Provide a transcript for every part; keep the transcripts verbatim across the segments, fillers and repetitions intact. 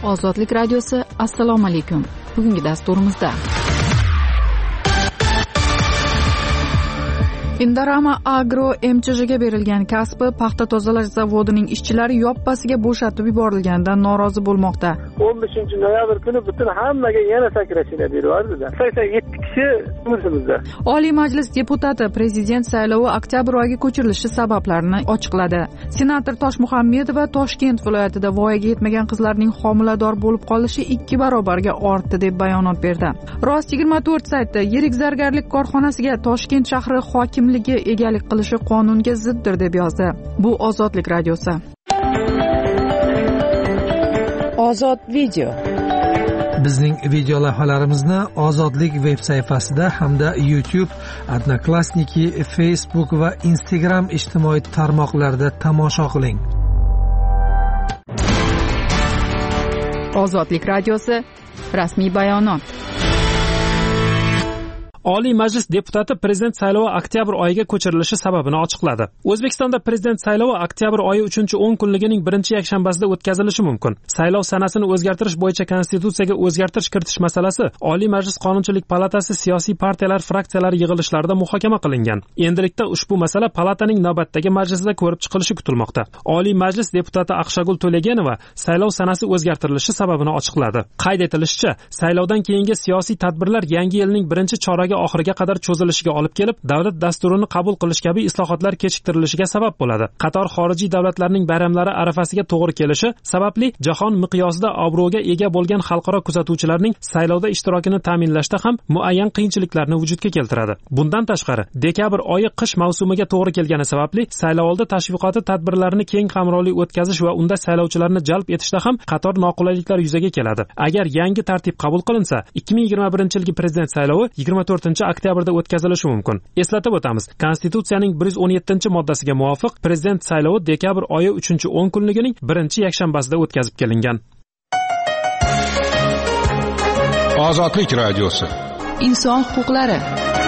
Ozodlik radiosi, assalomu alaykum. Bugungi dasturimizda Indorama Agro M C J'ga berilgan kasbi paxta tozalash zavodining ishchilari yoppasiga bo'shatib yuborilganidan norozi bo'lmoqda. o'n beshinchi noyabr kuni butun hammaga yana sakrashina beryapti-da. sakson yetti kishi o'zimizda. Oliy Majlis deputati prezident saylovi oktyabr oyiga ko'chirilishi sabablarini ochiqladi. Senator Toshmuhammedova Toshkent viloyatida voyaga yetmagan qizlarning homilador bo'lib qolishi ikki barobarga ortdi deb bayonot berdi. Rost yigirma to'rt sayti yirik zargarlik korxonasiga Toshkent shahri hokimligi egalik qilishi qonunga ziddir deb yozdi. Bu Ozodlik radiosi. Ozod video. Bizning video lavhalarimizni Ozodlik veb sayfasida hamda YouTube, Odnoklassniki, Facebook va Instagram ijtimoiy tarmoqlarida tomosha qiling. Ozodlik radiosi rasmiy bayonot. Oliy Majlis deputati prezident saylovi oktyabr oyiga ko'chirilishi sababini ochiqladi. O'zbekistonda prezident saylovi oktyabr oyi uchinchi o'n kunligining birinchi yakshanbasida o'tkazilishi mumkin. Saylov sanasini o'zgartirish bo'yicha konstitutsiyaga o'zgartirish kiritish masalasi Oliy Majlis Qonunchilik palatasi siyosiy partiyalar fraksiyalari yig'ilishlarida muhokama qilingan. Endilikda ushbu masala palataning navbatdagi majlisida ko'rib chiqilishi kutilmoqda. Oliy Majlis deputati Aqshagul To'laganova saylov sanasi o'zgartirilishi sababini ochiqladi. Qayd etilishicha, saylovdan keyingi siyosiy tadbirlar yangi yilning birinchi choragi oxiriga qadar cho'zilishiga olib kelib, davlat dasturini qabul qilish kabi islohotlar kechiktirilishiga sabab bo'ladi. Qator xorijiy davlatlarning bayramlari arafasiga to'g'ri kelishi sababli jahon miqyosida obro'ga ega bo'lgan xalqaro kuzatuvchilarning saylovda ishtirokini ta'minlashda ham muayyan qiyinchiliklarni vujudga keltiradi. Bundan tashqari, dekabr oyi qish mavsumiga to'g'ri kelgani sababli saylovoldi tashviqoti tadbirlarini keng qamrovli o'tkazish va unda saylovchilarni jalb etishda ham qator noqulayliklar yuzaga keladi. Agar yangi tartib qabul qilinsa, ikki ming yigirma birinchi yilgi prezident saylovi yigirma to'rtinchi oktyabrda o'tkazilishi mumkin. Eslatib o'tamiz, Konstitutsiyaning bir yuz o'n yettinchi moddasiga muvofiq prezident saylovi dekabr oyi uchinchi o'n kunligining birinchi yakshanbasida o'tkazib kelingan. Ozodlik radiosi. Inson huquqlari.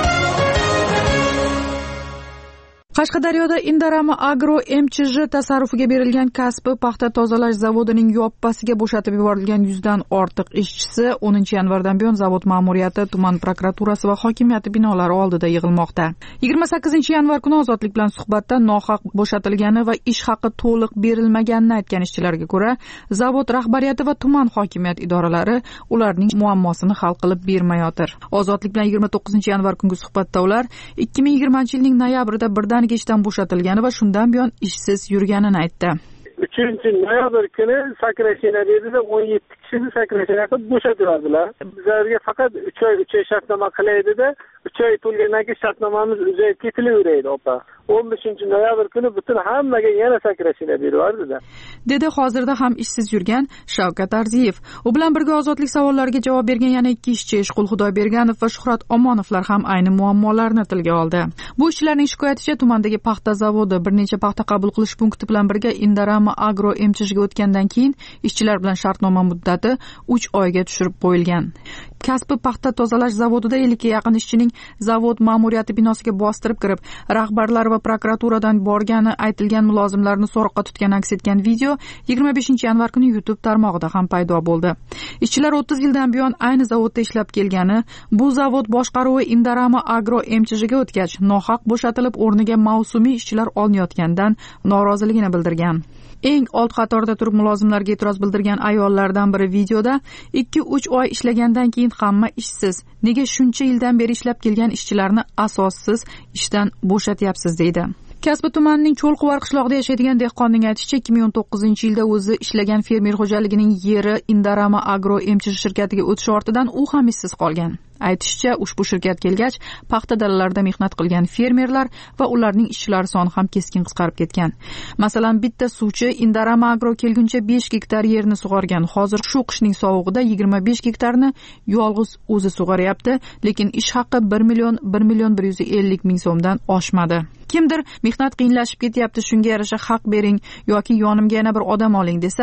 Qashqadaryoda Indorama Agro M C J tasarrufiga berilgan kasbi paxta tozalash zavodining yoppasiga bo'shatib yuborilgan yuzdan ortiq ishchisi o'ninchi yanvardan buyon zavod ma'muriyati, tuman prokuraturasi va hokimiyati binolari oldida yig'ilmoqda. yigirma sakkizinchi yanvar kuni Ozodlik bilan suhbatda nohaq bo'shatilgani va ish haqi to'liq berilmaganini aytgan ishchilarga ko'ra, zavod rahbariyati va tuman hokimiyat idoralari ularning muammosini hal qilib bermayotir. Ozodlik bilan yigirma to'qqizinchi yanvar kungi suhbatda ular ikki ming yigirmanchi yilning noyabrida birdan ishdan bo'shatilgani va shundan buyon ishsiz yurganini aytdi. uchinchi noyabr kuni sakrashina dedida o'n yetti kishini sakrashina qilib bo'shatiradilar. Bizlarga faqat uch oy uch oy shartnoma qilaydi-da, uch oy to'lgandan keyin shartnomamiz uzayib ketilaveradi, opa. o'n beshinchi noyabr kuni butun hammaga yana sakrashina beryapti-da. Dedi hozirda ham ishsiz yurgan Shavkat Arziyev. U bilan birga ozodlik savollariga javob bergan yana ikki ishchi Ishqul Xudoyberganov va Shuhrat Omonovlar ham ayni muammolarni tilga oldi. Bu ishchilarning shikoyaticha, tumandagi paxta zavodi bir necha paxta qabul qilish punkti bilan birga Indorama Agro M C J'ga o'tgandan keyin ishchilar bilan shartnoma muddati uch oyga tushirib qo'yilgan. Kasbi paxta tozalash zavodida ellikka yaqin ishchining zavod ma'muriyati binosiga bostirib kirib, rahbarlar va prokuraturadan borgani aytilgan mulozimlarni so'roqqa tutgan aks etgan video yigirma beshinchi yanvar kuni YouTube tarmog'ida ham paydo bo'ldi. Ishchilar o'ttiz yildan buyon ayni zavodda ishlab kelgani, bu zavod boshqaruvi Indorama Agro M C J'ga o'tgach, nohaq bo'shatilib o'rniga mavsumiy ishchilar olinayotganidan noroziligini bildirgan. Eng old qatorda turib mulozimlarga e'tiroz bildirgan ayollardan biri videoda ikki uch oy ishlagandan keyin hamma ishsiz. Nega shuncha yildan beri ishlab kelgan ishchilarni asossiz ishdan bo'shatyapsiz deydi. Kasbi tumanining Cho'lquvar qishlog'ida yashaydigan dehqonning aytishicha, ikki ming o'n to'qqizinchi yilda o'zi ishlagan fermer xo'jaligining yeri Indorama Agro M C J shirkatiga o'tishi ortidan u ham ishsiz qolgan. Aytishicha, ushbu shirkat kelgach, paxta dalalarida mehnat qilgan fermerlar va ularning ishchilari soni ham keskin qisqarib ketgan. Masalan, bitta suvchi Indorama Agro kelguncha besh gektar yerni sug'organ. Hozir shu qishning sovug'ida yigirma besh gektarni yolg'iz o'zi sug'oryapti, lekin ish haqi bir million bir million bir yuz ellik ming so'mdan oshmadi. Kimdir mehnat qiyinlashib ketyapti, shunga yarasha haq bering yoki yonimga yana bir odam oling desa,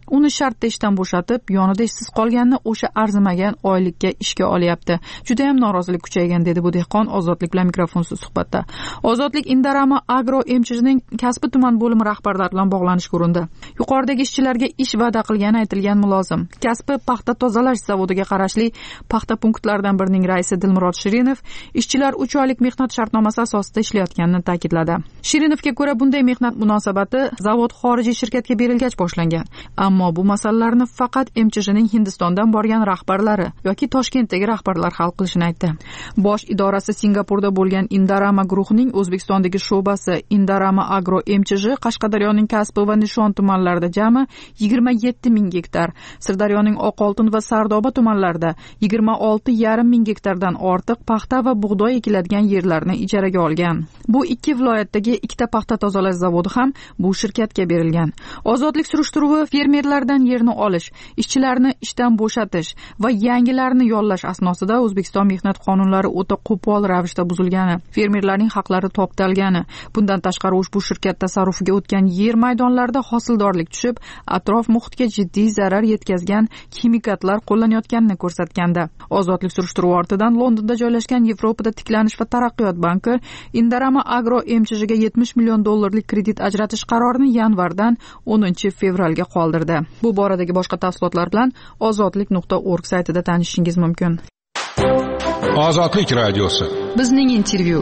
uni shartda ishdan bo'shatib, yonida ishsiz qolganini o'sha arzimagan oylikka ishga olyapti. Juda ham norozilik kuchaygan, dedi bu dehqon Ozodlik bilan mikrofonsiz suhbatda. Ozodlik Indarama Agro M C H'ning kasbi tuman bo'limi rahbarlari bilan bog'lanishga urindi. Yuqoridagi ishchilarga ish va'da qilgani aytilgan mulozim kasbi paxta tozalash zavodiga qarashli paxta punktlaridan birining raisi Dilmurod Shirinov ishchilar uch oylik mehnat shartnomasi asosida ishlayotganini ta'kidladi. Shirinovga ko'ra, bunday mehnat munosabati zavod xorijiy shirkatga berilgach boshlangan. Ammo bu masalalarni faqat M C H'ning Hindistondan borgan rahbarlari yoki Toshkentdagi rahbarlar hal qilishini aytdi. Bosh idorasi Singapurda bo'lgan Indarama guruhining O'zbekistondagi sho'basi Indarama Agro M C H Qashqadaryoning Kasbi va Nishon tumanlarida jami yigirma yetti ming gektar, Sirdaryoning Oqoltin va Sardoba tumanlarida yigirma olti yarim ming gektardan ortiq paxta va bug'doy ekiladigan yerlarni ijaraga olgan. Bu ikki viloyatdagi ikkita paxta tozalash zavodi ham bu shirkatga berilgan. Ozodlik surishtiruvi fermerlardan yerni olish, ishchilarni ishdan bo'shatish va yangilarni yollash asnosida O'zbekiston mehnat qonunlari o'ta qo'pol ravishda buzilgani, fermerlarning haqlari toptalgani, bundan tashqari ushbu shirkat tasarrufiga o'tgan yer maydonlarida hosildorlik tushib, atrof muhitga jiddiy zarar yetkazgan kimikatlar qo'llanayotganini ko'rsatganda. Ozodlik surishtiruvi ortidan Londonda joylashgan Yevropada tiklanish va taraqqiyot banki Indarama Agro M C H'ga yetmish million dollarlik kredit ajratish qarorini yanvardan o'ninchi fevralga qoldirdi. Bu boradagi boshqa tafsilotlar bilan ozodlik nuqta org saytida tanishishingiz mumkin. Ozodlik radiosi. Bizning intervyu.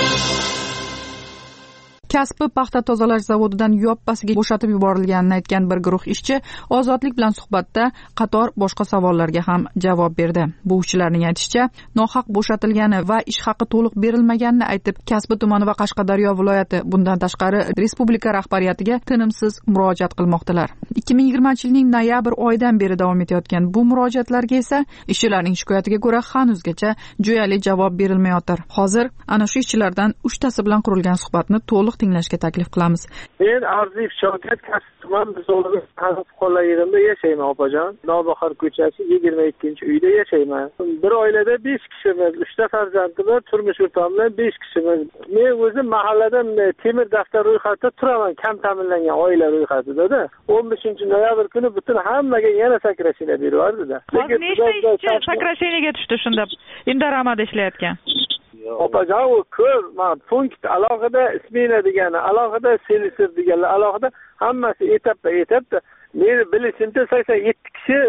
Kasbi paxta tozalash zavodidan yoppasiga bo'shatib yuborilganini aytgan bir guruh ishchi Ozodlik bilan suhbatda qator boshqa savollarga ham javob berdi. Bu ishchilarning aytishicha, nohaq bo'shatilgani va ish haqi to'liq berilmaganini aytib, Kasbi tumani va Qashqadaryo viloyati bundan tashqari respublika rahbariyatiga tinimsiz murojaat qilmoqdalar. ikki ming yigirmanchi yilning noyabr oyidan beri davom etayotgan bu murojaatlarga esa ishchilarning shikoyatiga ko'ra hanuzgacha jo'yali javob berilmayotir. Hozir ana shu ishchilardan uchtasi bilan qurilgan suhbatni to'liq tinglashga taklif qilamiz. Men Arziyev Shavkat kasbi tuman misolida Qanot qo'lla yerimda yashayman, opajon. Nobahor ko'chasi yigirma ikkinchi uyda yashayman. Bir oilada besh kishimiz, uchta farzandimiz, turmush o'rtog'im bilan besh kishimiz. Men o'zim mahallada temir daftar ro'yxatida turaman, kam ta'minlangan oila ro'yxatida-da. o'n beshinchi noyabr kuni butun hammaga yana sakrashina beryapti-da. Lekin nechta ishchi sakrashinaga tushdi shunda Indaramada ishlayotgan? Opajon, u ko'p, mana punkt alohida smena degani, alohida selisir deganlar, alohida hammasi etapda, etapda. Meni bilishimcha sakson yetti kishi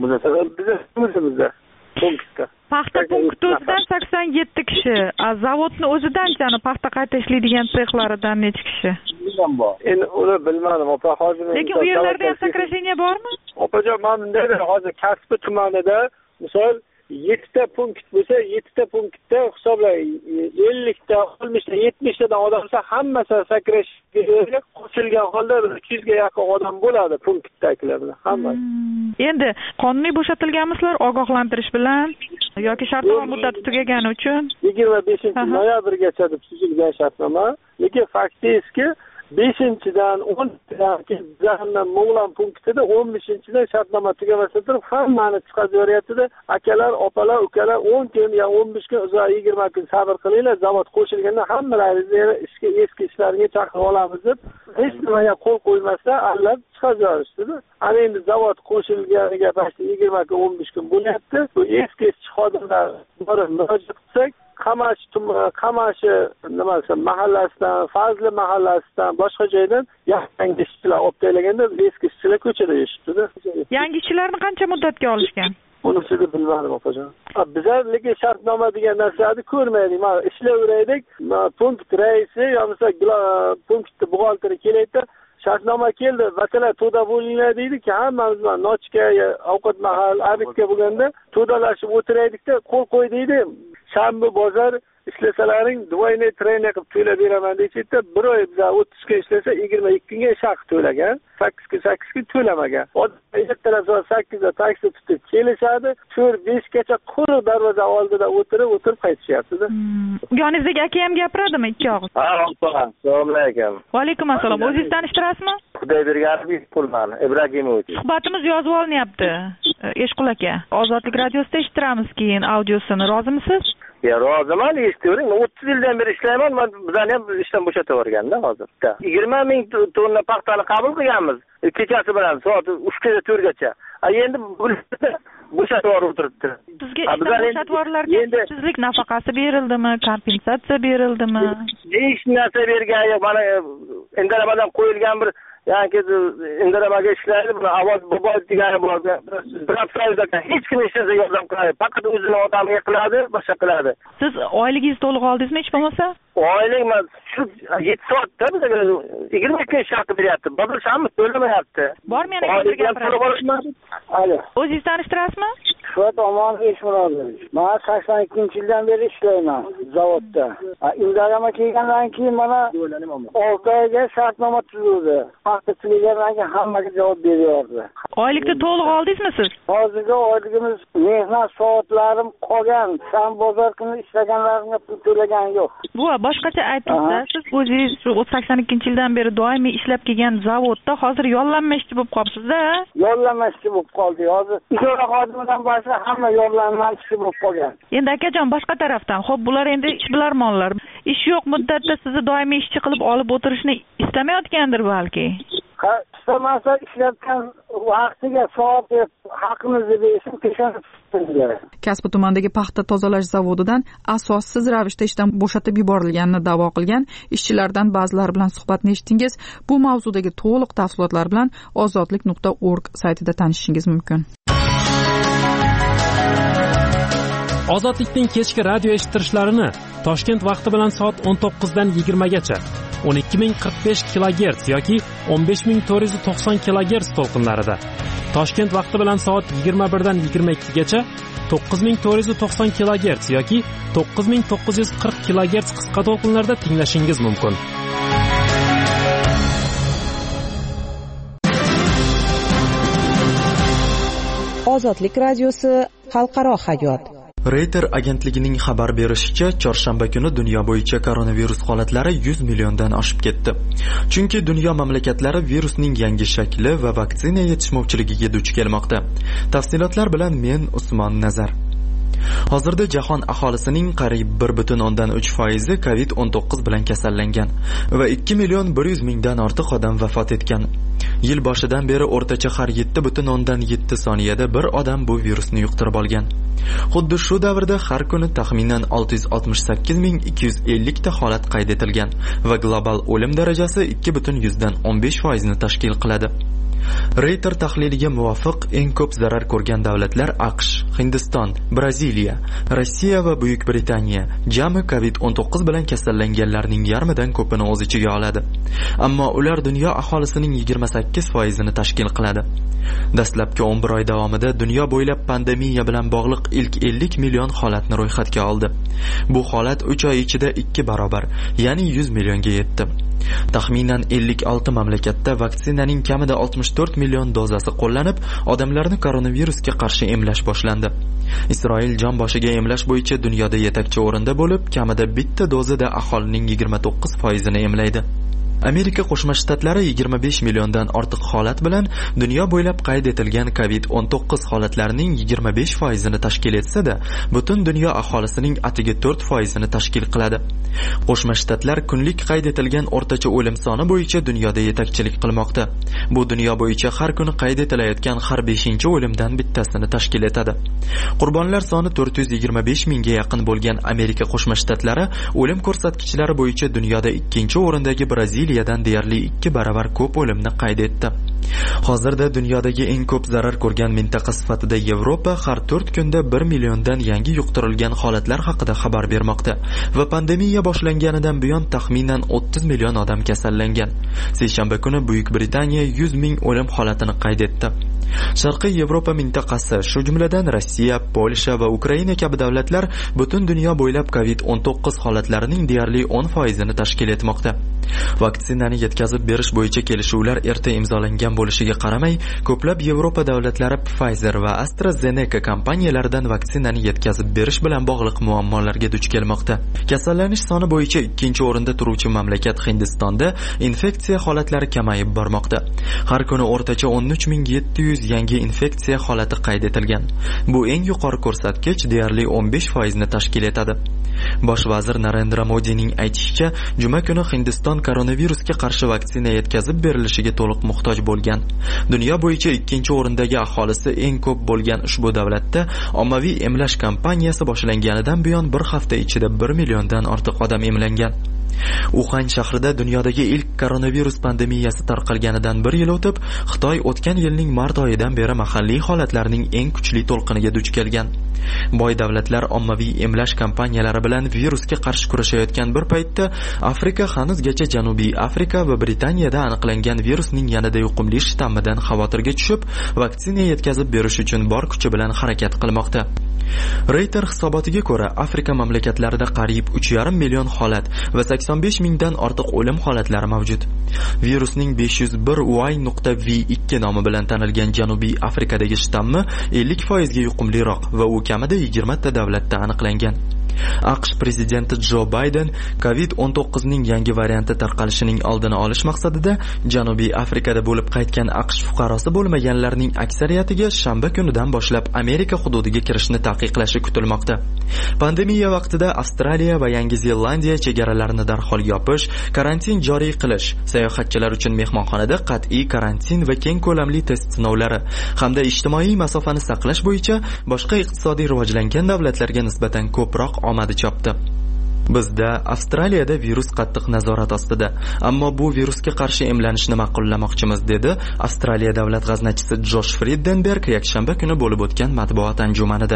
bizda punktda. Paxta punkti o'zidan sakson yetti kishi, zavodni o'zidan-chani paxta qayta ishlaydigan sexlaridan necha kishi? Endi uni bilmadim, opa, hozir. Lekin u yerlarda ham sakrashiniya bormi? Opajon, men bunday hozir Kasbi tumanida, misol yettita punkt bo'lsa, yettita punktda hisobla ellikta, oltmishta, yetmishtadan odam bo'lsa, hammasi sakrashga qo'shilgan holda uch yuzga yaqin odam bo'ladi punktdagilar bilan hammasi. Endi qonuniy bo'shatilganmisizlar ogohlantirish bilan yoki shartnoma muddati tugagani uchun? yigirma beshinchi noyabrgacha deb tuzilgan shartnoma, lekin faktiski beshinchidan o'ninchidan bizlarning Mo'g'lan punktida o'n beshinchidan shartnoma tugamasa turib hammani chiqarib yuboryapti-da. Akalar, opalar, ukalar o'n kun yo o'n besh kun, uzoq yigirma kun sabr qilinglar, zavod qo'shilganda hammalaringizni ishga eski ishlaringga chaqirib olamiz deb hech nimaga qo'l qo'ymasdan allab chiqarib yuborishdi-da. Ana endi zavod qo'shilganiga pashta yigirma kun, o'n besh kun bo'lyapti. Bu eski ishchi xodimlar borib murojaat qilsak, Qamash Qamashi nimasi mahallasidan, Fazli mahallasidan, boshqa joydan yangi ishchilar olib kelganda eski ishchilar ko'chada yashibdi-da. Yangi ishchilarni qancha muddatga olishgan? Unisini bilmadim, opajon. Bizlar lekin shartnoma degan narsani ko'rmaydik. Mana ishlayveraylik, punkt raisi yo'qsa punkt buxgalteri kelaydi. Shartnoma keldi, vakalar to'da bo'linglar deydi-ki, hammamiz mana nochka, ovqat mahal, abidga bo'lganda to'dalashib o'tiraylik-da, qo'l qo'y deydi. Shanba bozor ishlasalaring двойный тренер qilib to'lab beraman deydi. Bir oy bizlar o'ttiz kun ishlasa yigirma ikki kunga ish haqi to'lagan, sakkiz kun sakkiz kun to'lamagan. Ertalab soat sakkizda taksi tutib kelishadi, to'rt besh gacha quruq darvoza oldida o'tirib, o'tirib qaytishyapti-da. Yoningizdagi aka ham gapiradimi ikki og'iz? Ha, assalomu alaykum. Va alaykum assalom. O'zingiz tanishtirasizmi? Xudoyberganov pulman, Ibragimovich. Suhbatimiz yozib olinyapti. Eshqul aka, Ozodlik radiosida eshittiramiz keyin audiosini. Rozimisiz? Ya roziman, eshitavering. Men o'ttiz yildan beri ishlayman. Men bizani ham ishdan bo'shatib yuborganda hozir. yigirma ming tonna paxtani qabul qilganmiz. Kechasi bilan soat uchgacha to'rtgacha. Endi bo'shatib yuborib o'tiribdi. Sizga ishdan bo'shatvorlarga ishsizlik nafaqasi berildimi, kompensatsiya berildimi? Hech narsa bergan yo'q. Mana indamadan qo'yilgan bir yani indamaga ishlaydi, buni ovoz bobo degani bor. Hech kim ishsiz yordam qiladi. Faqat o'zini odamiga qiladi, boshqa qiladi. Siz oyligingizni to'liq oldingizmi hech bo'lmasa? Oylik men shu yetti soatda bizga yigirma ikki kun shaqi beryapti. Bozor shammi to'lamayapti. Bormi yana ko'rgan? Alo. O'zingiz tanishtirasizmi? Shuhrat Omonov Eshmurodovich. Men sakson ikkinchi yildan beri ishlayman zavodda. Indama kelgandan keyin mana olti oyga shartnoma tuzildi. Paxtachilarga hammaga javob beryordi. Oylikni to'liq oldingizmi siz? Hozirgi oyligimiz mehnat soatlarim qolgan. San bozor kuni ishlaganlarimga pul to'lagan yo'q. Bu boshqacha aytsa, siz o'zingiz shu sakson ikkinchi yildan beri doimiy ishlab kelgan zavodda hozir yollanma ishchi bo'lib qolibsiz-da? Yollanma ishchi bo'lib qoldi. Hozir ijara xodimidan boshqa hamma yollanma ishchi bo'lib qolgan. Endi akajon boshqa tarafdan, xo'p, bular endi ishbilarmonlar. Ish yo'q muddatda sizni doimiy ishchi qilib olib o'tirishni istamayotgandir balki. Ha, istamasa ishlatgan vaqtiga soat haqimizni bersin, peshona Kasbi tumandagi paxta tozalash zavodidan asossiz ravishda ishdan bo'shatib yuborilganini da'vo qilgan ishchilardan ba'zilari bilan suhbatni eshitdingiz. Bu mavzudagi to'liq tafsilotlar bilan ozodlik nuqta org saytida tanishishingiz mumkin. Ozodlikning kechki radio eshittirishlarini Toshkent vaqti bilan soat o'n to'qqiz dan yigirma gacha o'n ikki ming qirq besh kilogerts yoki o'n besh ming to'rt yuz to'qson kilogerts to'lqinlarida, Toshkent vaqti bilan soat yigirma bir dan yigirma ikki gacha to'qqiz ming to'rt yuz to'qson kilogerts yoki to'qqiz ming to'qqiz yuz qirq kilogerts qisqa to'lqinlarda tinglashingiz mumkin. Ozodlik radiosi xalqaro hayot. Reuters agentligining xabar berishicha, chorshanba kuni dunyo bo'yicha koronavirus holatlari yuz milliondan oshib ketdi. Chunki dunyo mamlakatlari virusning yangi shakli va vaksina yetishmovchiligiga duch kelmoqda. Tafsilotlar bilan men Usmon Nazar. Hozirda jahon aholisining qariyb bir butun o'ndan uch foizi covid o'n to'qqiz bilan kasallangan va ikki million bir yuz mingdan ortiq odam vafot etgan. Yil boshidan beri o'rtacha har yetti butun o'ndan yetti soniyada bir odam bu virusni yuqtirib olgan. Xuddi shu davrda har kuni taxminan olti yuz oltmish sakkiz ming ikki yuz ellik ta holat qayd etilgan va global o'lim darajasi ikki butun yuzdan o'n besh foiz ni tashkil qiladi. Reuters tahliliga muvofiq eng ko'p zarar ko'rgan davlatlar AQSh, Hindiston, Braziliya, Rossiya va Buyuk Britaniya jami covid o'n to'qqiz bilan kasallanganlarning yarmidan ko'pini o'z ichiga oladi. Ammo ular dunyo aholisining yigirma sakkiz foiz ni tashkil qiladi. Dastlabki o'n bir oy davomida dunyo bo'ylab pandemiya bilan bog'liq ilk ellik million holatni ro'yxatga oldi. Bu holat uch oy ichida ikki barobar, ya'ni yuz millionga yetdi. Taxminan ellik olti mamlakatda vaksinaning kamida oltmish to'rt million dozasi qo'llanib, odamlarni koronavirusga qarshi emlash boshlandi. Isroil jon boshiga emlash bo'yicha dunyoda yetakchi o'rinda bo'lib, kamida bitta dozada aholining yigirma to'qqiz foiz ni emlaydi. Amerika Qo'shma Shtatlari yigirma besh milliondan ortiq holat bilan dunyo bo'ylab qayd etilgan covid o'n to'qqiz holatlarining yigirma besh foiz ni tashkil etsa-da, butun dunyo aholisining atigi to'rt foiz ni tashkil qiladi. Qo'shma Shtatlar kunlik qayd etilgan o'rtacha o'lim soni bo'yicha dunyoda yetakchilik qilmoqda. Bu dunyo bo'yicha har kuni qayd etilayotgan har beshinchi o'limdan bittasini tashkil etadi. Qurbonlar soni to'rt yuz yigirma besh mingga yaqin bo'lgan Amerika Qo'shma Shtatlari o'lim ko'rsatkichlari bo'yicha dunyoda ikkinchi o'rindagi Braziliya dan deyarli ikki baravar ko'p o'limni qayd etdi. Hozirda dunyodagi eng ko'p zarar ko'rgan mintaqa sifatida Yevropa har to'rt kunda bir milliondan yangi yuqtirilgan holatlar haqida xabar bermoqda va pandemiya boshlanganidan buyon taxminan o'ttiz million odam kasallangan. Seshanba kuni Buyuk Britaniya yuz ming o'lim holatini qayd etdi. Sharqiy Yevropa mintaqasi, shu jumladan Rossiya, Polsha va Ukraina kabi davlatlar butun dunyo bo'ylab covid o'n to'qqiz holatlarining deyarli o'n foiz ni tashkil etmoqda. Vaksinani yetkazib berish bo'yicha kelishuvlar erta imzolangan bo'lgan bo'lishiga qaramay, ko'plab Yevropa davlatlari Pfizer va AstraZeneca kompaniyalaridan vaksinani yetkazib berish bilan bog'liq muammolarga duch kelmoqda. Kasallanish soni bo'yicha ikkinchi o'rinda turuvchi mamlakat Hindistonda infeksiya holatlari kamayib bormoqda. Har kuni o'rtacha o'n uch ming yetti yuz yangi infeksiya holati qayd etilgan. Bu eng yuqori ko'rsatkich deyarli o'n besh foiz ni tashkil etadi. Bosh vazir Narendra Modining aytishicha, juma kuni Hindiston koronavirusga qarshi vaksina yetkazib berilishiga to'liq muhtoj bo'lgan. Dunyo bo'yicha ikkinchi o'rindagi aholisi eng ko'p bo'lgan ushbu davlatda ommaviy emlash kampaniyasi boshlanganidan buyon bir hafta ichida bir milliondan ortiq odam emlangan. Uxan shahrida dunyodagi ilk koronavirus pandemiyasi tarqalganidan bir yil o'tib, Xitoy o'tgan yilning mart oyidan beri mahalliy holatlarning eng kuchli to'lqiniga duch kelgan. Boy davlatlar ommaviy emlash kampaniyalari bilan virusga qarshi kurashayotgan bir paytda, Afrika hanuzgacha Janubiy Afrika va Britaniyada aniqlangan virusning yanada yuqumli shtammidan xavotirga tushib, vaksina yetkazib berish uchun bor kuchi bilan harakat qilmoqda. Reuters hisobotiga ko'ra, Afrika mamlakatlarida qariyb uch yarim million holat va sakson besh mingdan ortiq o'lim holatlari mavjud. Virusning besh yuz bir Y nuqta V ikki nomi bilan tanilgan Janubiy Afrikadagi shtammi ellik foiz ga yuqumliroq va u kamida yigirma ta davlatda aniqlangan. AQSh prezidenti Jo Bayden kovid o'n to'qqiz ning yangi varianti tarqalishining oldini olish maqsadida Janubiy Afrikada bo'lib qaytgan AQSh fuqarosi bo'lmaganlarning aksariyatiga shanba kunidan boshlab Amerika hududiga kirishni taqiqlashi kutilmoqda. Pandemiya vaqtida Avstraliya va Yangi Zelandiya chegaralarini darhol yopish, karantin joriy qilish, sayohatchilar uchun mehmonxonada qat'iy karantin va keng ko'lamli test sinovlari hamda ijtimoiy masofani saqlash bo'yicha boshqa iqtisodiy rivojlangan davlatlarga nisbatan ko'proq omadi chopdi. Bizda Avstraliyada virus qattiq nazorat ostida, ammo bu virusga qarshi emlanishni ma'qullamoqchimiz, dedi Avstraliya davlat g'aznachisi Josh Frydenberg yakshanba kuni bo'lib o'tgan matbuot anjumanida.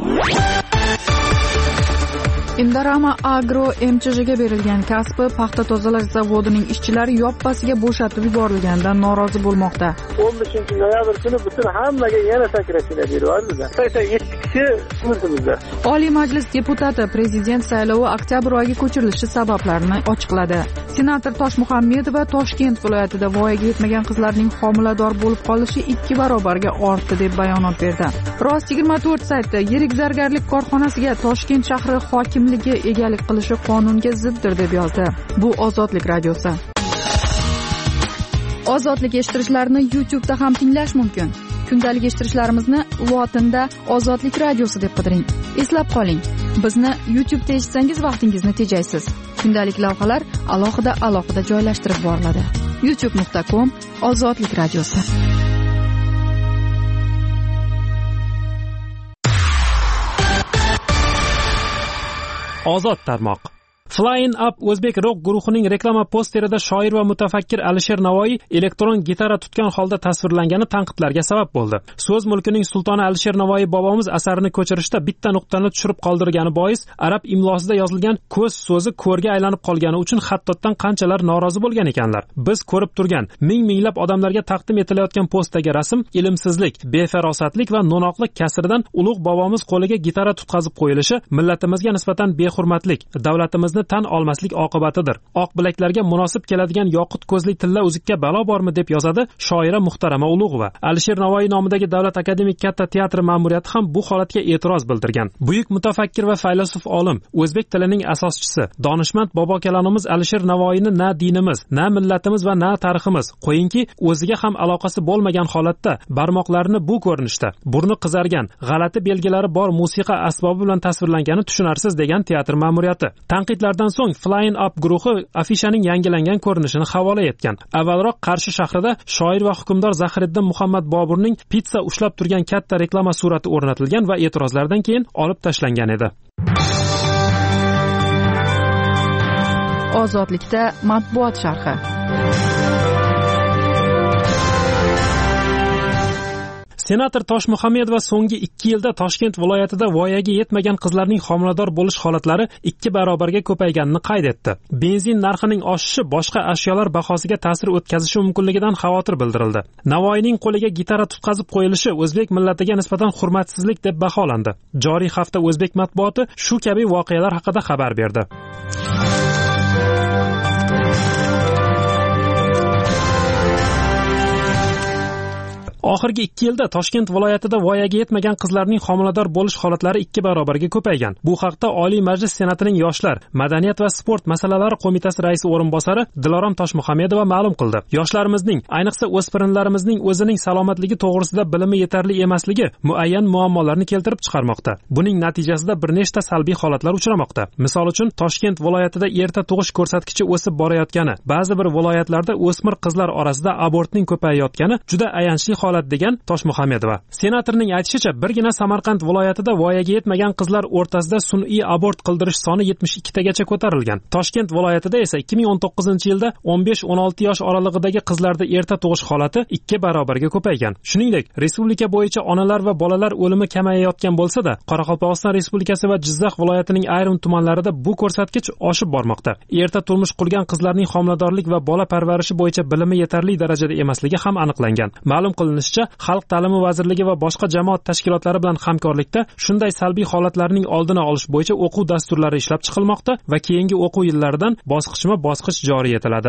Indarama Agro M Ch Jga berilgan kasbi paxta tozalash zavodining ishchilari yoppasiga bo'shatib yuborilganidan norozi bo'lmoqda. o'n beshinchi noyabr kuni butun hammaga yana sakrashini beryapmiz. sakson yetti kishi o'zimizda. Oliy Majlis deputati prezident saylovi oktyabr oyiga ko'chirilishi sabablarini ochiqladi. Senator Toshmuhammedova Toshkent viloyatida voyaga yetmagan qizlarning homilador bo'lib qolishi ikki barobarga ortdi deb bayonot berdi. Rost yigirma to'rt sayti yirik zargarlik korxonasiga Toshkent shahri hokimligi egalik qilishi qonunga ziddir deb yozdi. Bu Ozodlik radiosi. Ozodlik eshittirishlarni YouTube da ham tinglash mumkin. Kundalik eshittirishlarimizni lotinda Ozodlik radiosi deb qidiring. Eslab qoling, bizni YouTube da eshitsangiz vaqtingizni tejaysiz. Kundalik lavhalar alohida alohida joylashtirib boriladi. youtube nuqta com Ozodlik radiosi. Ozod tarmoq. Flying Up O'zbek rock guruhining reklama posterida shoir va mutafakkir Alisher Navoiy elektron gitara tutgan holda tasvirlangani tanqidlarga sabab bo'ldi. So'z mulkining sultoni Alisher Navoiy bobomiz asarini ko'chirishda bitta nuqtani tushirib qoldirgani bois arab imlosida yozilgan ko'z so'zi ko'rga aylanib qolgani uchun xattotdan qanchalar norozi bo'lgan ekanlar. Biz ko'rib turgan ming-minglab odamlarga taqdim etilayotgan postdagi rasm ilmsizlik, befarosatlik va no'noqlik kasridan ulug' bobomiz qo'liga gitara tutqazib qo'yilishi millatimizga nisbatan behurmatlik, davlatimizni tan olmaslik oqibatidir. Oq bilaklarga munosib keladigan yoqut ko'zli tilla uzukka balo bormi deb yozadi shoira muhtarama Ulug'ova. Alisher Navoiy nomidagi Davlat akademik katta teatri ma'muriyati ham bu holatga e'tiroz bildirgan. Buyuk mutafakkir va faylasuf olim, o'zbek tilining asoschisi, donishmand bobo kalonimiz Alisher Navoiyni na dinimiz, na millatimiz va na tariximiz, qo'yinki o'ziga ham aloqasi bo'lmagan holatda barmoqlarini bu ko'rinishda, burni qizargan, g'alati belgilari bor musiqa asbobi bilan tasvirlangani tushunarsiz degan teatr ma'muriyati. Tanqidlar dan so'ng Flying Up guruhi afishaning yangilangan ko'rinishini havola etgan. Avvalroq Qarshi shahrida shoir va hukmdor Zahiriddin Muhammad Boburning pitsa ushlab turgan katta reklama surati o'rnatilgan va e'tirozlardan keyin olib tashlangan edi. Ozodlikda matbuot sharhi. Senator Toshmuhammedova so'nggi ikki yilda Toshkent viloyatida voyaga yetmagan qizlarning homilador bo'lish holatlari ikki barobarga ko'payganini qayd etdi. Benzin narxining oshishi boshqa ashyolar bahosiga ta'sir o'tkazishi mumkinligidan xavotir bildirildi. Navoiyning qo'liga gitara tutqazib qo'yilishi o'zbek millatiga nisbatan hurmatsizlik deb baholandi. Joriy hafta o'zbek matbuoti shu kabi voqealar haqida xabar berdi. oxirgi ikki yilda Toshkent viloyatida voyaga yetmagan qizlarning homilador bo'lish holatlari ikki barobarga ko'paygan. Bu haqda Oliy Majlis Senatining Yoshlar, madaniyat va sport masalalari qo'mitasi raisi o'rinbosari Dilorom Toshmuhamedova ma'lum qildi. Yoshlarimizning, ayniqsa o'spirinlarimizning o'zining salomatligi to'g'risida bilimi yetarli emasligi muayyan muammolarni keltirib chiqarmoqda. Buning natijasida bir nechta salbiy holatlar uchramoqda. Misol uchun, Toshkent viloyatida erta tug'ish ko'rsatkichi o'sib borayotgani, ba'zi bir viloyatlarda o'smir qizlar orasida abortning ko'payayotgani juda ayanchli holat degan Toshmuhamedova. Senatorning aytishicha, birgina Samarqand viloyatida voyaga yetmagan qizlar o'rtasida sun'iy abort qildirish soni yetmish ikki tagacha ko'tarilgan. Toshkent viloyatida esa ikki ming o'n to'qqizinchi yilda o'n besh o'n olti yosh oralig'idagi qizlarda erta tug'ish holati ikki barobarga ko'paygan. Shuningdek, respublika bo'yicha onalar va bolalar o'limi kamayayotgan bo'lsa-da, Qoraqalpog'iston Respublikasi va Jizzax viloyatining ayrim tumanlarida bu ko'rsatkich oshib bormoqda. Erta turmush qurgan qizlarning homiladorlik va bola parvarishi bo'yicha bilimi yetarli darajada emasligi ham aniqlangan. Ma'lum qilinishicha, Xalq ta'limi vazirligi va boshqa jamoat tashkilotlari bilan hamkorlikda shunday salbiy holatlarning oldini olish bo'yicha o'quv dasturlari ishlab chiqilmoqda va keyingi o'quv yillaridan bosqichma-bosqich joriy etiladi.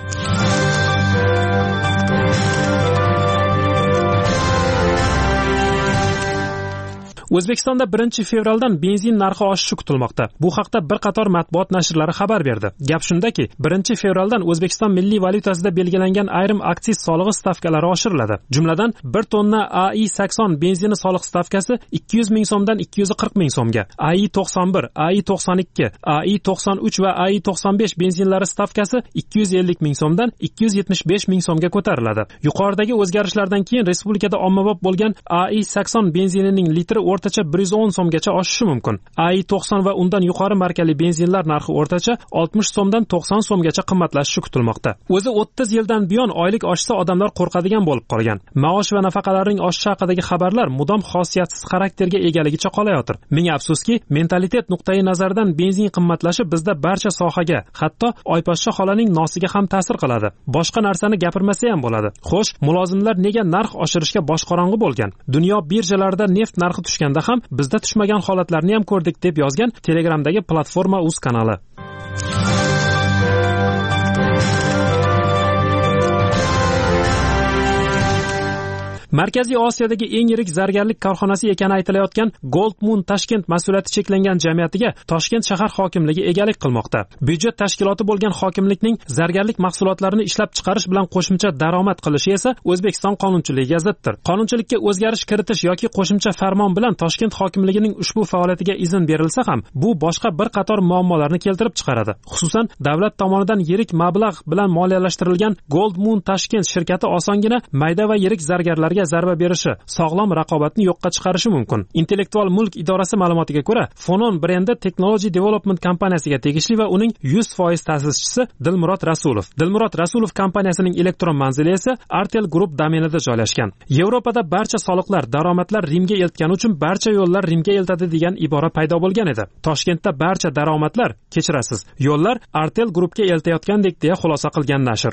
O'zbekistonda birinchi fevraldan benzin narxi oshishi kutilmoqda. Bu haqda bir qator matbuot nashrlari xabar berdi. Gap shundaki, birinchi fevraldan O'zbekiston milliy valyutasida belgilangan ayrim aksiz solig'i stavkalari oshiriladi. Jumladan, bir tonna A I sakson benzini soliq stavkasi ikki yuz ming so'mdan ikki yuz qirq ming so'mga, A I to'qson bir, A I to'qson ikki, A I to'qson uch va A I to'qson besh benzinlari stavkasi ikki yuz ellik ming so'mdan ikki yuz yetmish besh ming so'mga ko'tariladi. Yuqoridagi o'zgarishlardan keyin respublikada ommabop bo'lgan A I sakson benzinining litri o'rtacha bir yuz o'n so'mgacha oshishi mumkin. A I to'qson va undan yuqori markali benzinlar narxi o'rtacha oltmish so'mdan to'qson so'mgacha qimmatlashishi kutilmoqda. O'zi o'ttiz yildan buyon oylik oshsa odamlar qo'rqadigan bo'lib qolgan. Maosh va nafaqalarning oshishi haqidagi xabarlar mudom xosiyatsiz xarakterga egaligicha qolayotir. Ming afsuski, mentalitet nuqtai nazaridan benzin qimmatlashi bizda barcha sohaga, hatto Oyposhsha xolaning nosiga ham ta'sir qiladi. Boshqa narsani gapirmasa ham bo'ladi. Xo'sh, mulozimlar nega narx oshirishga boshqorong'i bo'lgan? Dunyo birjalarida neft narxi tushganda ham bizda tushmagan holatlarni ham ko'rdik, deb yozgan Telegramdagi platforma uz kanali. Markaziy Osiyodagi eng yirik zargarlik korxonasi ekani aytilayotgan Gold Moon Tashkent mas'uliyati cheklangan jamiyatiga Toshkent shahar hokimligi egalik qilmoqda. Byudjet tashkiloti bo'lgan hokimlikning zargarlik mahsulotlarini ishlab chiqarish bilan qo'shimcha daromad qilishi esa O'zbekiston qonunchiligiga ziddir. Qonunchilikka o'zgarish kiritish yoki qo'shimcha farmon bilan Toshkent hokimligining ushbu faoliyatiga izn berilsa ham, bu boshqa bir qator muammolarni keltirib chiqaradi. Xususan, davlat tomonidan yirik mablag' bilan moliyalashtirilgan Gold Moon Tashkent shirkati osongina mayda va yirik zargarlarga zarba berishi, sog'lom raqobatni yo'qqa chiqarishi mumkin. Intellektual mulk idorasi ma'lumotiga ko'ra, Fonon brendi Technology Development kompaniyasiga tegishli va uning yuz foiz ta'sischisi Dilmurod Rasulov. Dilmurod Rasulov kompaniyasining elektron manzili esa Artel Group domenida joylashgan. Yevropada barcha soliqlar, daromadlar Rimga eltgani uchun barcha yo'llar Rimga eltadi degan ibora paydo bo'lgan edi. Toshkentda barcha daromadlar, kechirasiz, yo'llar Artel Groupga eltayotgandek deya xulosa qilgan nashr.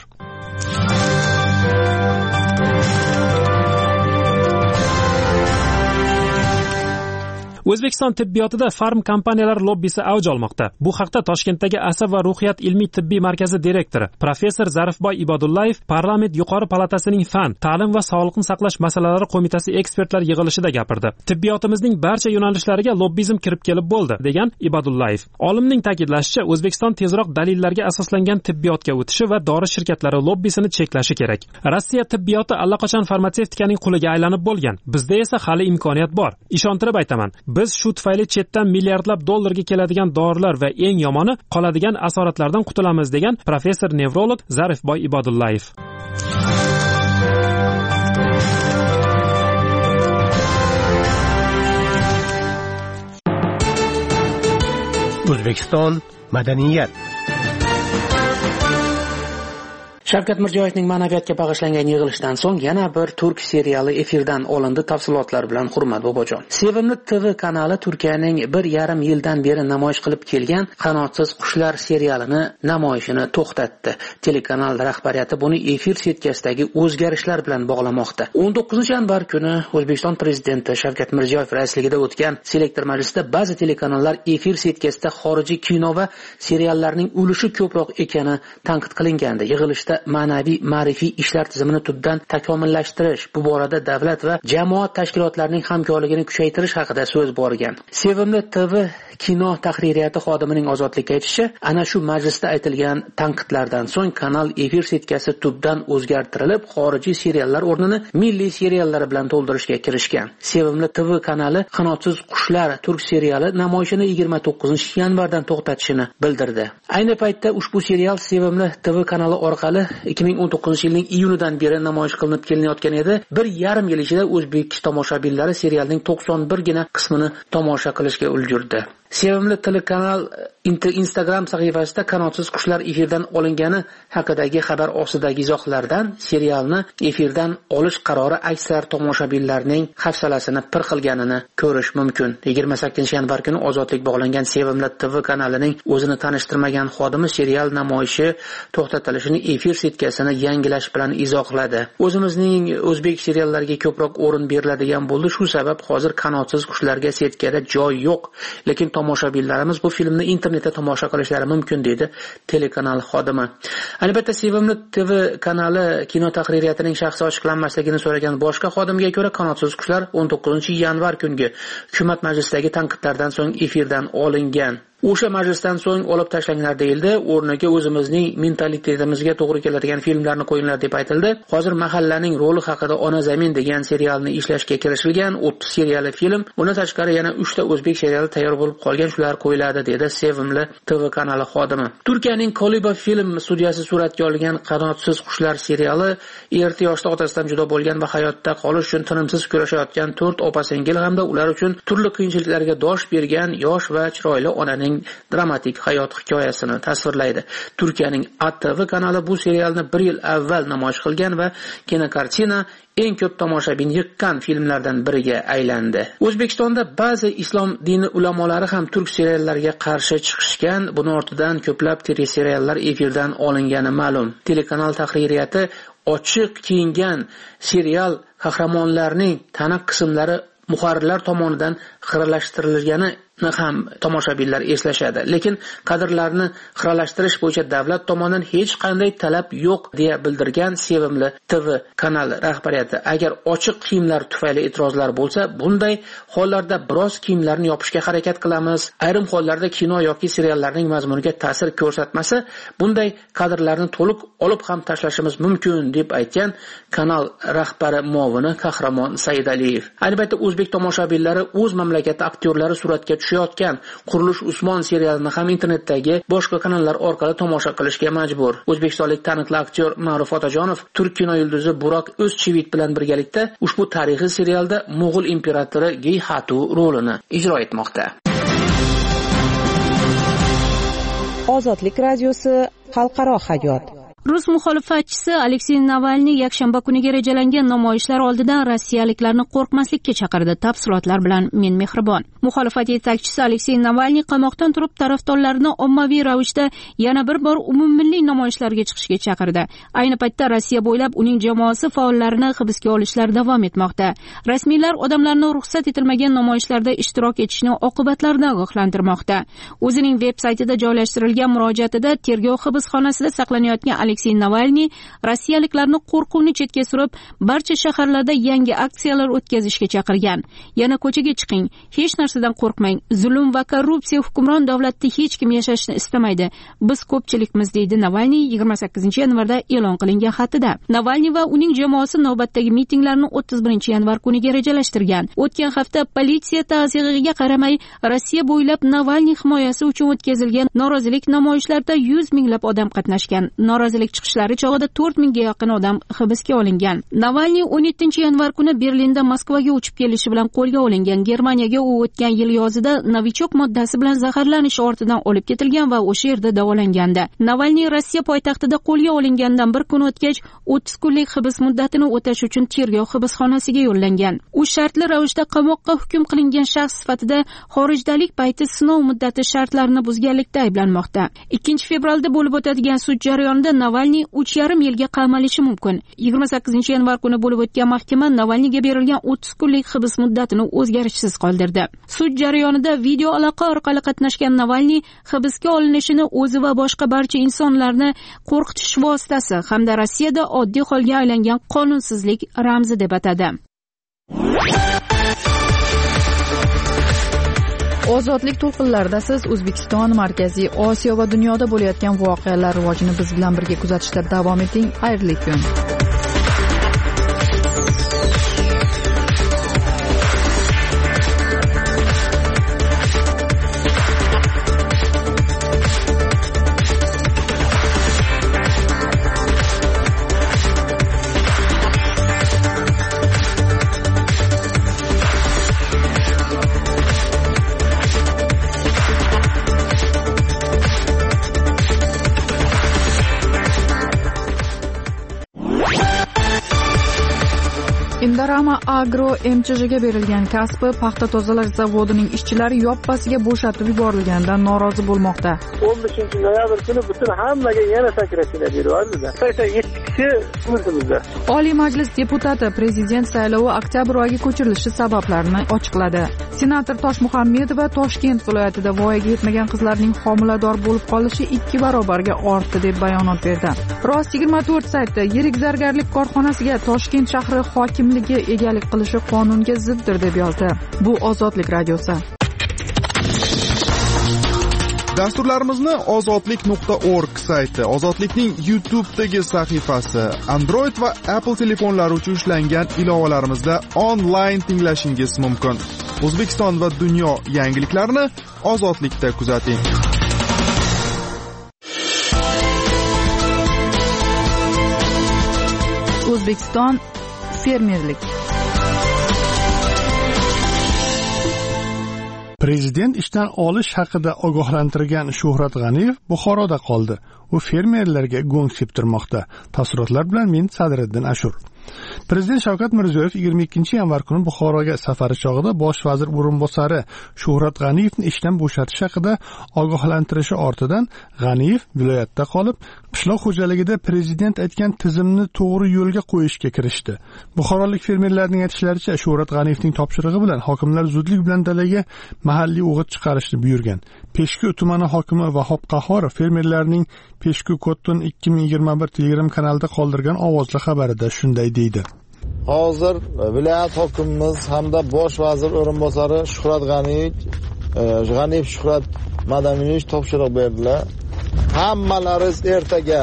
O'zbekiston tibbiyotida farm kompaniyalar lobbisi avj olmoqda. Bu haqda Toshkentdagi Asab va ruhiyat ilmiy tibbiy markazi direktori professor Zarifboy Ibodullayev Parlament yuqori palatasining fan, ta'lim va sog'liqni saqlash masalalari qo'mitasi ekspertlar yig'ilishida gapirdi. Tibbiyotimizning barcha yo'nalishlariga lobbizm kirib kelib bo'ldi, degan Ibodullayev. Olimning ta'kidlashicha, O'zbekiston tezroq dalillarga asoslangan tibbiyotga o'tishi va dori shirkatlari lobbisini cheklashi kerak. Rossiya tibbiyoti allaqachon farmatsevtikaning quliga aylanib bo'lgan. Bizda esa hali imkoniyat bor. Ishontirib aytaman. Biz shu tufayli chetdan milliardlab dollarga keladigan dorilar va eng yomoni qoladigan asoratlardan qutulamiz, degan professor nevrolog Zarifboy Ibodullayev. O'zbekiston madaniyat. Shavkat Mirziyoyevning ma'naviyatga bag'ishlangan yig'ilishdan so'ng yana bir turk seriali efirdan olindi. Tafsilotlar bilan Hurmat Bobojon. Sevimli T V kanali Turkiyaning bir yarim yildan beri namoyish qilib kelgan Qanotsiz qushlar serialini namoyishini to'xtatdi. Telekanal rahbariyati buni efir setkasidagi o'zgarishlar bilan bog'lamoqda. o'n to'qqizinchi yanvar kuni O'zbekiston prezidenti Shavkat Mirziyoyev raisligida o'tgan selektor majlisida ba'zi telekanallar efir setkasida xorijiy kino va seriallarning ulushi ko'proq ekani tanqid qilingandi. Yig'ilishda ma'naviy ma'rifiy ishlar tizimini tubdan takomillashtirish, bu borada davlat va jamoat tashkilotlarining hamkorligini kuchaytirish haqida so'z borgan. Sevimli T V kino tahririyati xodimining Ozodlikka aytishicha, ana shu majlisda aytilgan tanqidlardan so'ng kanal efir setkasi tubdan o'zgartirilib, xorijiy seriallar o'rnini milliy seriallar bilan to'ldirishga kirishgan. Sevimli T V kanali Qanotsiz qushlar turk seriali namoyishini yigirma to'qqizinchi yanvardan to'xtatishini bildirdi. Ayni paytda ushbu serial Sevimli T V kanali orqali ikki ming o'n to'qqizinchi yilning iyunidan beri namoyish qilinib kelinayotgan edi. Bir yarim yil ichida o'zbek tomoshabinlari serialning to'qson bir gina qismini tomosha qilishga ulgurdi. Sevimli telekanal Instagram sahifasida Qanotsiz qushlar efirdan olingani haqidagi xabar ostidagi izohlardan serialni efirdan olish qarori aksar tomoshabinlarning hafsalasini pir qilganini ko'rish mumkin. yigirma sakkizinchi yanvar kuni Ozodlik bog'langan Sevimli T V kanalining o'zini tanishtirmagan xodimi serial namoyishi to'xtatilishini efir setkasini yangilash bilan izohladi. O'zimizning o'zbek seriallariga ko'proq o'rin beriladigan bo'ldi, shu sabab hozir Qanotsiz qushlarga setkada joy yo'q, lekin tomoshabinlarimiz bu filmni internetda tomosha qilishlari mumkin dedi telekanal xodimi. Albatta Sevimli T V kanali kino tahririyatining shaxsi ochiqlanmasligini so'ragan boshqa xodimga ko'ra Qanotsiz qushlar o'n to'qqizinchi yanvar kungi hukumat majlisidagi tanqidlardan so'ng efirdan olingan. O'sha majlisdan so'ng olib tashlanglar deyildi, o'rniga o'zimizning mentalitetimizga to'g'ri keladigan filmlarni qo'yinglar deb aytildi. Hozir Mahallaning roli haqida Ona zamin degan serialni ishlashga kirishilgan, o'ttiz seriyali film. Bundan tashqari yana uchta o'zbek seriali tayyor bo'lib qolgan, shular qo'yiladi dedi Sevimli T V kanali xodimi. Turkiyaning Koliba film studiyasi suratga olgan Qanotsiz qushlar seriali erta yoshda otasidan judo bo'lgan va hayotda qolish uchun tinimsiz kurashayotgan to'rt opa-singil hamda ular uchun turli qiyinchiliklarga dosh bergan yosh va chiroyli onaning dramatik hayot hikoyasini tasvirlaydi. Turkiyaning A T V kanali bu serialni bir yil avval namoyish qilgan va kinokartina eng ko'p tomoshabin yiqqan filmlardan biriga aylandi. O'zbekistonda ba'zi islom dini ulamolari ham turk seriallariga qarshi chiqishgan. Buni ortidan ko'plab teleseriallar efirdan olingani ma'lum. Telekanal tahririyati ochiq kiyingan serial qahramonlarining tana qismlari muharrirlar tomonidan xiralashtirilgani ham tomoshabinlar eslashadi. Lekin kadrlarni xiralashtirish bo'yicha davlat tomonidan hech qanday talab yo'q deya bildirgan Sevimli T V kanal rahbariyati. Agar ochiq kiyimlar tufayli e'tirozlar bo'lsa, bunday hollarda biroz kiyimlarni yopishga harakat qilamiz. Ayrim hollarda kino yoki seriallarning mazmuniga ta'sir ko'rsatmasa, bunday kadrlarni to'liq olib ham tashlashimiz mumkin deb aytgan kanal rahbari muovini Qahramon Saidaliyev. Albatta o'zbek tomoshabinlari o'z mamlakati aktyorlari suratga tushayotgan Qurilish Usmon serialini ham internetdagi boshqa kanallar orqali tomosha qilishga majbur. O'zbekistonlik taniqli aktyor Ma'ruf Otajonov turk kino yulduzi Burak O'zchivit bilan birgalikda ushbu tarixiy serialda Mo'g'ul imperatori Geyhatu rolini ijro etmoqda. Ozodlik radiosi xalqaro hayot. Rus muxolifatchisi Aleksey Navalniy yakshanba kuniga rejalangan namoyishlar oldidan rossiyaliklarni qo'rqmaslikka chaqirdi. Tafsilotlar bilan men Mehribon. Muxolifat yetakchisi Aleksey Navalniy qamoqdan turib tarafdorlarini ommaviy ravishda yana bir bor umummilliy namoyishlarga chiqishga chaqirdi. Ayni paytda Rossiya bo'ylab uning jamoasi faollarini hibsga olishlar davom etmoqda. Rasmiylar odamlarni ruxsat etilmagan namoyishlarda ishtirok etishni oqibatlaridan ogohlantirmoqda. O'zining veb-saytida joylashtirilgan murojaatida tergov hibsxonasida saqlanayotgan Aleksey Navalniy rossiyaliklarni qo'rquvni chetga surib, barcha shaharlarda yangi aksiyalar o'tkazishga chaqirgan. Yana ko'chaga chiqing, hech narsadan qo'rqmang. Zulm va korrupsiya hukmron davlatda hech kim yashashni istamaydi. Biz ko'pchilikmiz, deydi Navalniy yigirma sakkizinchi yanvarda e'lon qilingan xatida. Navalniy va uning jamoasi navbatdagi mitinglarni o'ttiz birinchi yanvar kuniga rejalashtirgan. O'tgan hafta politsiya ta'ziriga qaramay Rossiya bo'ylab Navalniy himoyasi uchun o'tkazilgan norozilik namoyishlarida yuz minglab odam qatnashgan. Norozilik chiqishlari chog'ida to'rt mingga yaqin odam hibsga olingan. Navalniy o'n yettinchi yanvar kuni Berlinda Moskvaga uchib kelishi bilan qo'lga olingan. Germaniyaga u o'tgan yil yozida novichok moddasi bilan zaharlanish ortidan olib ketilgan va o'sha yerda davolangandi. Navalniy Rossiya poytaxtida qo'lga olingandan bir kun o'tgach, o'ttiz kunlik hibs muddatini o'tash uchun tergov hibsxonasiga yo'llangan. U shartli ravishda qamoqqa hukm qilingan shaxs sifatida xorijdalik payti sinov muddati shartlarini buzganlikda ayblanmoqda. ikkinchi fevralda bo'lib o'tadigan sud jarayonida Navalniy uch yarim yilga qamalishi mumkin. yigirma sakkizinchi yanvar kuni bo'lib o'tgan mahkama Navalniyga berilgan o'ttiz kunlik hibs muddatini o'zgarishsiz qoldirdi. Sud jarayonida video aloqa orqali qatnashgan Navalniy hibsga olinishini o'zi va boshqa barcha insonlarni qo'rqitish vositasi hamda Rossiyada oddiy holga aylangan qonunsizlik ramzi deb atadi. Ozodlik to'lqinlarida siz O'zbekiston, Markaziy Osiyo va dunyoda bo'layotgan voqealar rivojini biz bilan birga kuzatishda davom eting. Xayrli kun. Indarama Agro M C J'ga berilgan kasbi paxta tozalash zavodining ishchilari yoppasiga bo'shatib yuborilganidan norozi bo'lmoqda. o'n beshinchi noyabr kuni butun hammaga yana sakrashini beryapti. sakson yetti kishi o'zimizda. Oliy Majlis deputati prezident saylovi oktyabr oyiga ko'chirilishi sabablarini ochiqladi. Senator Toshmuhammedova Toshkent viloyatida voyaga yetmagan qizlarning homilador bo'lib qolishi ikki barobarga ortdi deb bayonot berdi. Rost yigirma to'rt sayti yirik zargarlik korxonasiga Toshkent shahri hokimligi egalik qilishi qonunga ziddir deb yozdi. Bu Ozodlik radiosi. Dasturlarimizni ozodlik nuqta org sayti, Ozodlikning YouTube'dagi sahifasi, Android va Apple telefonlari uchun ishlangan ilovalarimizda onlayn tinglashingiz mumkin. O'zbekiston va dunyo yangiliklarini Ozodlikda kuzating. O'zbekiston fermerlik. Prezident ishdan olish haqida ogohlantirgan Shuhrat G'aniyev Buxoroda qoldi. U fermerlarga go'ng septirmoqda. Tafsilotlar bilan men Sadriddin Ashur. Prezident Shavkat Mirziyoyev yigirma ikkinchi yanvar kuni Buxoroga safari chog'ida bosh vazir o'rinbosari Shuhrat G'aniyevni ishdan bo'shatish haqida ogohlantirishi ortidan G'aniyev viloyatda qolib, qishloq xo'jaligida prezident aytgan tizimni to'g'ri yo'lga qo'yishga kirishdi. Buxorolik fermerlarning aytishlaricha, Shuhrat G'aniyevning topshirig'i bilan hokimlar zudlik bilan dalaga mahalliy o'g'it chiqarishni buyurgan. Peshku tumani hokimi Vahob Qahhorov fermerlarning Peshku Kottun ikki ming yigirma bir Telegram kanalida qoldirgan ovozli xabarida shunday deydi. Hozir viloyat hokimimiz hamda bosh vazir o'rinbosari Shuhrat G'aniyev, G'aniyev Shuhrat Madaminich topshiriq berdilar. Hammalaringiz ertaga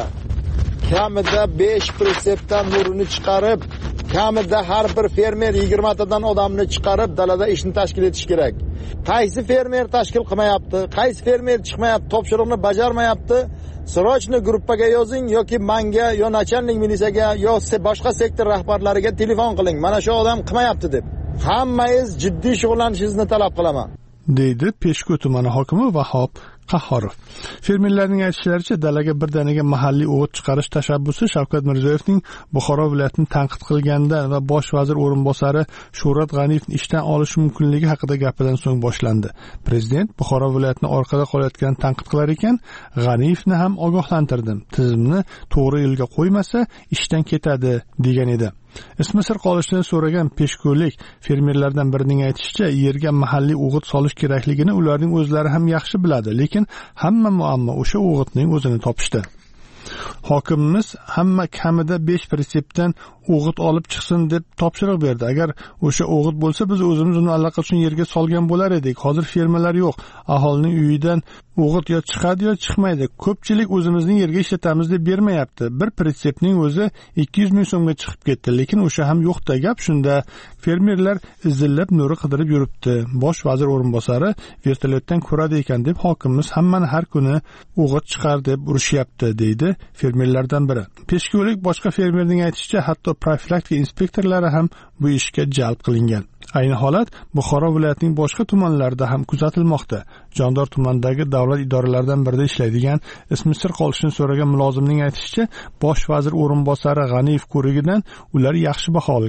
kamida besh pritsepdan nurini chiqarib, kamida har bir fermer yigirma tadan odamni chiqarib dalada ishni tashkil etish kerak. Qaysi fermer tashkil qilmayapti, qaysi fermer chiqmayapti, topshiriqni bajarmayapti, srochni gruppaga yozing yoki menga yo nachalnik militsiyaga yo boshqa sektor rahbarlariga telefon qiling. Mana shu odam qilmayapti deb. Hammangiz jiddiy shug'ullanishingizni talab qilaman, deydi Peshku tumani hokimi Vahob Qahhorov. Fermerlarning aytishlaricha, dalaga birdaniga mahalliy o'g'it chiqarish tashabbusi Shavkat Mirziyoyevning Buxoro viloyatini tanqid qilgandan va bosh vazir o'rinbosari Shuhrat G'aniyevni ishdan olish mumkinligi haqida gapidan so'ng boshlandi. Prezident Buxoro viloyatini orqada qolayotganini tanqid qilar ekan, G'aniyevni ham ogohlantirdim. Tizimni to'g'ri yo'lga qo'ymasa, ishdan ketadi degan edi. Ismi sir qolishini so'ragan peshko'lik fermerlardan birining aytishicha, yerga mahalliy o'g'it solish kerakligini ularning o'zlari ham yaxshi biladi, lekin hamma muammo o'sha o'g'itning o'zini topishdi. Hokimimiz hamma kamida besh pritsepdan o'g'it olib chiqsin deb topshiriq berdi. Agar o'sha o'g'it bo'lsa, biz o'zimiz uni allaqachon yerga solgan bo'lar edik. Hozir fermalar yo'q. Aholining uyidan o'g'it yo chiqadi yo chiqmaydi. Ko'pchilik o'zimizning yerga ishlatamiz deb bermayapti. Bir pritsepning o'zi ikki yuz ming so'mga chiqib ketdi, lekin o'sha ham yo'qda. Gap shunda, fermerlar izillab nuri qidirib yuribdi. Bosh vazir o'rinbosari vertolyotdan ko'radi ekan deb hokimimiz hammani har kuni o'g'it chiqar deb urishyapti, deydi fermerlardan biri. Peshko'lik boshqa fermerning aytishicha, hatto profilaktika inspektorlari ham bu ishga jalb qilingan. Ayni holat Buxoro viloyatining boshqa tumanlarida ham kuzatilmoqda. Jondor tumanidagi davlat idoralaridan birida ishlaydigan, ismi sir qolishini so'ragan mulozimning aytishicha, bosh vazir o'rinbosari G'aniyev ko'rigidan ular yaxshi baho olgan.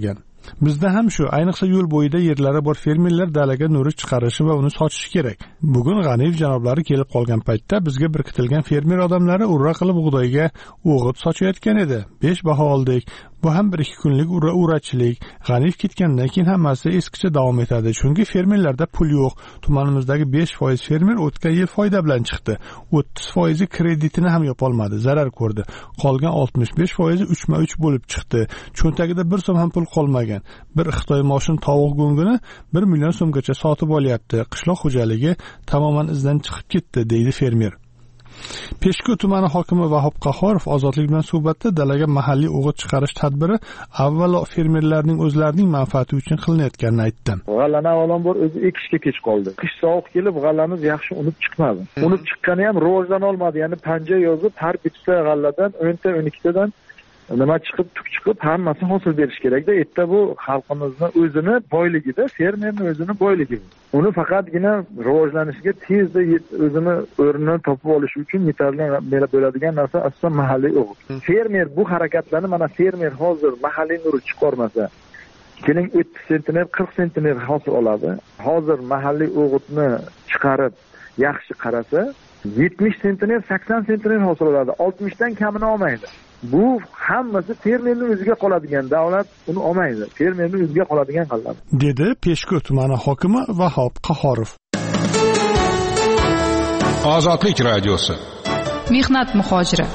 Bizda ham shu, ayniqsa yo'l bo'yida yerlari bor fermerlar dalaga nuri chiqarishi va uni sochishi kerak. Bugun G'aniyev janoblari kelib qolgan paytda bizga birkitilgan fermer odamlari urra qilib bug'doyga o'g'it sochayotgan edi. besh baho oldik. Bu ham bir ikki kunlik urachilik. G'aniyev ketgandan keyin hammasi eskicha davom etadi. Chunki fermerlarda pul yo'q. Tumanimizdagi besh foiz fermer o'tgan yil foyda bilan chiqdi. o'ttiz foiz kreditini ham yopolmadi, zarar ko'rdi. Qolgan oltmish besh foiz uchma uch bo'lib chiqdi. Cho'ntagida bir so'm ham pul qolmagan. Bir Xitoy moshin tovuq go'ngini bir million so'mgacha sotib olyapti. Qishloq xo'jaligi tamoman izdan chiqib ketdi, deydi fermer. Peshku tumani hokimi Vahob Qahhorov Ozodlik bilan suhbatda dalaga mahalliy o'g'it chiqarish tadbiri avvalo fermerlarning o'zlarining manfaati uchun qilinayotganini aytdi. G'allani avvalambor o'zi ekishga kech qoldi. Qish sovuq kelib g'allamiz yaxshi unib chiqmadi. Unib chiqqani ham rivojdan olmadi, ya'ni panja yozib har bitta g'alladan o'nta o'n ikkitadan nima chiqib, tuk chiqib hammasi hosil berish kerak-da. Erta bu xalqimizning o'zini boyligida, fermerning o'zini boyligi. Uni faqatgina rivojlanishiga tezda o'zini o'rnini topib olish uchun yetarli bo'ladigan narsa aslida mahalliy o'g'it. Fermer bu harakatlarni, mana fermer hozir mahalliy nuri chiqarmasa, keling o'ttiz sentner, qirq sentner hosil oladi. Hozir mahalliy o'g'itni chiqarib yaxshi qarasa, yetmish sentner, sakson sentner hosil oladi. oltmish dan kamini olmaydi. Bu hammasi fermerning o'ziga qoladigan, davlat uni olmaydi. Fermerning o'ziga qoladigan qiladi, dedi Peshku tumani hokimi Vahob Qahhorov. Ozodlik radiosi. Mehnat muhojiri.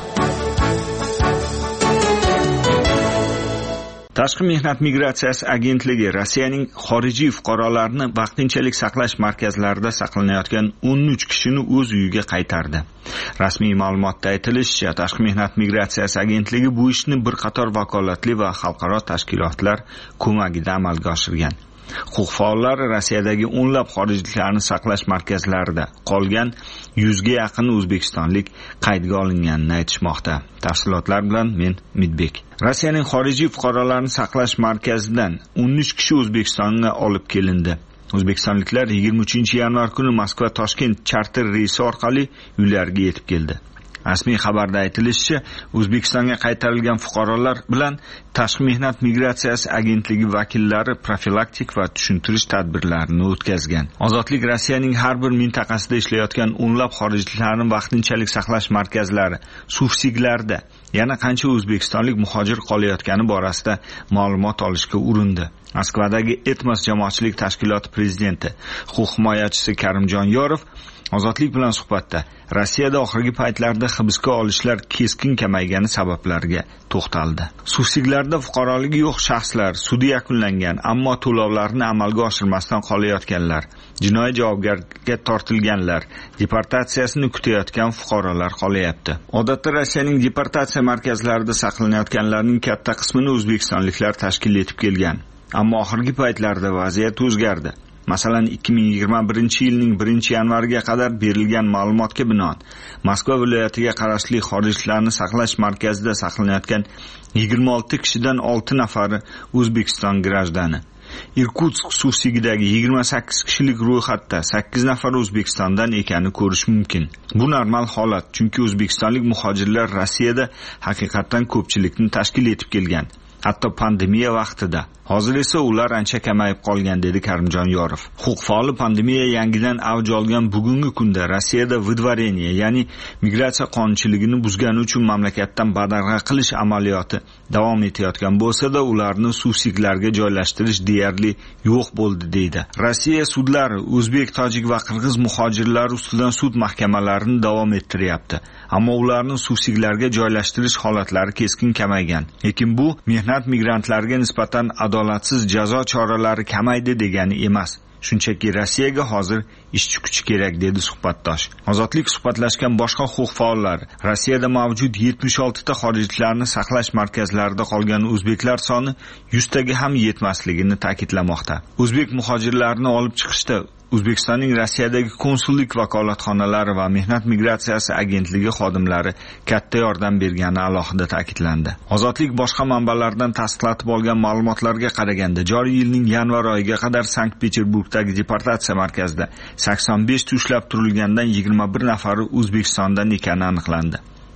Tashqi mehnat migratsiyasi agentligi Rossiyaning xorijiy fuqarolarini vaqtinchalik saqlash markazlarida saqlanayotgan o'n uch kishini o'z uyiga qaytardi. Rasmiy ma'lumotda aytilishicha, Tashqi mehnat migratsiyasi agentligi bu ishni bir qator vakolatli va xalqaro tashkilotlar ko'magida amalga oshirgan. Huquq faollari Rossiyadagi o'nlab xorijliklarni saqlash markazlarida qolgan yuzga yaqin o'zbekistonlik qaydga olinganini aytishmoqda. Tafsilotlar bilan men Midbek. Rossiyaning xorijiy fuqarolarini saqlash markazidan o'n uch kishi O'zbekistonga olib kelindi. O'zbekistonliklar yigirma uchinchi yanvar kuni Moskva Toshkent charter reysi orqali uylariga yetib keldi. Rasmiy xabarda aytilishicha, O'zbekistonga qaytarilgan fuqarolar bilan Tashqi mehnat migratsiyasi agentligi vakillari profilaktik va tushuntirish tadbirlarini o'tkazgan. Ozodlik Rossiyaning har bir mintaqasida ishlayotgan o'nlab xorijliklarni vaqtinchalik saqlash markazlari, sufsiglarda yana qancha o'zbekistonlik muhojir qolayotgani borasida ma'lumot olishga urindi. Moskvadagi Etmos jamoatchilik tashkiloti prezidenti, huquq himoyachisi Karimjon Yorov Ozodlik bilan suhbatda Rossiyada oxirgi paytlarda hibsga olishlar keskin kamaygani sabablariga to'xtaldi. Sufsiglarda fuqaroligi yo'q shaxslar, sudi yakunlangan, ammo to'lovlarni amalga oshirmasdan qolayotganlar, jinoiy javobgarlikka tortilganlar, deportatsiyasini kutayotgan fuqarolar qolayapti. Odatda Rossiyaning deportatsiya markazlarida saqlanayotganlarning katta qismini o'zbekistonliklar tashkil etib kelgan. Ammo oxirgi paytlarda vaziyat o'zgardi. Masalan, ikki ming yigirma birinchi yilning birinchi yanvariga qadar berilgan ma'lumotga binoan, Moskva viloyatiga qarashli xorijliklarni saqlash markazida saqlanayotgan yigirma olti kishidan olti nafari O'zbekiston grajdani. Irkutsk sufsigidagi yigirma sakkiz kishilik ro'yxatda sakkiz nafar O'zbekistondan ekani ko'rish mumkin. Bu normal holat, chunki o'zbekistonlik muhojirlar Rossiyada haqiqatan ko'pchilikni tashkil etib kelgan. Hatto pandemiya vaqtida. Hozir esa ular ancha kamayib qolgan, dedi Karimjon Yorov. Huquq faoli pandemiya yangidan avj olgan bugungi kunda Rossiyada vidvareniya, ya'ni migratsiya qonunchiligini buzgani uchun mamlakatdan badarg'a qilish amaliyoti davom etayotgan bo'lsa-da, ularni sufsiglarga joylashtirish deyarli yo'q bo'ldi, deydi. Rossiya sudlari o'zbek, tojik va qirg'iz muhojirlar ustidan sud mahkamalarini davom ettiryapti. Ammo ularni sufsiglarga joylashtirish holatlari keskin kamaygan. Lekin bu mehnat migrantlarga nisbatan adolatsiz jazo choralari kamaydi degani emas. Shunchaki Rossiyaga hozir ishchi kuchi kerak, dedi suhbatdosh. Ozodlik suhbatlashgan boshqa huquq faollari Rossiyada mavjud yetmish olti ta xorijliklarni saqlash markazlarida qolgan o'zbeklar soni yuz taga ham yetmasligini ta'kidlamoqda. O'zbek muhojirlarini olib chiqishda O'zbekistonning Rossiyadagi konsullik vakolatxonalari va mehnat migratsiyasi agentligi xodimlari katta yordam bergani alohida ta'kidlandi. Ozodlik boshqa manbalardan tasdiqlatib olgan ma'lumotlarga qaraganda, joriy yilning yanvar oyiga qadar Sankt-Peterburgdagi deportatsiya markazida sakson besh ta ushlab turilgandan yigirma bir nafari O'zbekistondan ekani aniqlandi.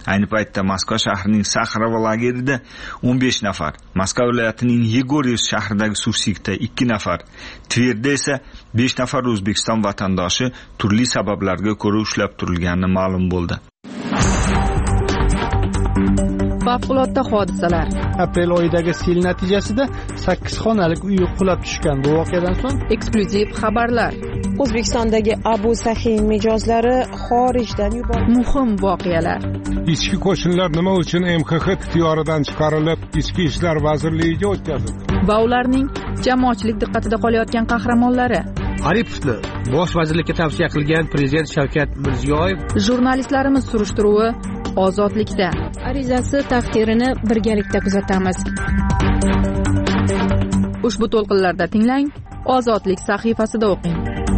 Ayni paytda Moskva shahrining Saxarova lagerida o'n besh nafar, Moskva viloyatining Yegoryev shahridagi Sursikda ikki nafar, Tverda esa besh nafar O'zbekiston vatandoshi turli sabablarga ko'ra ushlab turilgani ma'lum bo'ldi. Favqulodda hodisalar. Aprel oyidagi sel natijasida sakkiz xonalik uy qulab tushgan. Bu voqeadan so'ng eksklyuziv xabarlar. O'zbekistondagi Abu Sahin mijozlari xorijdan yuborildi. Muhim voqealar. Ichki qo'shinlar nima uchun M X X ixtiyoridan chiqarilib, Ichki ishlar vazirligiga o'tkazildi? Va ularning jamoatchilik diqqatida qolayotgan qahramonlari. Aripovni bosh vazirlikka tavsiya qilgan prezident Shavkat Mirziyoyev. Jurnalistlarimiz surishtiruvi Ozodlikda. Arizasi taqdirini birgalikda kuzatamiz. Ushbu to'lqinlarda tinglang, Ozodlik sahifasida o'qing.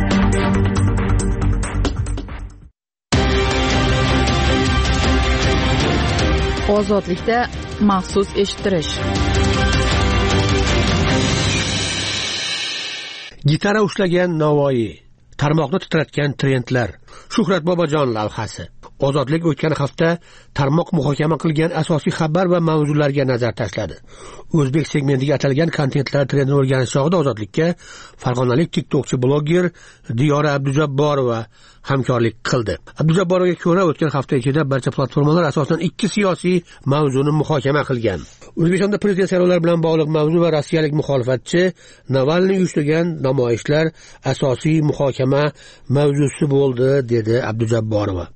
Ozodlikda maxsus eshittirish. Gitara ushlagan Navoiy, tarmoqni titratgan trendlar. Shuhrat Bobojon lavhasi. Ozodlik o'tgan hafta tarmoq muhokama qilgan asosiy xabar va mavzularga nazar tashladi. O'zbek segmentiga atalgan kontentlar trendini o'rganish chog'ida Ozodlikka farg'onalik TikTokchi bloger Diyora Abdujabborova hamkorlik qildi. Abdujabborovga ko'ra, o'tgan hafta ichida barcha platformalar asosan ikki siyosiy mavzuni muhokama qilgan. O'zbekistonda prezident saylovlari bilan bog'liq mavzu va rossiyalik muxolifatchi Navalniy uyushtirgan namoyishlar asosiy muhokama mavzusi bo'ldi, dedi Abdujabborova.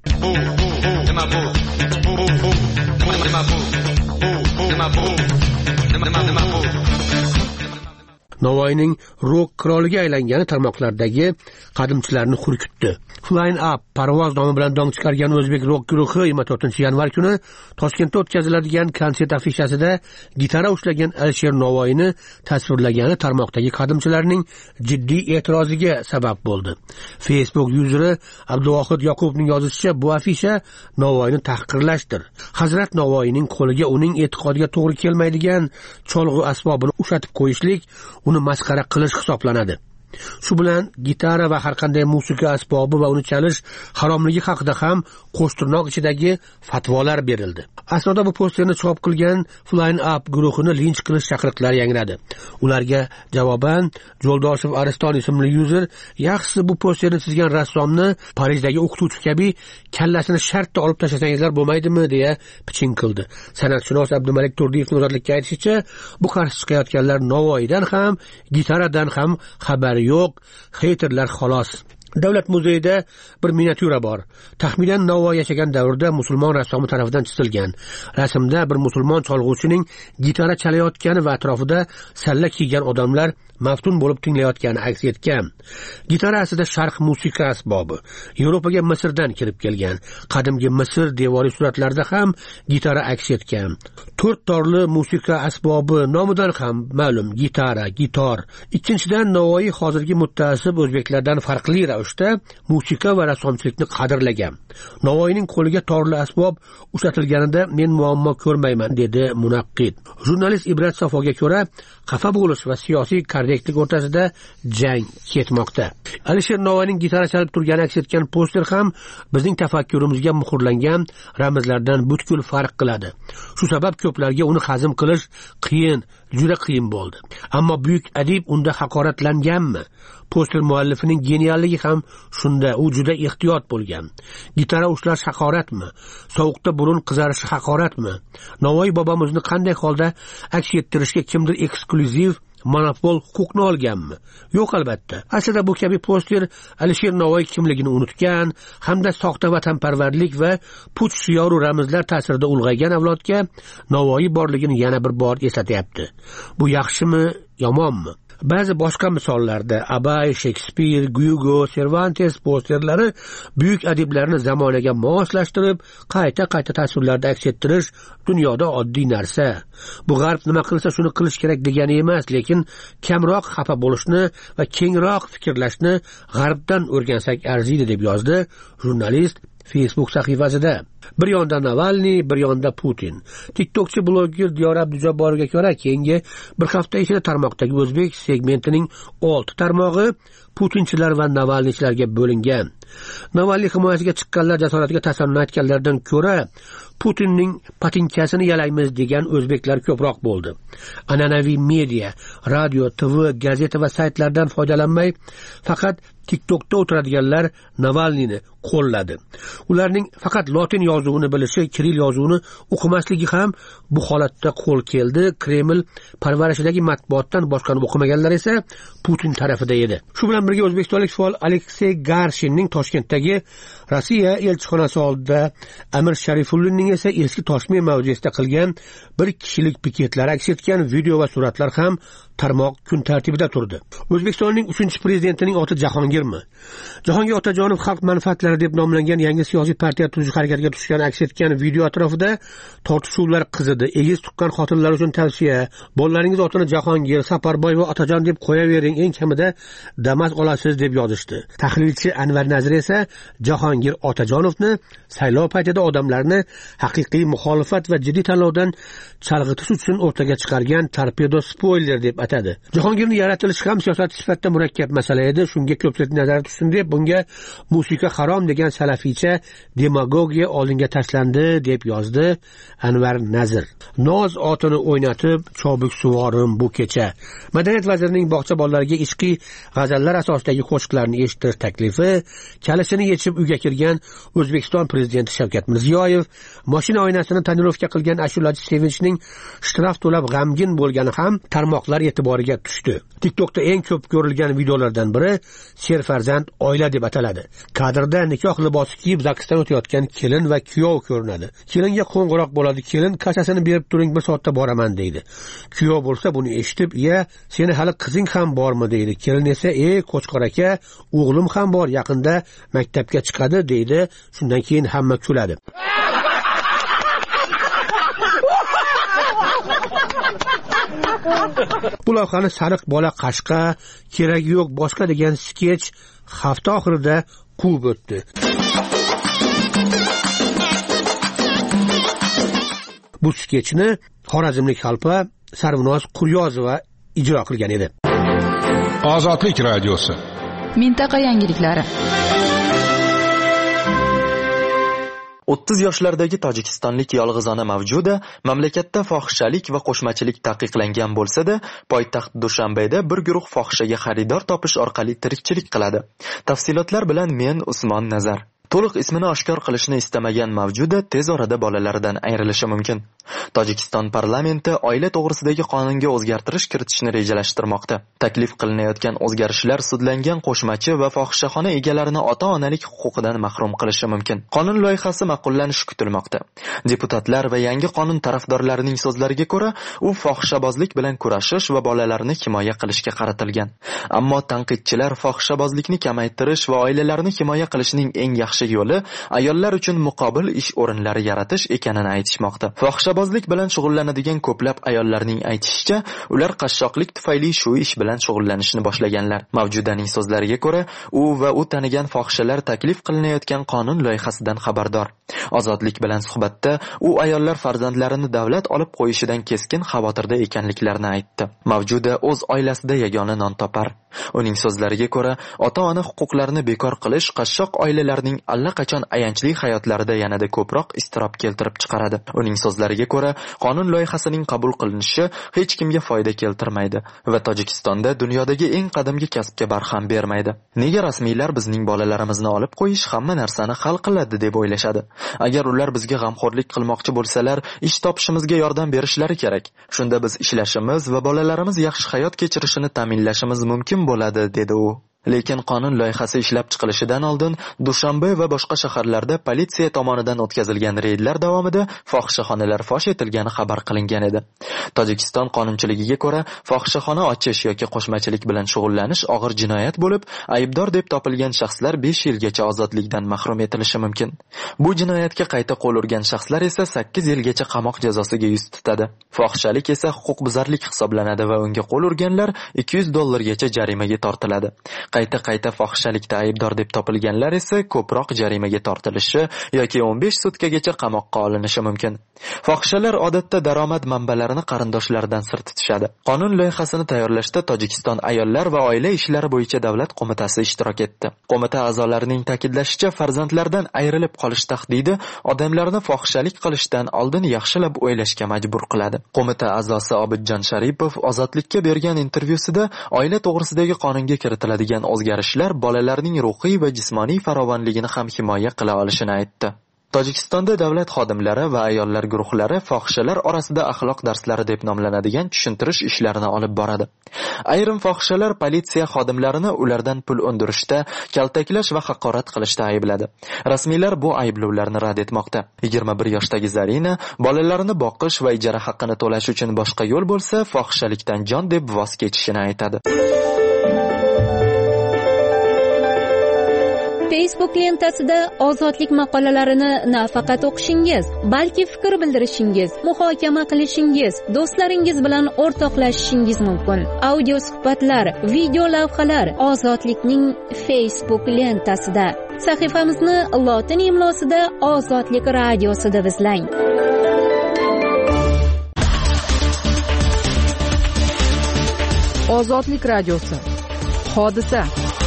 Navoiyning rock qiroliga aylangani tarmoqlardagi qadimchilarni hurkitdi. Flying Up parvoz nomi bilan dong chiqargan o'zbek rock guruhi yigirma to'rtinchi yanvar kuni Toshkentda o'tkaziladigan konsert afishasida gitara ushlagan Alisher Navoiyni tasvirlagani tarmoqdagi qadimchilarning jiddiy e'tiroziga sabab bo'ldi. Facebook yuzeri Abduvohid Yoqubning yozishicha, bu afisha Navoiyni tahqirlashdir. Hazrat Navoiyning qo'liga uning e'tiqodiga to'g'ri kelmaydigan cholg'u asbobini ushatib qo'yishlik uni masxara qilish hisoblanadi. Shu bilan gitara va har qanday musiqa asbobi va uni chalish haromligi haqida ham qo'shtirnoq ichidagi fatvolar berildi. Aslida bu posterni chop qilgan Flying Up guruhini linch qilish chaqiriqlari yangradi. Ularga javoban Jo'ldoshev Ariston ismli yuzer, yaxshisi bu posterni chizgan rassomni Parijdagi o'qituvchi kabi kallasini shartda olib tashlasangizlar bo'lmaydimi deya piching qildi. San'atshunos Abdumalik Turdiyevning Ozodlikka aytishicha, bu qarshi chiqayotganlar Navoiydan ham, gitaradan ham xabar yo'q, xeyterlar xolos. Davlat muzeyida bir miniatyura bor. Taxminan Navoiy yashagan davrda musulmon rassomi tomonidan chizilgan. Rasmda bir musulmon cholg'uvchining gitara chalayotgani va atrofida salla kiygan odamlar maftun bo'lib tinglayotgani aks etgan. Gitara aslida sharq musiqa asbobi. Yevropaga Misrdan kirib kelgan. Qadimgi Misr devoriy suratlarida ham gitara aks etgan. To'rt torli musiqa asbobi nomidan ham ma'lum gitara, gitor. Ikkinchidan Navoiy hozirgi muttaasib o'zbeklardan farqli ravishda musiqa va rassomchilikni qadrlagan. Navoiyning qo'liga torli asbob ushatilganida men muammo ko'rmayman, dedi munaqqid. Jurnalist Ibrat Safoga ko'ra, xafa bo'lish va siyosiy korrektlik o'rtasida jang ketmoqda. Alisher Navoiyning gitara chalib turgani aks etgan poster ham bizning tafakkurimizga muhrlangan ramzlardan butkul farq qiladi. Shu sabab ko'plarga uni hazm qilish qiyin, juda qiyin bo'ldi. Ammo buyuk adib unda haqoratlanganmi? Poster muallifining genialligi ham shunda, u juda ehtiyot bo'lgan. Gitara ushlash haqoratmi? Sovuqda burun qizarishi haqoratmi? Navoiy bobomizni qanday holda aks ettirishga kimdir eksklyuziv monopol huquqni olganmi? Yo'q, albatta. Aslida bu kabi poster Alisher Navoiy kimligini unutgan hamda soxta vatanparvarlik va puch shiyoru ramzlar ta'sirida ulg'aygan avlodga Navoiy borligini yana bir bor eslatyapti. Bu yaxshimi, yomonmi? Ba'zi boshqa misollarda Abay, Shekspir, Hugo, Cervantes posterlari buyuk adiblarni zamonaga moslashtirib, qayta-qayta tasvirlarda aks ettirish dunyoda oddiy narsa. Bu g'arb nima qilsa shuni qilish kerak degani emas, lekin kamroq xafa bo'lishni va kengroq fikrlashni g'arbdan o'rgansak arziydi, deb yozdi jurnalist Facebook sahifasida. Bir yonda Navalniy, bir yonda Putin. TikTokchi bloger Diyor Abdujabborga ko'ra, keyingi bir hafta ichida tarmoqdagi o'zbek segmentining olti tarmog'i Putinchilar va Navalniychilarga bo'lingan. Navalniy himoyasiga chiqqanlar jasoratiga tasanno aytganlardan ko'ra Putinning patinkasini yalaymiz degan o'zbeklar ko'proq bo'ldi. An'anaviy media, radio, T V, gazeta va saytlardan foydalanmay faqat TikTokda o'tiradiganlar Navalniyni qo'lladi. Ularning faqat lotin yozuvini bilishi, kiril yozuvini o'qimasligi ham bu holatda qo'l keldi. Kreml parvarishidagi matbuotdan boshqani o'qimaganlar esa Putin tarafida edi. Shu bilan birga o'zbekistonlik faol Aleksey Garshinning Toshkentdagi Rossiya elchixonasi oldida Amir Sharifullinning esa eski Toshkent mavzesida qilgan bir kishilik piketlar aks etgan video va suratlar ham tarmoq kun tartibida turdi. O'zbekistonning uchinchi prezidentining oti Jahongirmi? Jahongir Otajonov xalq manfaatlari deb nomlangan yangi siyosiy partiya tuzish harakatiga tushgan aks etgan video atrofida tortishuvlar qizidi. Egiz tuqqan xotinlar uchun tavsiya: bolalaringiz otini Jahongir, Saparboy va Otajon deb qo'yavering, eng kamida Damas olasiz deb yozishdi. Tahlilchi Anvar Nazir esa Jahongir Otajonovni saylov paytida odamlarni haqiqiy muxolifat va jiddiy tanlovdan chalg'itish uchun o'rtaga chiqargan torpedo spoiler deb atadi. Jahongirning yaratilishi ham siyosat sifatida murakkab masala edi. Shunga ko'pchilik nazar tushsin deb bunga musiqa harom degan salafiycha demagogiya oldinga tashlandi deb yozdi Anvar Nazir. Noz otini o'ynatib chobuk suvorim bu kecha. Madaniyat vazirining bog'cha bolalariga ishqiy g'azallar asosidagi qo'shiqlarni eshitish taklifi, kalishini yechib uyga kirgan O'zbekiston prezidenti Shavkat Mirziyoyev, mashina oynasini tonirovka qilgan ashulachi Sevinchning shtraf to'lab g'amgin bo'lgani ham tarmoqlar e'tiboriga tushdi. TikTokda eng ko'p ko'rilgan videolardan biri Serfarzand oila deb ataladi. Kadrda nikoh libosi kiyib zaksdan o'tayotgan kelin va kuyov ko'rinadi. Kelinga qo'ng'iroq bo'ladi. Kelin kasasini berib turing, bir soatda boraman deydi. Kuyov bo'lsa buni eshitib, "Ya, seni hali qizing ham bormi?" deydi. Kelin esa, "Ey qo'chqor aka, o'g'lim ham bor, yaqinda maktabga chiqadi" deydi. Shundan keyin hamma kuladi. Bu lavhani sariq bola qashqa, keragi yo'q boshqa degan sketch hafta oxirida quvib o'tdi. Bu sketchni xorazmlik xalpa Sarvinoz Quryozova ijro qilgan edi. Ozodlik radiosi. Mintaqa yangiliklari. o'ttiz yoshlardagi tojikistonlik yolg'izona mavjuda mamlakatda fohishalik va qo'shmachilik taqiqlangan bo'lsa-da, poytaxt Dushanbeda bir guruh fohishaga xaridor topish orqali tirikchilik qiladi. Tafsilotlar bilan men Usmon Nazar. To'liq ismini oshkor qilishni istamagan mavjuda tez orada bolalaridan ayrilishi mumkin. Tojikiston parlamenti oila to'g'risidagi qonunga o'zgartirish kiritishni rejalashtirmoqda. Taklif qilinayotgan o'zgarishlar sudlangan qo'shmachi va fohishaxona egalarini ota-onalik huquqidan mahrum qilishi mumkin. Qonun loyihasi ma'qullanishi kutilmoqda. Deputatlar va yangi qonun tarafdorlarining so'zlariga ko'ra, u fohishabozlik bilan kurashish va bolalarni himoya qilishga qaratilgan. Ammo tanqidchilar fohishabozlikni kamaytirish va oilalarni himoya qilishning eng yaxshi yo'li ayollar uchun muqobil ish o'rinlari yaratish ekanini aytishmoqda. Fohishabozlik bilan shug'ullanadigan ko'plab ayollarning aytishicha, ular qashshoqlik tufayli shu ish bilan shug'ullanishni boshlaganlar. Mavjudaning so'zlariga ko'ra, u va u tanigan fohishalar taklif qilinayotgan qonun loyihasidan xabardor. Ozodlik bilan suhbatda u ayollar farzandlarini davlat olib qo'yishidan keskin xavotirda ekanliklarini aytdi. Mavjuda o'z oilasida yagona non topar. Uning so'zlariga ko'ra, ota-ona huquqlarini bekor qilish qashshoq oilalarning allaqachon ayanchli hayotlarida yanada ko'proq iztirob keltirib chiqaradi. Uning so'zlariga ko'ra, qonun loyihasining qabul qilinishi hech kimga foyda keltirmaydi va Tojikistonda dunyodagi eng qadimgi kasbga barham bermaydi. Nega rasmiylar bizning bolalarimizni olib qo'yish hamma narsani hal qiladi deb o'ylashadi? Agar ular bizga g'amxo'rlik qilmoqchi bo'lsalar, ish topishimizga yordam berishlari kerak. Shunda biz ishlashimiz va bolalarimiz yaxshi hayot kechirishini ta'minlashimiz mumkin bo'ladi, dedi u. Lekin qonun loyihasi ishlab chiqilishidan oldin Dushanbe va boshqa shaharlarda politsiya tomonidan o'tkazilgan reydlar davomida fohishaxonalar fosh etilgani xabar qilingan edi. Tojikiston qonunchiligiga ko'ra, fohishaxona ochish yoki qo'shmachilik bilan shug'ullanish og'ir jinoyat bo'lib, aybdor deb topilgan shaxslar besh yilgacha ozodlikdan mahrum etilishi mumkin. Bu jinoyatga qayta qo'l urgan shaxslar esa sakkiz yilgacha qamoq jazosiga yuz tutadi. Fohishalik esa huquqbuzarlik hisoblanadi va unga qo'l urganlar ikki yuz dollargacha jarimaga tortiladi. qayta-qayta fohishalikda aybdor deb topilganlar esa ko'proq jarimaga tortilishi yoki o'n besh sutkagacha qamoqqa olinishi mumkin. Fohishalar odatda daromad manbalarini qarindoshlaridan sir tutishadi. Qonun loyihasini tayyorlashda Tojikiston ayollar va oila ishlari bo'yicha davlat qo'mitasi ishtirok etdi. Qo'mita a'zolarining ta'kidlashicha, farzandlardan ayrilib qolish tahdidi odamlarni fohishalik qilishdan oldin yaxshilab o'ylashga majbur qiladi. Qo'mita a'zosi Obidjon Sharipov Ozodlikka bergan intervyusida oila to'g'risidagi qonunga kiritiladigan o'zgarishlar bolalarning ruhiy va jismoniy farovonligini ham himoya qila olishini aytdi. Tojikistonda davlat xodimlari va ayollar guruhlari fohishalar orasida axloq darslari deb nomlanadigan tushuntirish ishlarini olib boradi. Ayrim fohishalar politsiya xodimlarini ulardan pul undirishda, kaltaklash va haqorat qilishda aybladi. Rasmiylar bu ayblovlarni rad etmoqda. yigirma bir yoshdagi Zarina bolalarini boqish va ijara haqqini to'lash uchun boshqa yo'l bo'lsa, fohishalikdan jon deb voz kechishini aytadi. Facebook lentasida ozodlik maqolalarini nafaqat o'qishingiz, balki fikr bildirishingiz, muhokama qilishingiz, do'stlaringiz bilan o'rtoqlashishingiz mumkin. Audio suhbatlar, video lavhalar Ozodlikning Facebook lentasida. Sahifamizni lotin imlosida Ozodlik radiosi deb izlang. Ozodlik radiosi. Hodisa.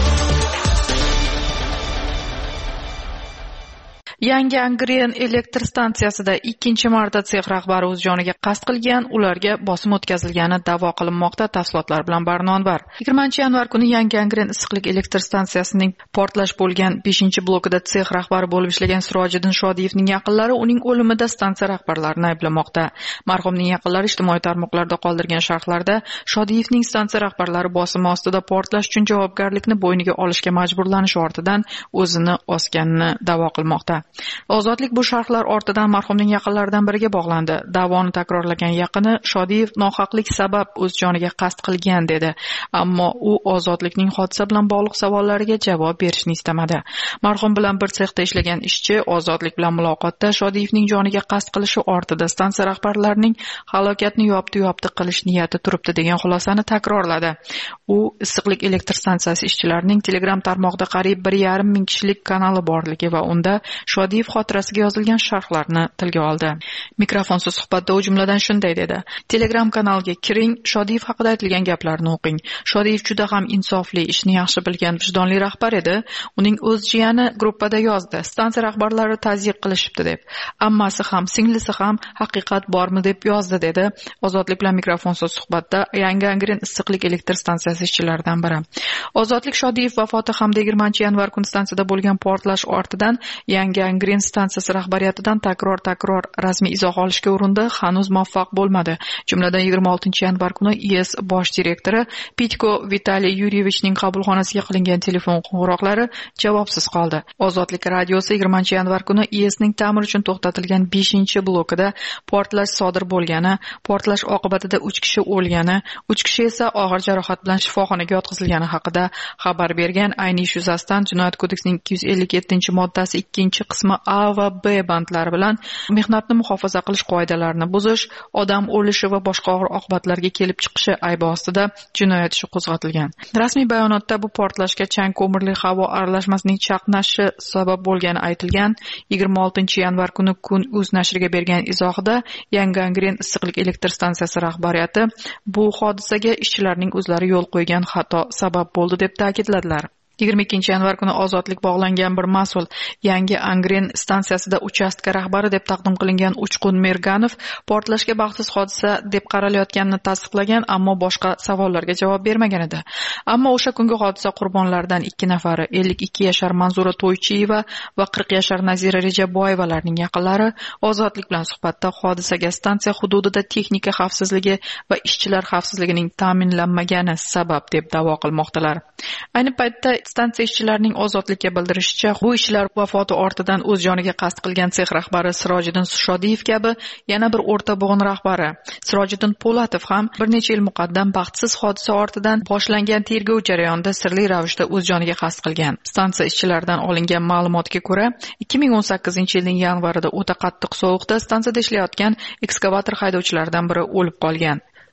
Yangi Angren elektr stansiyasida ikkinchi marta sex rahbari o'z joniga qasd qilgan, ularga bosim o'tkazilgani da'vo qilinmoqda. Tafsilotlar bilan Barnonvar. yigirmanchi yanvar kuni Yangi Angren issiqlik elektr stansiyasining portlash bo'lgan beshinchi blokida sex rahbari bo'lib ishlagan Sirojiddin Shodiyevning yaqinlari uning o'limida stansiya rahbarlarini ayblamoqda. Marhumning yaqinlari ijtimoiy tarmoqlarda qoldirgan sharhlarda Shodiyevning stansiya rahbarlari bosimi ostida portlash uchun javobgarlikni bo'yniga olishga majburlanishi ortidan o'zini osganini da'vo qilmoqda. Ozodlik bu sharhlar ortidan marhumning yaqinlaridan biriga bog'landi. Da'voni takrorlagan yaqini Shodiyev nohaqlik sabab o'z joniga qasd qilgan dedi, ammo u Ozodlikning hodisa bilan bog'liq savollariga javob berishni istamadi. Marhum bilan bir sexda ishlagan ishchi Ozodlik bilan muloqotda Shodiyevning joniga qasd qilishi ortida stansiya rahbarlarining halokatni yopdi-yopdi qilish niyati turibdi degan xulosani takrorladi. U issiqlik elektr stansiyasi ishchilarining Telegram tarmog'ida qariyb bir yarim ming kishilik kanali borligi va unda Shodiyev xotirasiga yozilgan sharhlarni tilga oldi. Mikrofonsiz suhbatda u jumladan shunday dedi: Telegram kanaliga kiring, Shodiyev haqida aytilgan gaplarni o'qing. Shodiyev juda ham insofli, ishni yaxshi bilgan, vijdonli rahbar edi. Uning o'z jiyani gruppada yozdi. Stansiya rahbarlari tazyiq qilishibdi deb. Ammasi ham, singlisi ham haqiqat bormi deb yozdi dedi. Ozodlik bilan mikrofonsiz suhbatda Yangi Angren issiqlik elektr stansiyasi ishchilaridan biri. Ozodlik Shodiyev vafoti hamda yigirmanchi yanvar kuni stansiyada bo'lgan portlash ortidan Yangi Angren stansiyasi rahbariyatidan takror-takror rasmiy izoh olishga urindi, hanuz muvaffaq bo'lmadi. Jumladan yigirma oltinchi yanvar kuni I E S bosh direktori Pitko Vitaliy Yuryevichning qabulxonasiga qilingan telefon qo'ng'iroqlari javobsiz qoldi. Ozodlik radiosi yigirmanchi yanvar kuni I E S'ning ta'mir uchun to'xtatilgan beshinchi blokida portlash sodir bo'lgani, portlash oqibatida uch kishi o'lgani, uch kishi esa og'ir jarohat bilan shifoxonaga yotqizilgani haqida xabar bergan. Ayni ish yuzasidan Jinoyat kodeksining ikki yuz ellik yettinchi moddasi ikkinchi qismi A va B bandlari bilan mehnatni muhofaza qilish qoidalarini buzish, odam o'lishi va boshqa og'ir oqibatlarga kelib chiqishi aybi ostida jinoyat ishi qo'zg'atilgan. Rasmiy bayonotda bu portlashga chang ko'mirli havo aralashmasining chaqnashi sabab bo'lgani aytilgan. yigirma oltinchi yanvar kuni Kun uz nashriga bergan izohida Yangi Angren issiqlik elektr stansiyasi rahbariyati bu hodisaga ishchilarning o'zlari yo'l qo'ygan xato sabab bo'ldi deb ta'kidladilar. yigirma ikkinchi yanvar kuni Ozodlik bog'langan bir mas'ul Yangi Angren stansiyasida uchastka rahbari deb taqdim qilingan Uchqun Merganov portlashga baxtsiz hodisa deb qaralayotganini tasdiqlagan, ammo boshqa savollarga javob bermagan edi. Ammo o'sha kungi hodisa qurbonlaridan ikki nafari ellik ikki yashar Manzura To'ychiyeva va qirq yashar Nazira Rejaboyevalarning yaqinlari Ozodlik bilan suhbatda hodisaga stansiya hududida texnika xavfsizligi va ishchilar xavfsizligining ta'minlanmagani sabab deb da'vo qilmoqdalar. Ayni paytda stansiya ishchilarining Ozodlikka bildirishicha, bu ishchilar vafoti ortidan o'z joniga qasd qilgan sex rahbari Sirojiddin Shodiyev kabi yana bir o'rta bo'g'in rahbari Sirojiddin Po'latov ham bir necha yil muqaddam baxtsiz hodisa ortidan boshlangan tergov jarayonida sirli ravishda o'z joniga qasd qilgan. Stansiya ishchilaridan olingan ma'lumotga ko'ra, ikki ming o'n sakkizinchi yilning yanvarida o'ta qattiq sovuqda stansiyada ishlayotgan ekskavator haydovchilaridan biri o'lib qolgan.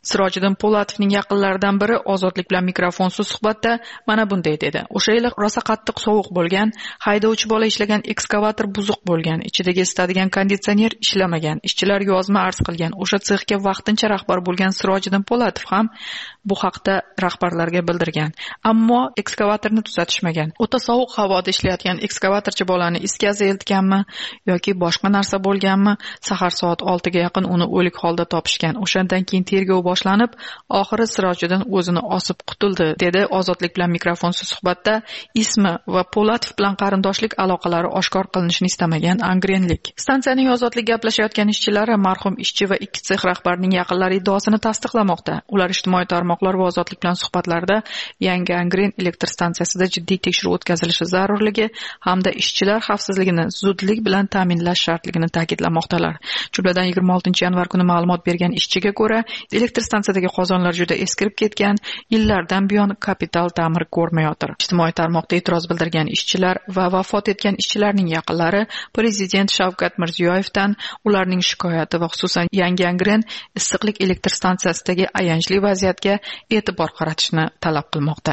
Sirojiddin Po'latovning yaqinlaridan biri Ozodlik bilan mikrofonsiz suhbatda mana bunday dedi. O'sha yili rosa qattiq sovuq bo'lgan, haydovchi bola ishlagan ekskavator buzuq bo'lgan, ichidagi isitadigan konditsioner ishlamagan, ishchilar yozma arz qilgan. O'sha sexga vaqtincha rahbar bo'lgan Sirojiddin Po'latov ham bu haqda rahbarlarga bildirgan. Ammo ekskavatorni tuzatishmagan. O'ta sovuq havoda ishlayotgan ekskavatorchi bolani is gazi eltganmi yoki boshqa narsa bo'lganmi? Sahar soat oltiga yaqin uni o'lik holda topishgan. O'shandan keyin tergov boshlanib, oxiri Sirojiddin o'zini osib qutuldi, dedi Ozodlik bilan mikrofonsiz suhbatda ismi va Po'latov bilan qarindoshlik aloqalari oshkor qilinishini istamagan angrenlik. Stansiyaning Ozodlik gaplashayotgan ishchilari marhum ishchi va ikki sex rahbarining yaqinlari iddaosini tasdiqlamoqda. Ular ijtimoiy tarmoqlar va Ozodlik bilan suhbatlarda yangi angren elektr stansiyasida jiddiy tekshiruv o'tkazilishi zarurligi hamda ishchilar xavfsizligini zudlik bilan ta'minlash shartligini ta'kidlamoqdalar. Jumladan yigirma oltinchi yanvar kuni ma'lumot bergan ishchiga ko'ra, elektr stansiyadagi qozonlar juda eskirib ketgan, yillardan buyon kapital ta'mir ko'rmayotir. Ijtimoiy tarmoqda e'tiroz bildirgan ishchilar va vafot etgan ishchilarning yaqinlari Prezident Shavkat Mirziyoyevdan ularning shikoyati va xususan yangi angren issiqlik elektr stansiyasidagi ayanchli vaziyatga e'tibor qaratishni talab qilmoqda.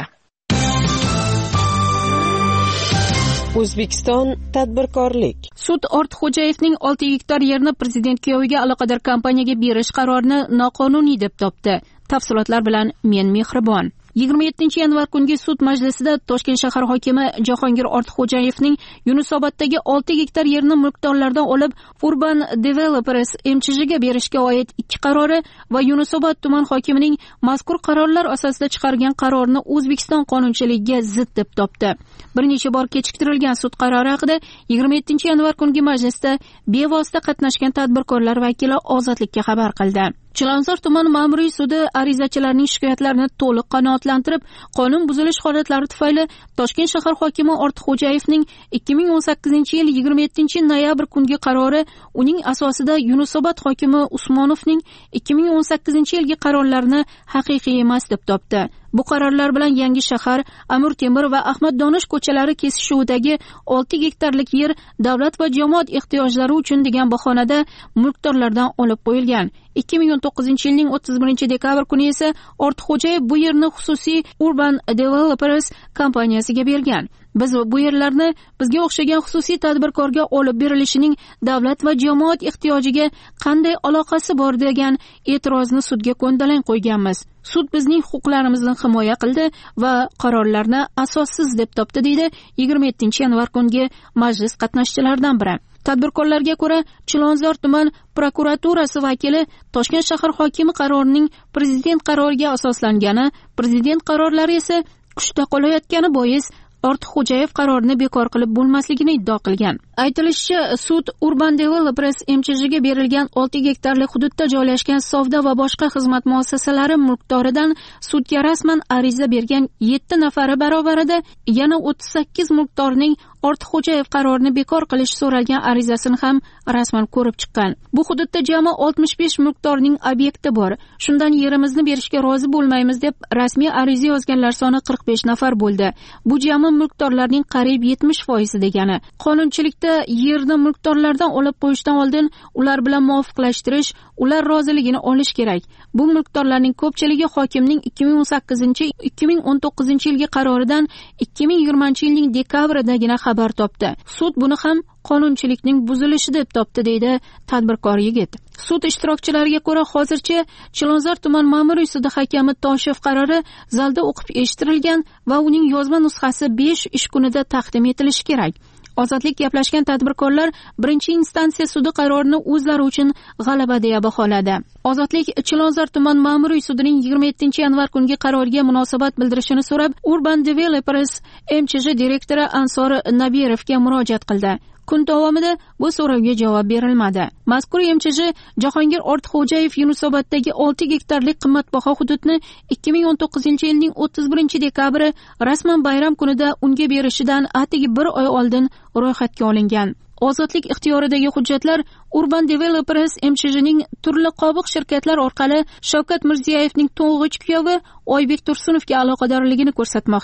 O'zbekiston tadbirkorlik. Sud Ortiqxo'jayevning olti gektar yerni prezident kuyoviga aloqador kompaniyaga berish qarorini noqonuniy deb topdi. Tafsilotlar bilan men Mehribon. yigirma yettinchi yanvar kungi sud majlisida Toshkent shahar hokimi Jahongir Ortiqxo'jayevning Yunusoboddagi olti gektar yerni mulkdorlardan olib Urban Developers M Ch Jga berishga oid ikki qarori va Yunusobod tuman hokimining mazkur qarorlar asosida chiqargan qarorini O'zbekiston qonunchiligiga zid deb topdi. Bir necha bor kechiktirilgan sud qarori haqida yigirma yettinchi yanvar kungi majlisda bevosita qatnashgan tadbirkorlar vakili Ozodlikka xabar qildi. Chilonzor tuman ma'muriy sudi arizachilarning shikoyatlarini to'liq qanoatlantirib, qonun buzilish holatlari tufayli Toshkent shahar hokimi Ortiqxo'jayevning ikki ming o'n sakkizinchi yil yigirma yettinchi noyabr kungi qarori uning asosida Yunusobod hokimi Usmonovning ikki ming o'n sakkizinchi yilgi qarorlarini haqiqiy emas deb topdi. Bu qarorlar bilan Yangi shahar, Amir Temur va Ahmad Donish ko'chalari kesishuvidagi olti gektarlik yer davlat va jamoat ehtiyojlari uchun degan bahonada mulkdorlardan olib qo'yilgan. ikki ming o'n to'qqizinchi yilning o'ttiz birinchi dekabr kuni esa Ortiqxo'jayev bu yerni xususiy Urban Developers kompaniyasiga bergan. Biz bu yerlarni bizga o'xshagan xususiy tadbirkorga olib berilishining davlat va jamoat ehtiyojiga qanday aloqasi bor degan e'tirozni sudga ko'ndalang qo'yganmiz. Sud bizning huquqlarimizni himoya qildi va qarorlarni asossiz deb topdi, deydi yigirma yettinchi yanvar kungi majlis qatnashchilaridan biri. Tadbirkorlarga ko'ra, Chilonzor tuman prokuraturasi vakili Toshkent shahar hokimi qarorining prezident qaroriga asoslangani, prezident qarorlari esa kuchda qolayotgani bois Ortiqxo'jayev qarorini bekor qilib bo'lmasligini iddao qilgan. Aytilishicha, sud Urban Developers M Ch Jga berilgan olti gektarlik hududda joylashgan savdo va boshqa xizmat muassasalari mulkdoridan sudga rasman ariza bergan yetti nafari barobarida yana o'ttiz sakkiz mulkdorning Ortiqxo'jayev qarorini bekor qilish so'ralgan arizasini ham rasman ko'rib chiqqan. Bu hududda jami oltmish besh mulkdorning obyekti bor. Shundan yerimizni berishga rozi bo'lmaymiz deb rasmiy ariza yozganlar soni qirq besh nafar bo'ldi. Bu jami mulkdorlarning qariyb yetmish foiz degani. Qonunchilikda yerni mulkdorlardan olib qo'yishdan oldin ular bilan muvofiqlashtirish, ular roziligini olish kerak. Bu mulkdorlarning ko'pchiligi hokimning ikki ming o'n sakkizinchi ikki ming o'n to'qqizinchi yilgi qaroridan ikki ming yigirmanchi yilning dekabridagina xabar topdi. Sud buni ham qonunchilikning buzilishi deb topdi, deydi tadbirkor yigit. Sud ishtirokchilariga ko'ra, hozircha Chilonzor tuman ma'muriy sudi hakami Toshev qarori zalda o'qib eshittirilgan va uning yozma nusxasi besh ish kunida taqdim etilishi kerak. Ozodlik gaplashgan tadbirkorlar birinchi instansiya sudi qarorini o'zlari uchun g'alaba deya baholadi. Ozodlik Chilonzor tuman ma'muriy sudining yigirma yettinchi yanvar kungi qaroriga munosabat bildirishini so'rab, Urban Developers M Ch J direktori Ansor Nabirovga murojaat qildi. Kun davomida bu so'rovga javob berilmadi. Mazkur M Ch J Jahongir Ortiqxo'jayev Yunusoboddagi olti gektarlik qimmatbaho hududni ikki ming o'n to'qqizinchi yilning o'ttiz birinchi dekabri rasman bayram kunida unga berishidan atigi bir oy oldin ro'yxatga olingan. Ozodlik ixtiyoridagi hujjatlar Urban Developers M Ch Jning turli qobiq shirkatlar orqali Shavkat Mirziyoyevning to'ng'ich kuyovi Oybek Tursunovga aloqadorligini ko'rsatmoqda.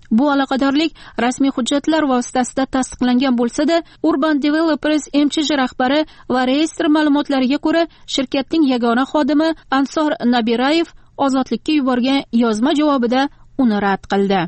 Bu aloqadorlik rasmiy hujjatlar vositasida tasdiqlangan bo'lsa-da, Urban Developers M C J rahbari va reyestr ma'lumotlariga ko'ra, shirkatning yagona xodimi Ansor Nabirayev Ozodlikka yuborgan yozma javobida uni rad qildi.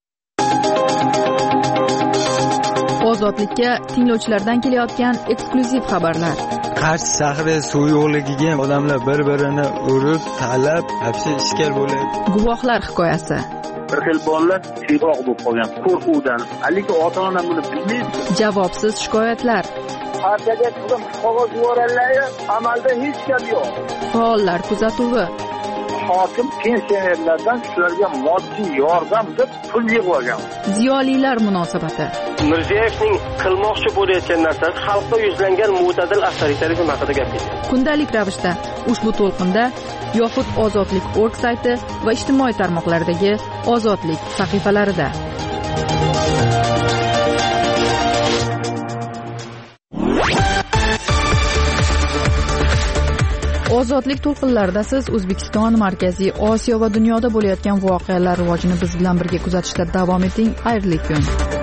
Ozodlikka tinglovchilardan kelayotgan eksklyuziv xabarlar. Qarshi shahri suv yo'qligiga odamlar bir-birini urib, talab, hapsi ishkal bo'ladi. Guvohlar hikoyasi. Bir xil bolalar siyroq bo'lib qolgan qo'rquvdan. Haligi ota-ona buni bilmaydi. Javobsiz shikoyatlar. Partiyaga chiqib qog'oz yuborganlar, amalda hech gap yo'q. Faollar kuzatuvi. Hokim pensionerlardan shularga moddiy yordam deb pul yig'ib. Ziyolilar munosabati. Mirziyoyevning qilmoqchi bo'layotgan narsasi xalqqa yuzlangan mo'tadil avtoritarizm haqida gapirdi. Kundalik ravishda ushbu to'lqinda yoxud ozodlik nokta org sayti va ijtimoiy tarmoqlardagi Ozodlik sahifalarida. Ozodlik to'lqinlarida siz O'zbekiston, Markaziy Osiyo va dunyoda bo'layotgan voqealar rivojini biz bilan birga kuzatishda davom eting. Xayrli kun.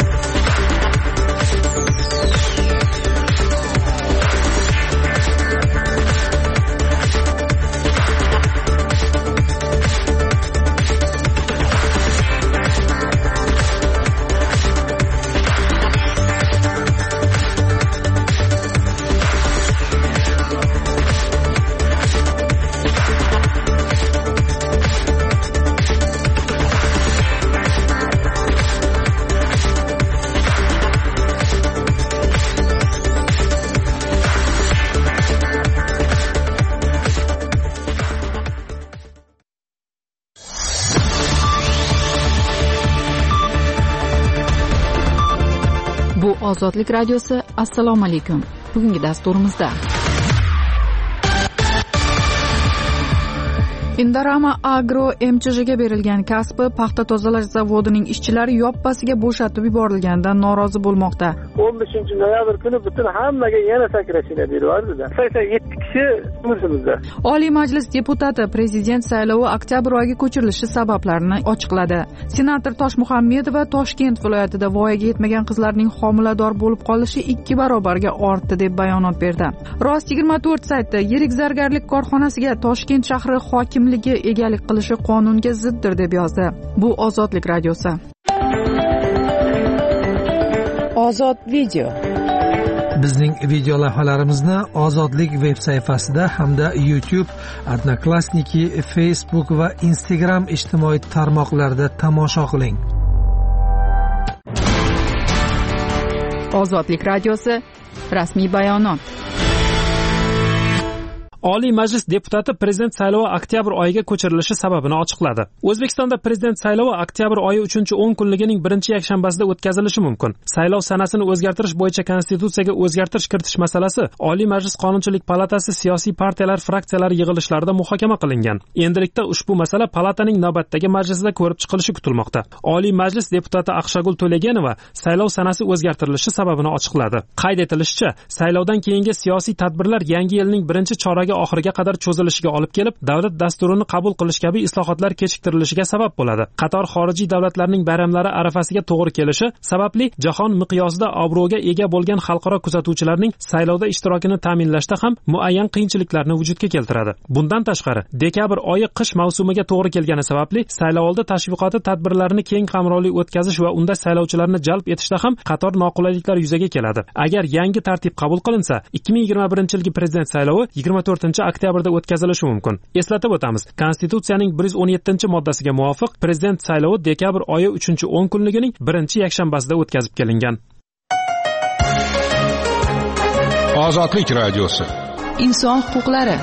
Bu Ozodlik radiosi. Assalomu alaykum. Bugungi dasturimizda Indorama Agro M C J'ga berilgan kasbi paxta tozalash zavodining ishchilari yoppasiga bo'shatib yuborilganidan norozi bo'lmoqda. o'n beshinchi noyabr kuni butun hammaga yana sakrashini beribdi. sakson yetti kishi o'zimizda. Oliy Majlis deputati prezident saylovi oktyabr oyiga ko'chirilishi sabablarini ochiqladi. Senator Toshmuhammedova Toshkent viloyatida voyaga yetmagan qizlarning homilador bo'lib qolishi ikki barobarga ortdi deb bayonot berdi. Rost yigirma to'rt sayti yirik zargarlik korxonasiga Toshkent shahri hokimligi egalik qilishi qonunga ziddir deb yozdi. Bu Ozodlik radiosi. Ozod video. Bizning video lavhalarimizni Ozodlik veb sayfasida hamda YouTube, Odnoklassniki, Facebook va Instagram ijtimoiy tarmoqlarida tomosha qiling. Ozodlik radiosi rasmiy bayonot. Oliy Majlis deputati prezident saylovi oktyabr oyiga ko'chirilishi sababini ochiqladi. O'zbekistonda prezident saylovi oktyabr oyi uchinchi o'n kunligining birinchi yakshanbasida o'tkazilishi mumkin. Saylov sanasini o'zgartirish bo'yicha konstitutsiyaga o'zgartirish kiritish masalasi Oliy Majlis Qonunchilik palatasi siyosiy partiyalar fraksiyalari yig'ilishlarida muhokama qilingan. Endilikda ushbu masala palataning navbatdagi majlisida ko'rib chiqilishi kutilmoqda. Oliy Majlis deputati Aqshagul To'laganova saylov sanasi o'zgartirilishi sababini ochiqladi. Qayd etilishicha, saylovdan keyingi siyosiy tadbirlar yangi yilning birinchi choragi oxiriga qadar cho'zilishiga olib kelib, davlat dasturini qabul qilish kabi islohotlar kechiktirilishiga sabab bo'ladi. Qator xorijiy davlatlarning bayramlari arafasiga to'g'ri kelishi sababli jahon miqyosida obro'ga ega bo'lgan xalqaro kuzatuvchilarning saylovda ishtirokini ta'minlashda ham muayyan qiyinchiliklarni vujudga keltiradi. Bundan tashqari, dekabr oyi qish mavsumiga to'g'ri kelgani sababli saylovoldi tashviqoti tadbirlarini keng qamrovli o'tkazish va unda saylovchilarni jalb etishda ham qator noqulayliklar yuzaga keladi. Agar yangi tartib qabul qilinsa, ikki ming yigirma birinchi yilgi prezident saylovi yigirma to'rtinchi oktyabrda o'tkazilishi mumkin. Eslatib o'tamiz, Konstitutsiyaning bir yuz o'n yettinchi moddasiga muvofiq prezident saylovi dekabr oyi uchinchi o'n kunligining birinchi yakshanbasida o'tkazib kelingan. Ozodlik radiosi. Inson huquqlari.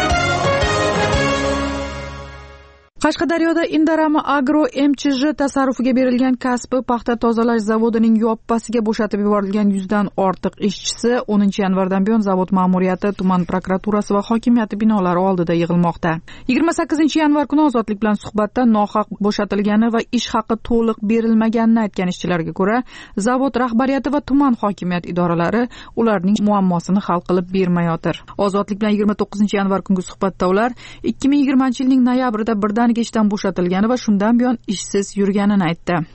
Qashqadaryoda Indorama Agro M C J tasarrufiga berilgan kasbi paxta tozalash zavodining yoppasiga bo'shatib yuborilgan yuzdan ortiq ishchisi o'ninchi yanvardan buyon zavod ma'muriyati, tuman prokuraturasi va hokimiyati binolari oldida yig'ilmoqda. yigirma sakkizinchi yanvar kuni Ozodlik bilan suhbatda nohaq bo'shatilgani va ish haqi to'liq berilmaganini aytgan ishchilarga ko'ra, zavod rahbariyati va tuman hokimiyat idoralari ularning muammosini hal qilib bermayotir. Ozodlik bilan yigirma to'qqizinchi yanvar kungi suhbatda ular ikki ming yigirmanchi yilning noyabrida birdan ishdan bo'shatilgani va shundan buyon ishsiz yurganini aytdi. uch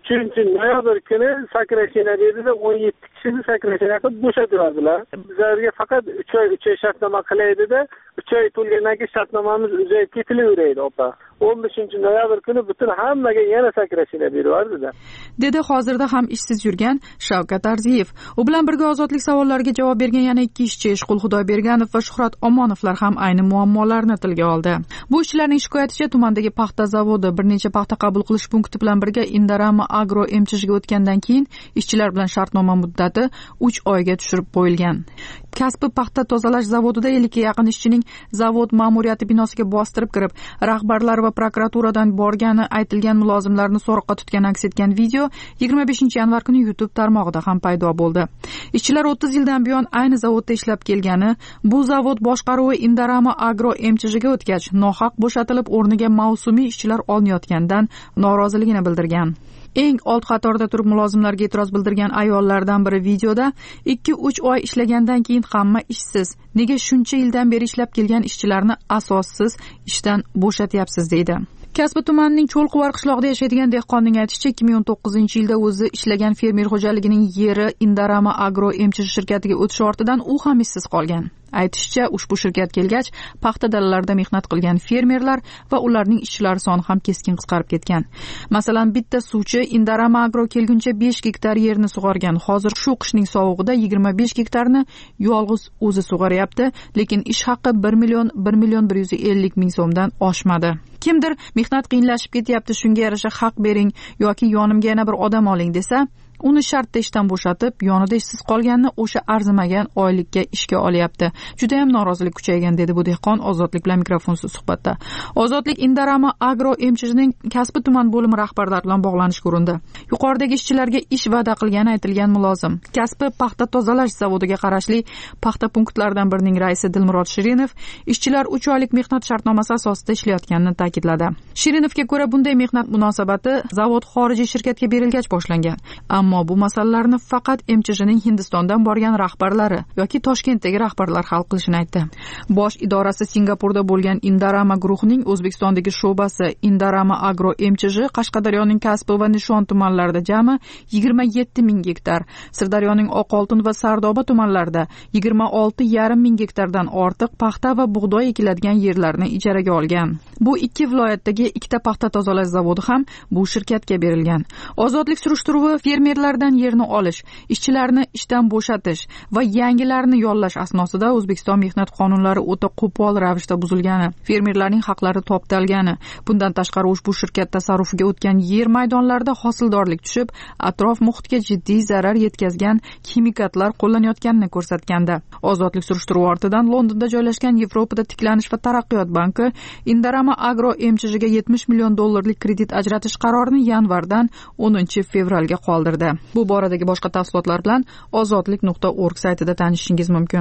uchinchi noyabr kuni сокращение berdida o'n yetti kishini сокращение qilib bo'shatiradilar. Bizlarga faqat uch oy uch oy shartnoma qilaydida uch oy to'lgandan keyin shartnomamiz uzayib ketilaveradi opa. o'n beshinchi noyabr kuni butun hammaga yana сокращение beryapti-da. Dedi hozirda ham ishsiz yurgan Shavkat Arziyev. U bilan birga ozodlik savollariga javob bergan yana ikki ishchi Eshqul Xudoyberganov va Shuhrat Omonovlar ham ayni muammolarni tilga oldi. Bu ishchilarning shikoyaticha tumandagi paxta zavodi bir necha paxta qabul qilish punkti bilan birga Indarama Agro M C H'ga o'tgandan keyin ishchilar bilan shartnoma muddati uch oyga tushirib qo'yilgan. Kasbi paxta tozalash zavodida ellikka yaqin ishchining zavod ma'muriyati binosiga bostirib kirib, rahbarlar va prokuraturadan borgani aytilgan mulozimlarni so'roqqa tutgan aks etgan video yigirma beshinchi yanvar kuni YouTube tarmog'ida ham paydo bo'ldi. Ishchilar o'ttiz yildan buyon ayni zavodda ishlab kelgani, bu zavod boshqaruvi Indarama Agro M C H'ga o'tgach, nohaq bo'shatilib o'rniga mavsumiy ishchilar olinayotganidan noroziligini bildirgan. Eng old qatorda turib mulozimlarga e'tiroz bildirgan ayollardan biri videoda ikki uch oy ishlagandan keyin hamma ishsiz. Nega shuncha yildan beri ishlab kelgan ishchilarni asossiz ishdan bo'shatyapsiz deydi. Kasbi tumanining Cho'lquvar qishlog'ida yashaydigan dehqonning aytishicha, ikki ming o'n to'qqizinchi yilda o'zi ishlagan fermer xo'jaligining yeri Indarama Agro M C H shirkatiga o'tishi ortidan u ham ishsiz qolgan. Aytishicha, ushbu shirkat kelgach, paxta dalalarida mehnat qilgan fermerlar va ularning ishchilari soni ham keskin qisqarib ketgan. Masalan, bitta suvchi Indarama Agro kelguncha besh gektar yerni sug'organ. Hozir shu qishning sovug'ida yigirma besh gektarni yolg'iz o'zi sug'oryapti, lekin ish haqi bir million bir million bir yuz ellik ming so'mdan oshmadi. Kimdir mehnat qiyinlashib ketyapti, shunga yarasha haq bering yoki yonimga yana bir odam oling desa, uni shartda ishdan bo'shatib, yonida ishsiz qolganni o'sha arzimagan oylikka ishga olyapti. Juda ham norozilik kuchaygan, dedi bu dehqon Ozodlik bilan mikrofonsiz suhbatda. Ozodlik Indarama Agro M C H'ning kasbi tuman bo'limi rahbarlari bilan bog'lanishga urindi. Yuqoridagi ishchilarga ish va'da qilgani aytilgan mulozim, kasbi paxta tozalash zavodiga qarashli paxta punktlaridan birining raisi Dilmurod Shirinov ishchilar uch oylik mehnat shartnomasi asosida ishlayotganini ta'kidladi. Shirinovga ko'ra, bunday mehnat munosabati zavod xorijiy shirkatga berilgach boshlangan. Ammo bu masalalarni faqat M C H'ning Hindistondan borgan rahbarlari yoki Toshkentdagi rahbarlar hal qilishini aytdi. Bosh idorasi Singapurda bo'lgan Indarama guruhining O'zbekistondagi sho'basi Indarama Agro M C H Qashqadaryoning Kasbi va Nishon tumanlarida jami yigirma yetti ming gektar, Sirdaryoning Oqoltin va Sardoba tumanlarida yigirma olti yarim ming gektardan ortiq paxta va bug'doy ekiladigan yerlarni ijaraga olgan. Bu ikki viloyatdagi ikkita paxta tozalash zavodi ham bu shirkatga berilgan. Ozodlik surishtiruvi fermerlardan yerni olish, ishchilarni ishdan bo'shatish va yangilarni yollash asnosida O'zbekiston mehnat qonunlari o'ta qo'pol ravishda buzilgani, fermerlarning haqlari toptalgani, bundan tashqari ushbu shirkat tasarrufiga o'tgan yer maydonlarida hosildorlik tushib, atrof muhitga jiddiy zarar yetkazgan kimikatlar qo'llanayotganini ko'rsatganda. Ozodlik surishtiruvi ortidan Londonda joylashgan Yevropada tiklanish va taraqqiyot banki Indarama Agro M C H'ga yetmish million dollarlik kredit ajratish qarorini yanvardan o'ninchi fevralga qoldirdi. Bu boradagi boshqa tafsilotlar bilan ozodlik nuqta org saytida tanishishingiz mumkin.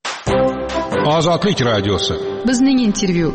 Ozodlik radiosi. Bizning intervyu.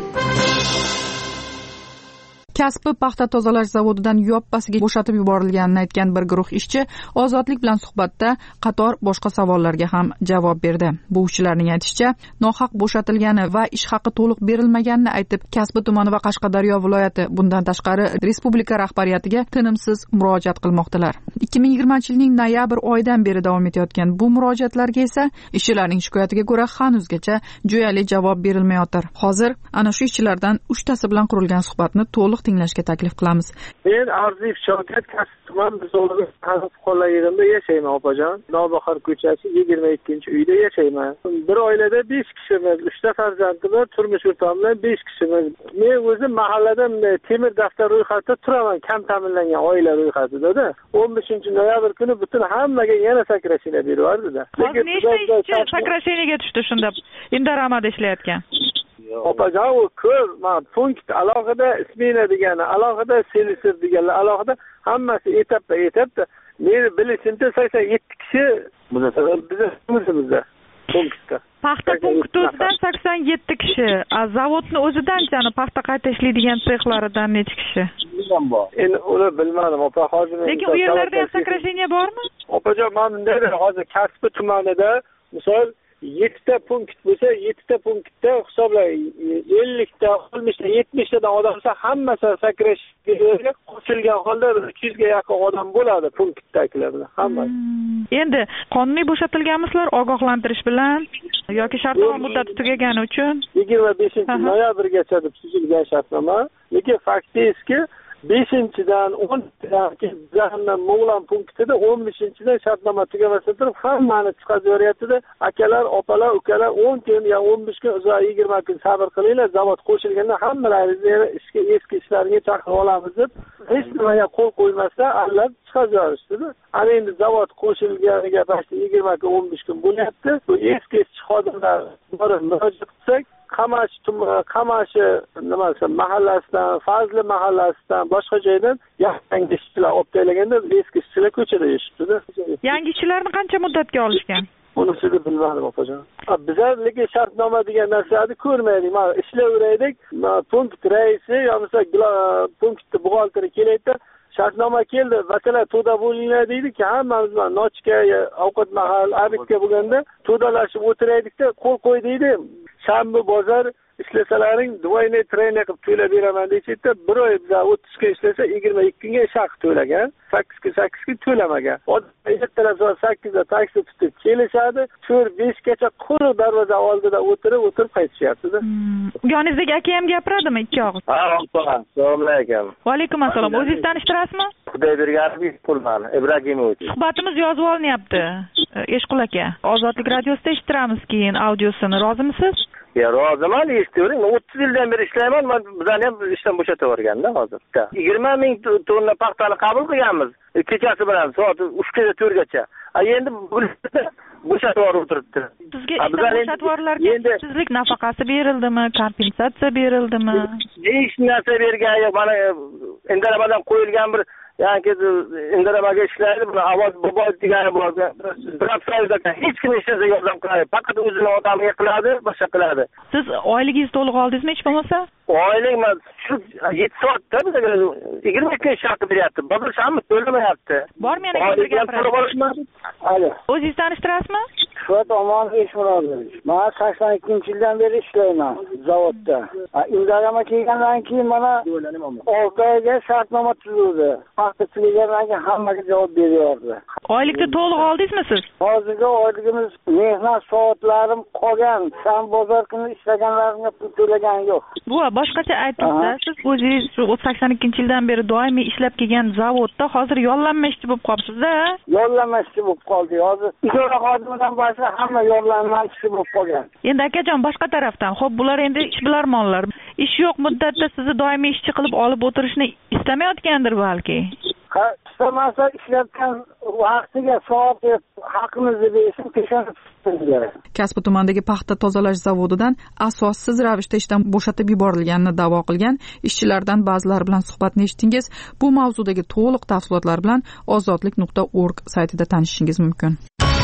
Kasbi paxta tozalash zavodidan yoppasiga bo'shatib yuborilganini aytgan bir guruh ishchi Ozodlik bilan suhbatda qator boshqa savollarga ham javob berdi. Bu ishchilarning aytishicha, nohaq bo'shatilgani va ish haqi to'liq berilmaganini aytib, Kasbi tumani va Qashqadaryo viloyati, bundan tashqari respublika rahbariyatiga tinimsiz murojaat qilmoqdalar. ikki ming yigirmanchi yilning noyabr oyidan beri davom etayotgan bu murojaatlarga esa ishchilarning shikoyatiga ko'ra hanuzgacha jo'yali javob berilmayotir. Hozir ana shu ishchilardan uchtasi bilan qurilgan suhbatni to'liq tinglashga taklif qilamiz. Men Arziyev Shavkat kasbi tuman bozorida qolganimda yashayman, opajon. Nobahor ko'chasi yigirma ikkinchi uyda yashayman. Bir oilada besh kishimiz, uchta farzandim bor, turmush o'rtog'im bilan besh kishimiz. Men o'zim mahallada temir daftar ro'yxatida turaman, kam ta'minlangan oila ro'yxatida-da. o'n beshinchi noyabr kuni butun hammaga yana сокращение beryapti-da. Lekin nechta ishchi сокращениyaga tushdi shunda Indaramada ishlayotgan? Opajon, u ko'p, mana punkt alohida smena degani, alohida selisir deganlar, alohida hammasi etapda, etapda. Meni bilishimcha sakson yetti kishi bizda punktda. Paxta punkti o'zidan sakson yetti kishi, zavodni o'zidan-chani paxta qayta ishlaydigan sexlaridan necha kishi? Endi uni bilmadim, opa, hozir. Lekin u yerlarda ham сокращение bormi? Opajon, men bunday hozir Kasbi tumanida, misol yettita punkt bo'lsa, yettita punktda hisobla ellikta, oltmishta, yetmishtadan odam bo'lsa, hammasi sakrashga qo'shilgan holda uch yuzga yaqin odam bo'ladi punktdagilarlar hammasi. Endi qonuniy bo'shatilganmisizlar ogohlantirish bilan yoki shartnoma muddati tugagani uchun? yigirma beshinchi noyabrgacha deb tuzilgan shartnoma. Lekin faktiki beshinchidan o'ninchidan bizlarning Mo'g'lan punktida o'n beshinchidan shartnoma tugamasa turib hammani chiqarib yuboryapti-da. Akalar, opalar, ukalar o'n kun yo o'n besh kun, uzoq yigirma kun sabr qilinglar, zavod qo'shilganda hammalaringizni ishga eski ishlaringga chaqirib olamiz deb hech nimaga qo'l qo'ymasdan allab chiqarib yuborishdi-da. Ana endi zavod qo'shilganiga bashta yigirma kun, o'n besh kun bo'lyapti. Bu eski ishchi xodimlar borib murojaat qilsak, Qamash Qamashi nima desam mahallasidan, Fazli mahallasidan, boshqa joydan yangi ishchilar olib kelganda eski ishchilar ko'chada yurishibdi-da. Yangi ishchilarni qancha muddatga olishgan? Unisini bilmadim opajon. Bizlar lekin shartnoma degan narsani ko'rmaydik. Mana ishlayveraydik, punkt raisi yo'qsa punkt buxgalteri kelaydi. Shartnoma keldi, vakalar to'da bo'linglar deydi-ki, hammamiz mana nochka, ovqat mahal, abidga bo'lganda to'dalashib o'tiraydik-da, qo'l qo'y deydi. Shanba bozor ishlasalaring двойный тренер qilib to'lab beraman deyishdi. Bir oy bizlar o'ttiz kun ishlasa yigirma ikki kunga ish haqi to'lagan. sakkiz kun sakkiz kun to'lamagan. Ertalab soat sakkizda taksi tutib kelishadi. to'rt besh gacha quruq darvoza oldida o'tirib, o'tirib qaytishyapti-da. Yoningizdagi aka ham gapiradimi ikki og'iz? Ha, assalomu alaykum. Va alaykum assalom. O'zingiz tanishtirasizmi? Xudoyberganov Pulman Ibragimovich. Suhbatimiz yozib olinyapti. Eshqul aka, Ozodlik radiosida eshittiramiz keyin audiosini. Rozimisiz? Ya roziman, eshitavering. o'ttiz yildan beri ishlayman. Men bizani ham ishdan bo'shatib yuborganda hozir. yigirma ming tonna paxtani qabul qilganmiz. Kechasi bilan soat uchgacha to'rtgacha. Endi bo'shatib yuborib o'tiribdi. Sizga ishdan bo'shatvorlarga ishsizlik nafaqasi berildimi, kompensatsiya berildimi? Hech narsa bergan yo'q. Mana indarabadan qo'yilgan bir yani indarabaga ishlaydi, buni ovoz bobo degani bor. Transferda hech kim ishlasa yordam qiladi. Faqat o'zini odamiga qiladi, boshqa qiladi. Siz oyligingizni to'liq oldingizmi hech bo'lmasa? Oylik men shu yetti soatda bizga yigirma kun shaqi beryapti. Bozor shammi to'lamayapti. Bormi yana kimga gapiradi? Alo. O'zingiz tanishtirasizmi? Shuhrat Omon Eshmurodovich. Men sakson ikkinchi yildan beri ishlayman zavodda. Indarama kelgandan keyin mana olti oyga shartnoma tuzildi. Paxtachilarga hammaga javob beryapti. Oylikni to'liq oldingizmi siz? Hozirgi oyligimiz mehnat soatlarim qolgan. San bozor kuni ishlaganlarimga pul to'lagan yo'q. Bu boshqacha aytibda, siz o'zingiz shu sakson ikkinchi yildan beri doimiy ishlab kelgan zavodda hozir yollanma ishchi bo'lib qolibsiz-da? Yollanma ishchi bo'lib qoldi. Hozir ijara xodimidan boshqa hamma yollanma ishchi bo'lib qolgan. Endi akajon boshqa tarafdan, xo'p, bular endi ishbilarmonlar. Ish yo'q muddatda sizni doimiy ishchi qilib olib o'tirishni istamayotgandir balki. Ha, istamasa ishlatgan vaqtiga soat haqimizni bersin, peshona Kasbi tumandagi paxta tozalash zavodidan asossiz ravishda ishdan bo'shatib yuborilganini da'vo qilgan ishchilardan ba'zilari bilan suhbatni eshitdingiz. Bu mavzudagi to'liq tafsilotlar bilan ozodlik nuqta org saytida tanishishingiz mumkin.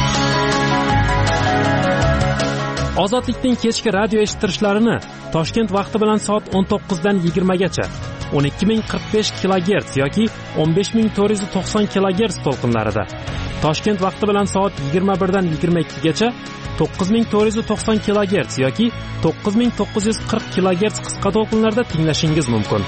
Ozodlikning kechki radio eshittirishlarini Toshkent vaqti bilan soat o'n to'qqizdan yigirmagacha o'n ikki ming qirq besh kilogerts yoki o'n besh ming to'rt yuz to'qson kilogerts to'lqinlarida, Toshkent vaqti bilan soat yigirma birdan yigirma ikkigacha to'qqiz ming to'rt yuz to'qson kilogerts yoki to'qqiz ming to'qqiz yuz qirq kilogerts qisqa to'lqinlarda tinglashingiz mumkin.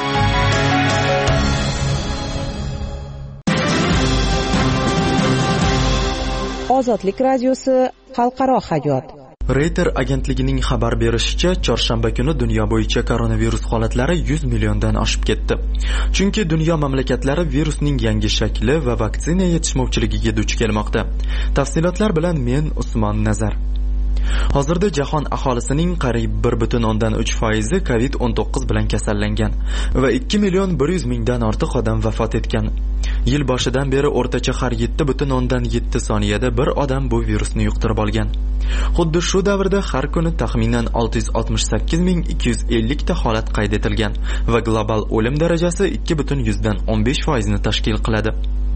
Ozodlik radiosi xalqaro hayot. Reuters agentligining xabar berishicha, chorshanba kuni dunyo bo'yicha koronavirus holatlari yuz milliondan oshib ketdi. Chunki dunyo mamlakatlari virusning yangi shakli va vaksina yetishmovchiligiga duch kelmoqda. Tafsilotlar bilan men Usmon Nazar. Hozirda jahon aholisining qariyb bir butun o'ndan uch foizi covid o'n to'qqiz bilan kasallangan va ikki million bir yuz mingdan ortiq odam vafot etgan. Yil boshidan beri o'rtacha har yetti butun o'ndan yetti soniyada bir odam bu virusni yuqtirib olgan. Xuddi shu davrda har kuni taxminan olti yuz oltmish sakkiz ming ikki yuz ellik ta holat qayd etilgan va global o'lim darajasi ikki butun yuzdan o'n besh foizni tashkil qiladi.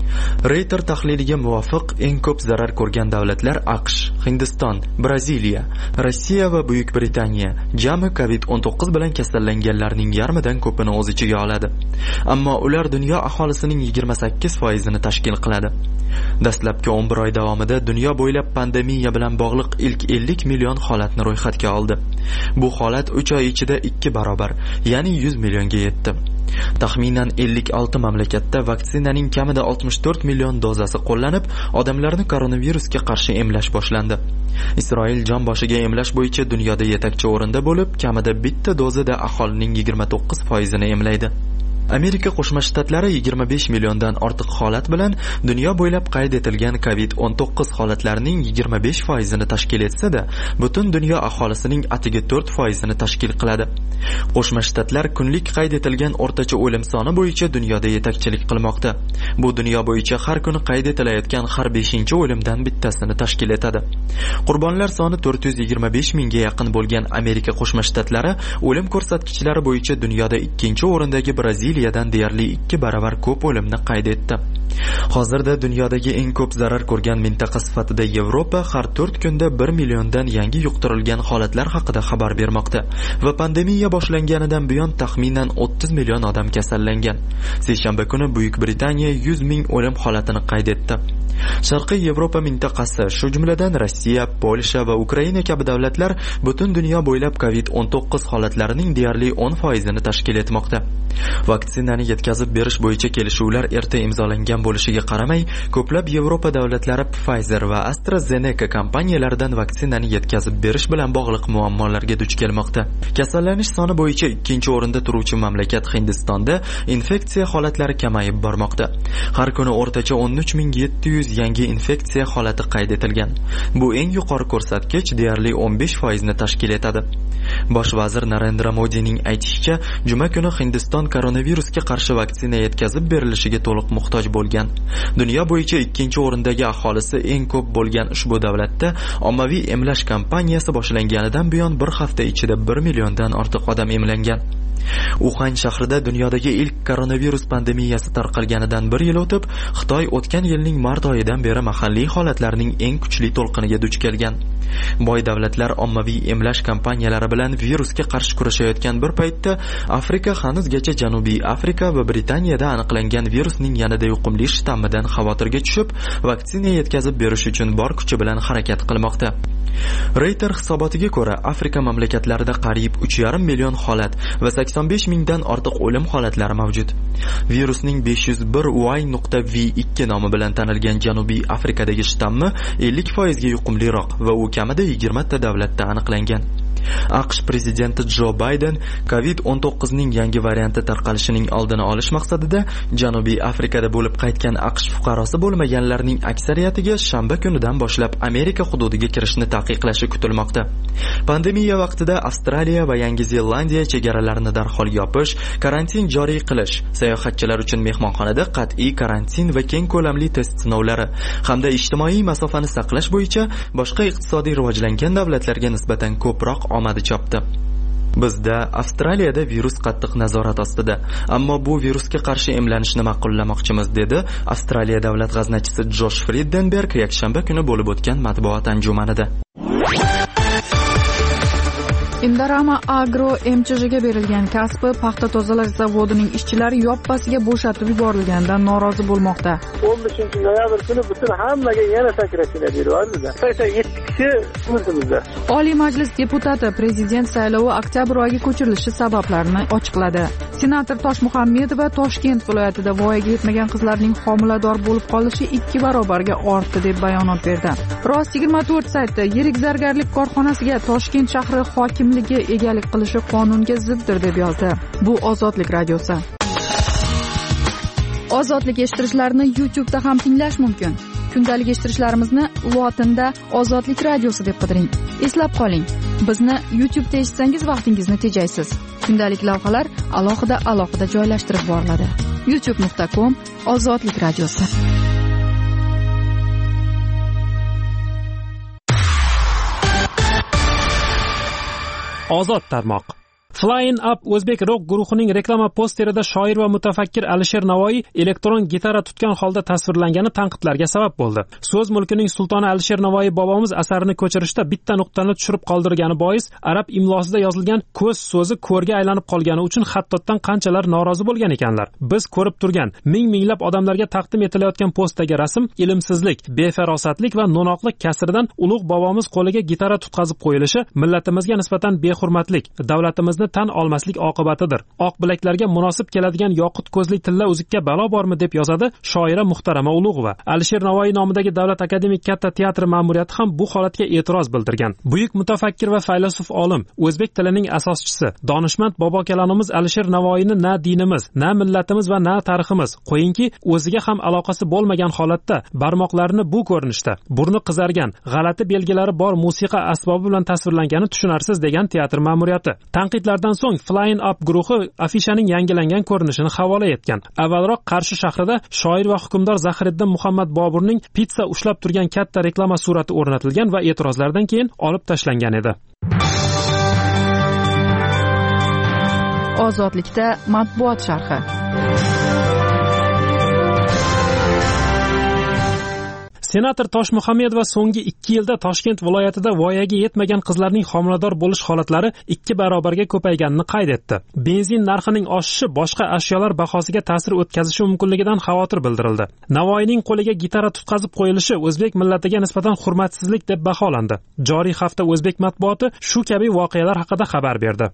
Reuters tahliliga muvofiq eng ko'p zarar ko'rgan davlatlar AQSh, Hindiston, Braziliya, Rossiya va Buyuk Britaniya jami kovid o'n to'qqiz bilan kasallanganlarning yarmidan ko'pini o'z ichiga oladi. Ammo ular dunyo aholisining yigirma sakkiz foizini tashkil qiladi. Dastlabki o'n bir oy davomida dunyo bo'ylab pandemiya bilan bog'liq ilk ellik million holatni ro'yxatga oldi. Bu holat uch oy ichida ikki barobar, ya'ni yuz millionga yetdi. Taxminan ellik olti mamlakatda vaksinaning kamida oltmish to'rt million dozasi qo'llanib, odamlarni koronavirusga qarshi emlash boshlandi. Isroil jon boshiga emlash bo'yicha dunyoda yetakchi o'rinda bo'lib, kamida bitta dozada aholining yigirma to'qqiz foizini emlaydi. Amerika Qo'shma Shtatlari yigirma besh milliondan ortiq holat bilan dunyo bo'ylab qayd etilgan kovid o'n to'qqiz holatlarining yigirma besh foizini tashkil etsa-da, butun dunyo aholisining atigi to'rt foizini tashkil qiladi. Qo'shma Shtatlar kunlik qayd etilgan o'rtacha o'lim soni bo'yicha dunyoda yetakchilik qilmoqda. Bu dunyo bo'yicha har kuni qayd etilayotgan har beshinchi o'limdan bittasini tashkil etadi. Qurbonlar soni to'rt yuz yigirma besh mingga yaqin bo'lgan Amerika Qo'shma Shtatlari o'lim ko'rsatkichlari bo'yicha dunyoda ikkinchi o'rindagi Braziliya dan deyarli ikki baravar ko'p o'limni qayd etdi. Hozirda dunyodagi eng ko'p zarar ko'rgan mintaqa sifatida Yevropa har to'rt kunda bir milliondan yangi yuqtirilgan holatlar haqida xabar bermoqda va pandemiya boshlanganidan buyon taxminan o'ttiz million odam kasallangan. Seshanba kuni Buyuk Britaniya yuz ming o'lim holatini qayd etdi. Sharqiy Yevropa mintaqasi, shu jumladan Rossiya, Polsha va Ukraina kabi davlatlar butun dunyo bo'ylab kovid o'n to'qqiz holatlarining deyarli o'n foizini tashkil etmoqda. Vaksinani yetkazib berish bo'yicha kelishuvlar erta imzolangan bo'lishiga qaramay, ko'plab Yevropa davlatlari Pfizer va AstraZeneca kompaniyalaridan vaksinani yetkazib berish bilan bog'liq muammolarga duch kelmoqda. Kasallanish soni bo'yicha ikkinchi o'rinda turuvchi mamlakat Hindistonda infeksiya holatlari kamayib bormoqda. Har kuni o'rtacha o'n uch ming yetti yuz yangi infeksiya holati qayd etilgan. Bu eng yuqori ko'rsatkich deyarli o'n besh foizni tashkil etadi. Bosh vazir Narendra Modining aytishicha, juma kuni Hindiston koronavirusga qarshi vaksina yetkazib berilishiga to'liq muhtoj bo'lgan. Dunyo bo'yicha ikkinchi o'rindagi aholisi eng ko'p bo'lgan ushbu davlatda ommaviy emlash kampaniyasi boshlanganidan buyon bir hafta ichida bir milliondan ortiq odam emlangan. Uxan shahrida dunyodagi ilk koronavirus pandemiyasi tarqalganidan bir yil o'tib, Xitoy o'tgan yilning mart oyidan beri mahalliy holatlarning eng kuchli to'lqiniga duch kelgan. Boy davlatlar ommaviy emlash kampaniyalari bilan virusga qarshi kurashayotgan bir paytda Afrika hanuzgacha Janubiy Afrika va Britaniyada aniqlangan virusning yanada yuqumli shtammidan xavotirga tushib, vaksina yetkazib berish uchun bor kuchi bilan harakat qilmoqda. Reuters hisobotiga ko'ra, Afrika mamlakatlarida qariyb uch yarim million holat va sakson besh mingdan ortiq o'lim holatlari mavjud. Virusning besh yuz bir Y nuqta V ikki nomi bilan tanilgan Janubiy Afrikadagi shtammi ellik foizga yuqumliroq va u kamida yigirma ta davlatda aniqlangan. AQSh prezidenti Jo Bayden kovid o'n to'qqiz ning yangi varianti tarqalishining oldini olish maqsadida Janubiy Afrikada bo'lib qaytgan AQSh fuqarosi bo'lmaganlarning aksariyatiga shanba kunidan boshlab Amerika hududiga kirishni taqiqlashi kutilmoqda. Pandemiya vaqtida Avstraliya va Yangi Zelandiya chegaralarini darhol yopish, karantin joriy qilish, sayohatchilar uchun mehmonxonada qat'iy karantin va keng ko'lamli test sinovlari hamda ijtimoiy masofani saqlash bo'yicha boshqa iqtisodiy rivojlangan davlatlarga nisbatan ko'proq omadi chopdi. Bizda Avstraliyada virus qattiq nazorat ostida, ammo bu virusga qarshi emlanishni ma'qullamoqchimiz, dedi Avstraliya davlat g'aznachisi Josh Frydenberg yakshanba kuni bo'lib o'tgan matbuot anjumanida. Indarama Agro M Ch Jga berilgan kasbi paxta tozalash zavodining ishchilari yoppasiga bo'shatib yuborilganidan norozi bo'lmoqda. o'n beshinchi noyabr kuni butun hammaga yana sakrashini beryapmiz. sakson yetti kishi o'zimizda. Oliy Majlis deputati prezident saylovi oktyabr oyiga ko'chirilishi sabablarini ochiqladi. Senator Toshmuhammedova Toshkent viloyatida voyaga yetmagan qizlarning homilador bo'lib qolishi ikki barobarga ortdi deb bayonot berdi. Rost yigirma to'rt sayti yirik zargarlik korxonasiga Toshkent shahri hokimligi egalik qilishi qonunga ziddir deb yozdi. Bu Ozodlik radiosi. Ozodlik eshittirishlarni YouTube da ham tinglash mumkin. Kundalik eshittirishlarimizni lotinda Ozodlik radiosi deb qidiring. Eslab qoling, bizni YouTube da eshitsangiz vaqtingizni tejaysiz. Kundalik lavhalar alohida alohida joylashtirib boriladi. youtube nuqta com Ozodlik radiosi. Ozod tarmoq. Flying Up O'zbek rock guruhining reklama posterida shoir va mutafakkir Alisher Navoiy elektron gitara tutgan holda tasvirlangani tanqidlarga sabab bo'ldi. So'z mulkining sultoni Alisher Navoiy bobomiz asarini ko'chirishda bitta nuqtani tushirib qoldirgani bois arab imlosida yozilgan ko'z so'zi ko'rga aylanib qolgani uchun xattotdan qanchalar norozi bo'lgan ekanlar. Biz ko'rib turgan ming-minglab odamlarga taqdim etilayotgan postdagi rasm ilmsizlik, befarosatlik va no'noqlik kasridan ulug' bobomiz qo'liga gitara tutqazib qo'yilishi millatimizga nisbatan behurmatlik, davlatimizni tan olmaslik oqibatidir. Oq bilaklarga munosib keladigan yoqut ko'zli tilla uzukka balo bormi deb yozadi shoira muhtarama Ulug'ova. Alisher Navoiy nomidagi Davlat akademik katta teatri ma'muriyati ham bu holatga e'tiroz bildirgan. Buyuk mutafakkir va faylasuf olim, o'zbek tilining asoschisi, donishmand bobokalonimiz Alisher Navoiyni na dinimiz, na millatimiz va na tariximiz, qo'yingki o'ziga ham aloqasi bo'lmagan holatda barmoqlarini bu ko'rinishda, burni qizargan, g'alati belgilari bor musiqa asbobi bilan tasvirlangani tushunarsiz degan teatr ma'muriyati. Tanqidlardan so'ng Flying Up guruhi afishaning yangilangan ko'rinishini havola etgan. Avvalroq Qarshi shahrida shoir va hukmdor Zahiriddin Muhammad Boburning pitsa ushlab turgan katta reklama surati o'rnatilgan va e'tirozlardan keyin olib tashlangan edi. Ozodlikda matbuot sharhi. Senator Toshmuhamedova so'nggi ikki yilda Toshkent viloyatida voyaga yetmagan qizlarning homilador bo'lish holatlari ikki barobarga ko'payganini qayd etdi. Benzin narxining oshishi boshqa ashyolar bahosiga ta'sir o'tkazishi mumkinligidan xavotir bildirildi. Navoiyning qo'liga gitara tutqazib qo'yilishi o'zbek millatiga nisbatan hurmatsizlik deb baholandi. Joriy hafta o'zbek matbuoti shu kabi voqealar haqida xabar berdi.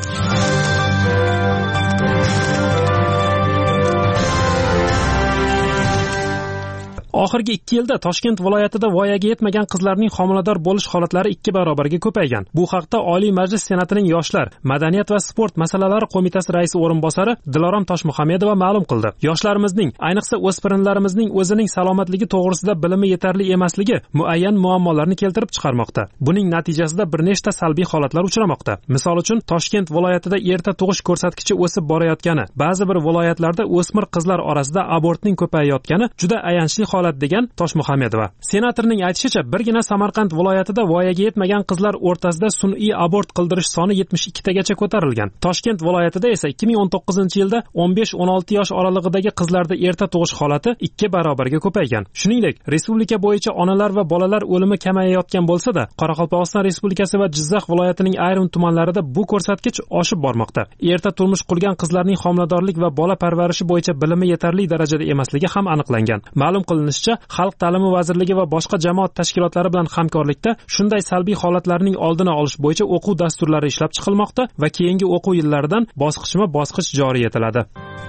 Oxirgi ikki yilda Toshkent viloyatida voyaga yetmagan qizlarning homilador bo'lish holatlari ikki barobarga ko'paygan. Bu haqda Oliy Majlis Senatining Yoshlar, Madaniyat va sport masalalari qo'mitasi raisi o'rinbosari Dilorom Toshmuhamedova ma'lum qildi. Yoshlarimizning, ayniqsa o'spirinlarimizning o'zining salomatligi to'g'risida bilimi yetarli emasligi muayyan muammolarni keltirib chiqarmoqda. Buning natijasida bir nechta salbiy holatlar uchramoqda. Misol uchun, Toshkent viloyatida erta tug'ish ko'rsatkichi o'sib borayotgani, ba'zi bir viloyatlarda o'smir qizlar orasida abortning ko'payayotgani juda ayanchli holat degan Toshmuhamedova. Senatorning aytishicha, birgina Samarqand viloyatida voyaga yetmagan qizlar o'rtasida sun'iy abort qildirish soni yetmish ikki tagacha ko'tarilgan. Toshkent viloyatida esa ikki ming o'n to'qqizinchi yilda o'n besh o'n olti yosh oralig'idagi qizlarda erta tug'ish holati ikki barobarga ko'paygan. Shuningdek, respublika bo'yicha onalar va bolalar o'limi kamayayotgan bo'lsa-da, Qoraqalpog'iston Respublikasi va Jizzax viloyatining ayrim tumanlarida bu ko'rsatkich oshib bormoqda. Erta turmush qurgan qizlarning homiladorlik va bola parvarishi bo'yicha bilimi yetarli darajada emasligi ham aniqlangan. Ma'lum qilinishicha, Xalq ta'limi vazirligi va boshqa jamoat tashkilotlari bilan hamkorlikda shunday salbiy holatlarning oldini olish bo'yicha o'quv dasturlari ishlab chiqilmoqda va keyingi o'quv yillaridan bosqichma-bosqich joriy etiladi.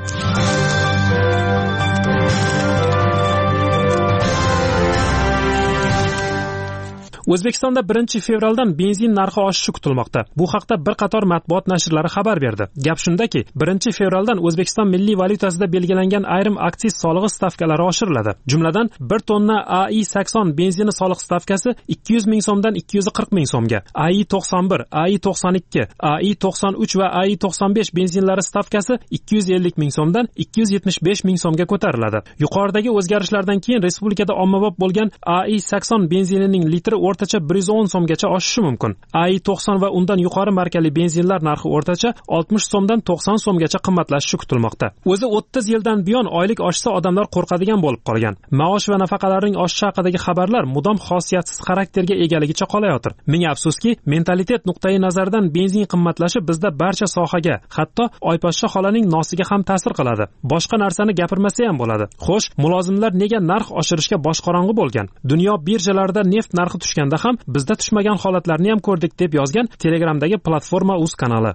O'zbekistonda birinchi fevraldan benzin narxi oshishi kutilmoqda. Bu haqda bir qator matbuot nashrlari xabar berdi. Gap shundaki, birinchi fevraldan O'zbekiston milliy valyutasida belgilangan ayrim aksiz solig'i stavkalari oshiriladi. Jumladan, bir tonna A I sakson benzini soliq stavkasi ikki yuz ming so'mdan ikki yuz qirq ming so'mga, A I to'qson bir, A I to'qson ikki, A I to'qson uch va A I to'qson besh benzinlari stavkasi ikki yuz ellik ming so'mdan ikki yuz yetmish besh ming so'mga ko'tariladi. Yuqoridagi o'zgarishlardan keyin respublikada ommabop bo'lgan A I sakson benzinining litri o'rtacha bir yuz o'n so'mgacha oshishi mumkin. A I to'qson va undan yuqori markali benzinlar narxi o'rtacha oltmish so'mdan to'qson so'mgacha qimmatlashishi kutilmoqda. O'zi o'ttiz yildan buyon oylik oshsa odamlar qo'rqadigan bo'lib qolgan. Maosh va nafaqalarning oshishi haqidagi xabarlar mudom xosiyatsiz xarakterga egaligicha qolayotir. Ming afsuski, mentalitet nuqtai nazaridan benzin qimmatlashi bizda barcha sohaga, hatto Oyposhsha xolaning nosiga ham ta'sir qiladi. Boshqa narsani gapirmasa ham bo'ladi. Xo'sh, mulozimlar nega narx oshirishga boshqorong'i bo'lgan? Dunyo birjalarida neft narxi tushganda ham bizda tushmagan holatlarni ham ko'rdik deb yozgan Telegramdagi platforma uz kanali.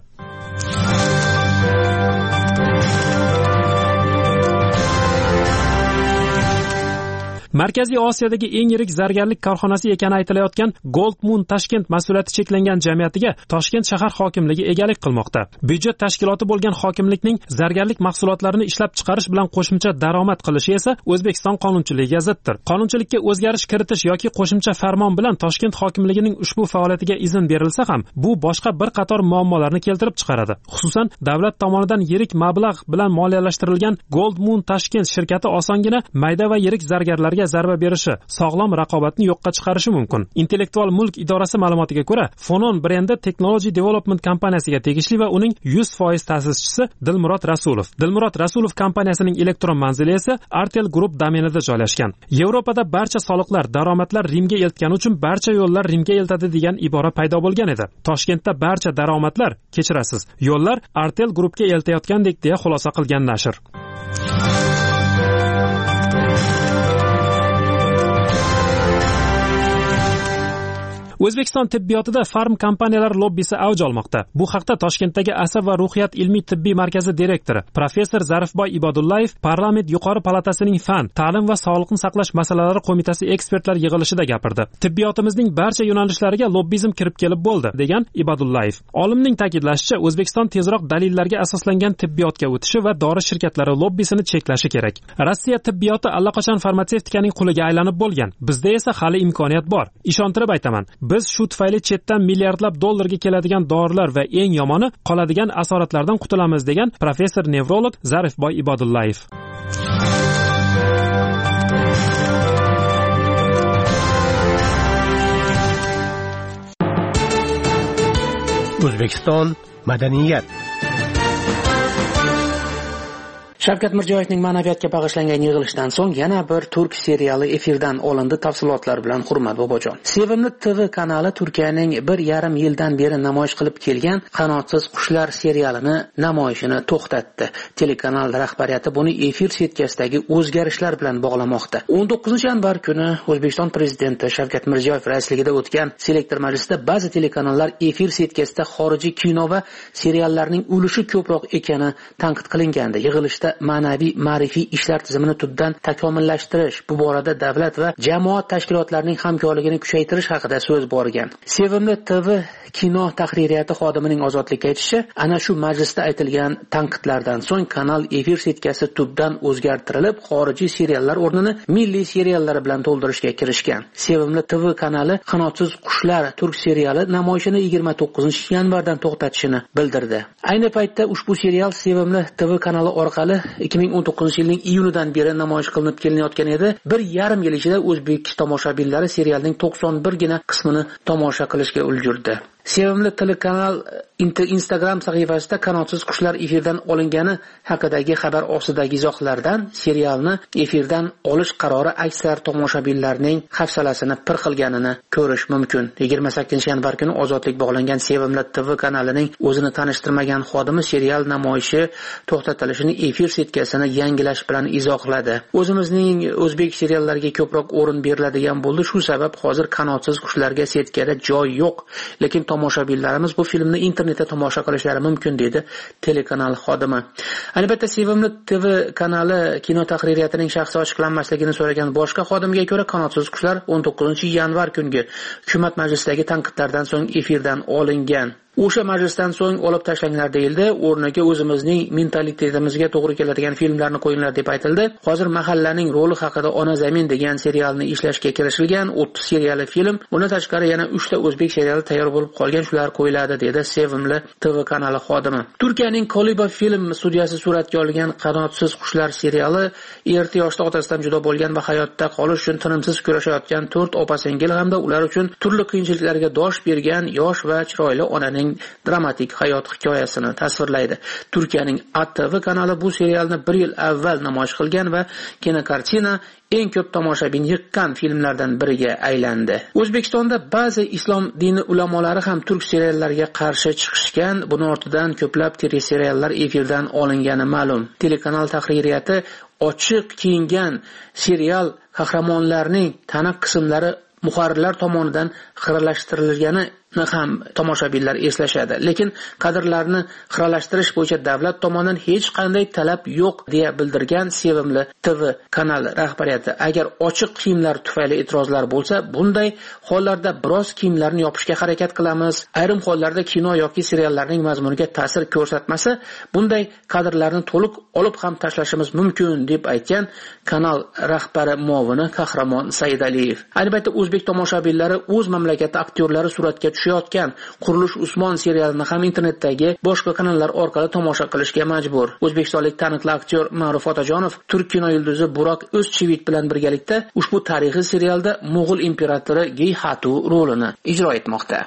Markaziy Osiyodagi eng yirik zargarlik korxonasi ekani aytilayotgan Gold Moon Tashkent mas'uliyati cheklangan jamiyatiga Toshkent shahar hokimligi egalik qilmoqda. Byudjet tashkiloti bo'lgan hokimlikning zargarlik mahsulotlarini ishlab chiqarish bilan qo'shimcha daromad qilishi esa O'zbekiston qonunchiligiga ziddir. Qonunchilikka o'zgarish kiritish yoki qo'shimcha farmon bilan Toshkent hokimligining ushbu faoliyatiga izn berilsa ham, bu boshqa bir qator muammolarni keltirib chiqaradi. Xususan, davlat tomonidan yirik mablag' bilan moliyalashtirilgan Gold Moon Tashkent shirkati osongina mayda va yirik zargarlarga zarba berishi sog'lom raqobatni yo'qqa chiqarishi mumkin. Intellektual mulk idorasi ma'lumotiga ko'ra, Fonon brendi Technology Development kompaniyasiga tegishli va uning yuz foiz ta'sischisi Dilmurod Rasulov. Dilmurod Rasulov kompaniyasining elektron manzili esa Artel Group domenida joylashgan. Yevropada barcha soliqlar, daromadlar Rimga eltgani uchun barcha yo'llar Rimga eltadi degan ibora paydo bo'lgan edi. Toshkentda barcha daromadlar, kechirasiz, yo'llar Artel Groupga eltayotgandek deya xulosa qilgan nashr. O'zbekiston tibbiyotida farm kompaniyalar lobbisi avj olmoqda. Bu haqda Toshkentdagi Asab va ruhiyat ilmiy tibbiy markazi direktori professor Zarifboy Ibodullayev Parlament yuqori palatasining fan, ta'lim va sog'liqni saqlash masalalari qo'mitasi ekspertlar yig'ilishida gapirdi. Tibbiyotimizning barcha yo'nalishlariga lobbizm kirib kelib bo'ldi, degan Ibodullayev. Olimning ta'kidlashicha, O'zbekiston tezroq dalillarga asoslangan tibbiyotga o'tishi va dori shirkatlari lobbisini cheklashi kerak. Rossiya tibbiyoti allaqachon farmatsevtikaning quliga aylanib bo'lgan. Bizda esa hali imkoniyat bor. Ishontirib aytaman. Biz shu tufayli chetdan milliardlab dollarga keladigan dorilar va eng yomoni qoladigan asoratlardan qutulamiz, degan professor nevrolog Zarifboy Ibodullayev. O'zbekiston madaniyat. Shavkat Mirziyoyevning ma'naviyatga bag'ishlangan yig'ilishdan so'ng yana bir turk seriali efirdan olindi. Tafsilotlar bilan Hurmat Bobojon. Sevimli T V kanali Turkiyaning bir yarim yildan beri namoyish qilib kelgan Qanotsiz qushlar serialini namoyishini to'xtatdi. Telekanal rahbariyati buni efir setkasidagi o'zgarishlar bilan bog'lamoqda. o'n to'qqizinchi yanvar kuni O'zbekiston prezidenti Shavkat Mirziyoyev raisligida o'tgan selektor majlisida ba'zi telekanallar efir setkasida xorijiy kino va seriallarning ulushi ko'proq ekani tanqid qilingandi. Yig'ilishda ma'naviy ma'rifiy ishlar tizimini tubdan takomillashtirish, bu borada davlat va jamoat tashkilotlarining hamkorligini kuchaytirish haqida so'z borgan. Sevimli T V kino tahririyati xodimining ozodlikka aytishicha, ana shu majlisda aytilgan tanqidlardan so'ng kanal efir setkasi tubdan o'zgartirilib, xorijiy seriallar o'rnini milliy seriallar bilan to'ldirishga kirishgan. Sevimli T V kanali Qanotsiz qushlar turk seriali namoyishini yigirma to'qqizinchi yanvardan to'xtatishini bildirdi. Ayni paytda ushbu serial Sevimli T V kanali orqali ikki ming o'n to'qqizinchi yilning iyunidan beri namoyish qilinib kelinayotgan edi. Bir yarim yil ichida o'zbek tomoshabinlari serialning to'qson bir gina qismini tomosha qilishga ulgurdi. Sevimli telekanal Instagram sahifasida Qanotsiz qushlar efirdan olingani haqidagi xabar ostidagi izohlardan serialni efirdan olish qarori aksar tomoshabinlarning hafsalasini pir qilganini ko'rish mumkin. yigirma sakkizinchi yanvar kuni ozodlik bog'langan Sevimli T V kanalining o'zini tanishtirmagan xodimi serial namoyishi to'xtatilishini efir setkasini yangilash bilan izohladi. O'zimizning o'zbek seriallariga ko'proq o'rin beriladigan bo'ldi. Shu sabab hozir Qanotsiz qushlarga setkada joy yo'q, lekin tomoshabinlarimiz bu filmni internetda tomosha qilishlari mumkin, dedi telekanal xodimi. Albatta, Sevimli T V kanali kino tahririyatining shaxsi ochiqlanmasligini so'ragan boshqa xodimga ko'ra, Qanotsiz qushlar o'n to'qqizinchi yanvar kungi hukumat majlisidagi tanqidlardan so'ng efirdan olingan. O'sha majlisdan so'ng olib tashlanglar deyildi. O'rniga o'zimizning mentalitetimizga to'g'ri keladigan filmlarni qo'yinglar deb aytildi. Hozir Mahallaning roli haqida Ona zamin degan serialni ishlashga kirishilgan. o'ttiz seriyali film. Bundan tashqari yana uchta o'zbek seriali tayyor bo'lib qolgan, shular qo'yiladi, dedi Sevimli T V kanali xodimi. Turkiyaning Koliba film studiyasi suratga olgan Qanotsiz qushlar seriali erta yoshda otasidan judo bo'lgan va hayotda qolish uchun tinimsiz kurashayotgan to'rt opa-singil hamda ular uchun turli qiyinchiliklarga dosh bergan yosh va chiroyli onaning dramatik hayot hikoyasini tasvirlaydi. Turkiyaning A T V kanali bu serialni bir yil avval namoyish qilgan va kinokartina eng ko'p tomoshabin yiqqan filmlardan biriga aylandi. O'zbekistonda ba'zi islom dini ulamolari ham turk seriallariga qarshi chiqishgan. Buni ortidan ko'plab teleseriallar efirdan olingani ma'lum. Telekanal tahririyati ochiq kiyingan serial qahramonlarining tana qismlari muharrirlar tomonidan xiralashtirilgani ham tomoshabinlar eslashadi. Lekin kadrlarni xiralashtirish bo'yicha davlat tomonidan hech qanday talab yo'q, deya bildirgan Sevimli T V kanali rahbariyati. Agar ochiq kiyimlar tufayli e'tirozlar bo'lsa, bunday hollarda biroz kiyimlarni yopishga harakat qilamiz. Ayrim hollarda kino yoki seriallarning mazmuniga ta'sir ko'rsatmasa, bunday kadrlarni to'liq olib ham tashlashimiz mumkin, deb aytgan kanal rahbari muovini Qahramon Saidaliyev. Albatta, o'zbek tomoshabinlari o'z mamlakati aktyorlari suratga tushayotgan Qurilish Usmon serialini ham internetdagi boshqa kanallar orqali tomosha qilishga majbur. O'zbekistonlik taniqli aktyor Ma'ruf Otajonov turk kino yulduzi Burak O'zchivit bilan birgalikda ushbu tarixiy serialda Mo'g'ul imperatori Geyhatu rolini ijro etmoqda.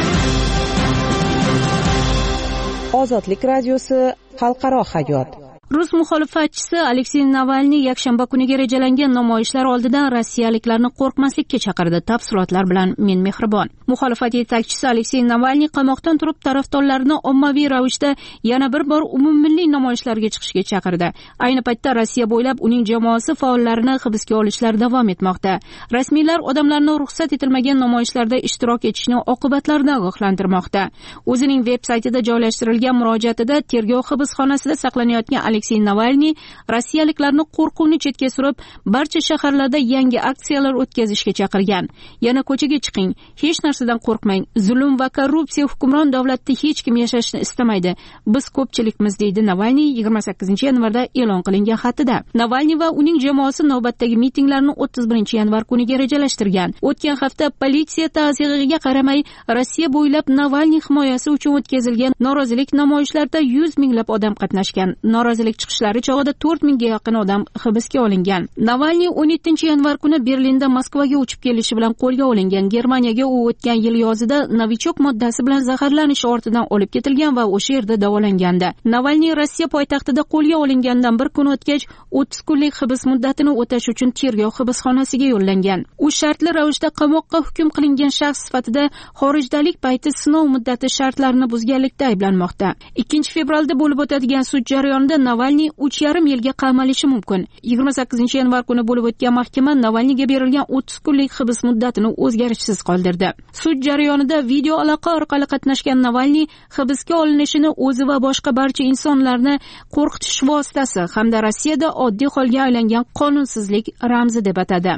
Ozodlik radiosi xalqaro hayot. Rus muxolifatchisi Aleksey Navalniy yakshanba kuniga rejalangan namoyishlar oldidan rossiyaliklarni qo'rqmaslikka chaqirdi. Tafsilotlar bilan men Mehribon. Muxolifat yetakchisi Aleksey Navalniy qamoqdan turib tarafdorlarini ommaviy ravishda yana bir bor umummilliy namoyishlarga chiqishga chaqirdi. Ayni paytda Rossiya bo'ylab uning jamoasi faollarini hibsga olishlar davom etmoqda. Rasmiylar odamlarni ruxsat etilmagan namoyishlarda ishtirok etishning oqibatlaridan ogohlantirmoqda. O'zining veb-saytida joylashtirilgan murojaatida tergov hibsxonasida saqlanayotgan Aleksey Navalniy rossiyaliklarni qo'rquvni chetga surib, barcha shaharlarda yangi aksiyalar o'tkazishga chaqirgan. Yana ko'chaga chiqing, hech narsadan qo'rqmang. Zulm va korrupsiya hukmron davlatda hech kim yashashni istamaydi. Biz ko'pchilikmiz, deydi Navalniy yigirma sakkizinchi yanvarda e'lon qilingan xatida. Navalniy va uning jamoasi navbatdagi mitinglarni o'ttiz birinchi yanvar kuniga rejalashtirgan. O'tgan hafta politsiya ta'ziriga qaramay Rossiya bo'ylab Navalniy himoyasi uchun o'tkazilgan norozilik namoyishlarida yuz minglab odam qatnashgan. Norozilik chiqishlari chog'ida to'rt mingga yaqin odam hibsga olingan. Navalniy o'n yettinchi yanvar kuni Berlinda Moskvaga uchib kelishi bilan qo'lga olingan. Germaniyaga u o'tgan yil yozida novichok moddasi bilan zaharlanish ortidan olib ketilgan va o'sha yerda davolangandi. Navalniy Rossiya poytaxtida qo'lga olingandan bir kun o'tgach o'ttiz kunlik hibs muddatini o'tash uchun tergov hibsxonasiga yo'llangan. U shartli ravishda qamoqqa hukm qilingan shaxs sifatida xorijdalik payti sinov muddati shartlarini buzganlikda ayblanmoqda. ikkinchi fevralda bo'lib o'tadigan sud jarayonida Navalniy uch yarim yilga qamalishi mumkin. yigirma sakkizinchi yanvar kuni bo'lib o'tgan mahkama Navalniyga berilgan o'ttiz kunlik hibs muddatini o'zgarishsiz qoldirdi. Sud jarayonida video aloqa orqali qatnashgan Navalniy hibsga olinishini o'zi va boshqa barcha insonlarni qo'rqitish vositasi hamda Rossiyada oddiy holga aylangan qonunsizlik ramzi deb atadi.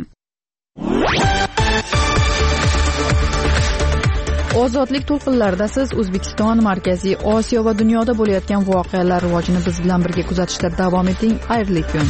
Ozodlik to'lqinlarida siz O'zbekiston, Markaziy Osiyo va dunyoda bo'layotgan voqealar rivojini biz bilan birga kuzatishda davom eting. Xayrli kun.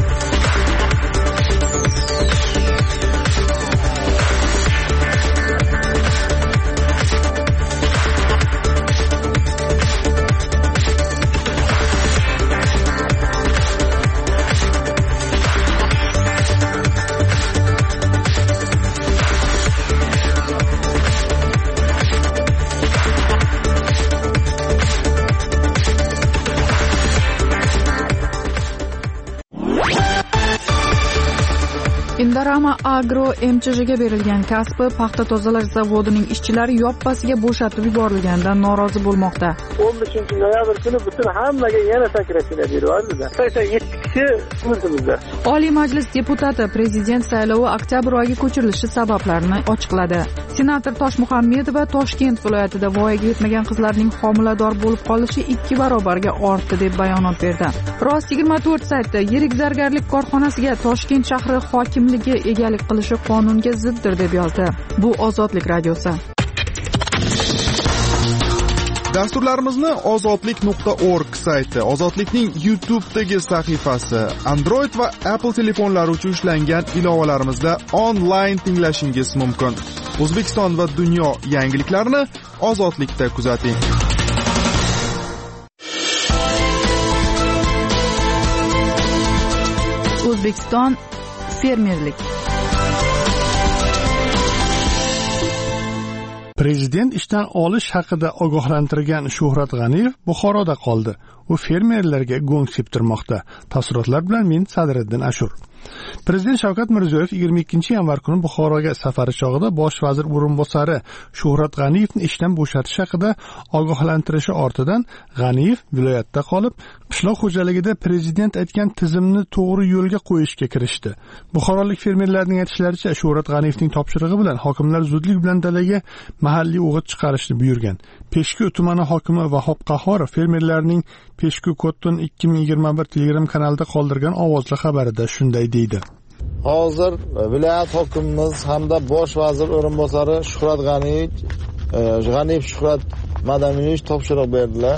Indarama Agro M C J'ga berilgan kasbi paxta tozalash zavodining ishchilari yoppasiga bo'shatib yuborilganidan norozi bo'lmoqda. o'n beshinchi noyabr kuni butun hammaga yana sakrashlar beryapti. sakson yetti kishi o'zimizda. Oliy Majlis deputati prezident saylovi oktyabr oyiga ko'chirilishi sabablarini ochiqladi. Senator Toshmuhammedova Toshkent viloyatida voyaga yetmagan qizlarning homilador bo'lib qolishi ikki barobarga ortdi deb bayonot berdi. Rost yigirma to'rt sayti yirik zargarlik korxonasiga Toshkent shahri hokimligi egalik qilishi qonunga ziddir deb yozdi. Bu Ozodlik radiosi. Dasturlarimizni ozodlik nuqta org sayti, Ozodlikning YouTube'dagi sahifasi, Android va Apple telefonlari uchun ishlangan ilovalarimizda onlayn tinglashingiz mumkin. O'zbekiston va dunyo yangiliklarini Ozodlikda kuzating. O'zbekiston fermerlik. Prezident ishdan olish haqida ogohlantirgan Shuhrat G'aniyev Buxoroda qoldi. U fermerlarga go'ng septirmoqda. Tafsilotlar bilan men Sadriddin Ashur. Prezident Shavkat Mirziyoyev yigirma ikkinchi yanvar kuni Buxoroga safari chog'ida bosh vazir o'rinbosari Shuhrat G'aniyevni ishdan bo'shatish haqida ogohlantirishi ortidan G'aniyev viloyatda qolib, qishloq xo'jaligida prezident aytgan tizimni to'g'ri yo'lga qo'yishga kirishdi. Buxorolik fermerlarning aytishlaricha, Shuhrat G'aniyevning topshirig'i bilan hokimlar zudlik bilan dalaga mahalliy o'g'it chiqarishni buyurgan. Peshku tumani hokimi Vahob Qahhorov fermerlarning Peshku Kottun ikki ming yigirma bir Telegram kanalida qoldirgan ovozli xabarida shunday deydi. Hozir viloyat hokimimiz hamda bosh vazir o'rinbosari Shuhrat G'aniyev, G'aniyev Shuhrat Madaniyev topshiriq berdilar.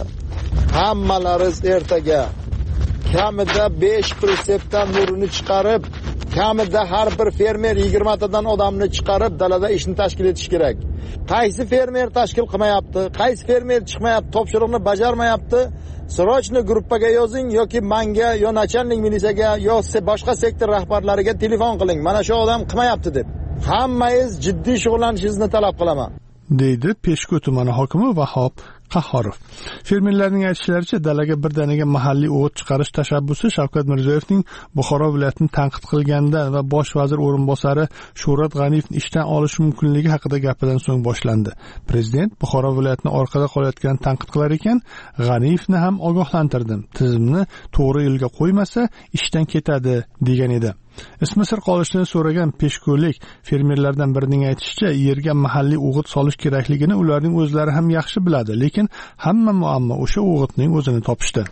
Hammalaringiz ertaga kamida besh pritsepdan nurini chiqarib, kamida har bir fermer yigirmatadan odamni chiqarib dalada ishni tashkil etish kerak. Qaysi fermer tashkil qilmayapti, qaysi fermer chiqmayapti, topshiriqni bajarmayapti, srochni gruppaga yozing yoki menga yo nachalnik militsiyaga yo boshqa sektor rahbarlariga telefon qiling. Mana shu odam qilmayapti deb. Hammangiz jiddiy shug'ullanishingizni talab qilaman, deydi Peshku tumani hokimi Vahob Qahhorov. Fermerlarning aytishlaricha, dalaga birdaniga mahalliy o'g'it chiqarish tashabbusi Shavkat Mirziyoyevning Buxoro viloyatini tanqid qilganidan va bosh vazir o'rinbosari Shuhrat G'aniyevni ishdan olish mumkinligi haqida gapidan so'ng boshlandi. Prezident Buxoro viloyatini orqada qolayotganini tanqid qilar ekan, G'aniyevni ham ogohlantirdim. Tizimni to'g'ri yo'lga qo'ymasa, ishdan ketadi degan edi. Ismi sir qolishini so'ragan peshko'lik fermerlardan birining aytishicha, yerga mahalliy o'g'it solish kerakligini ularning o'zlari ham yaxshi biladi, lekin hamma muammo o'sha o'g'itning o'zini topishdi.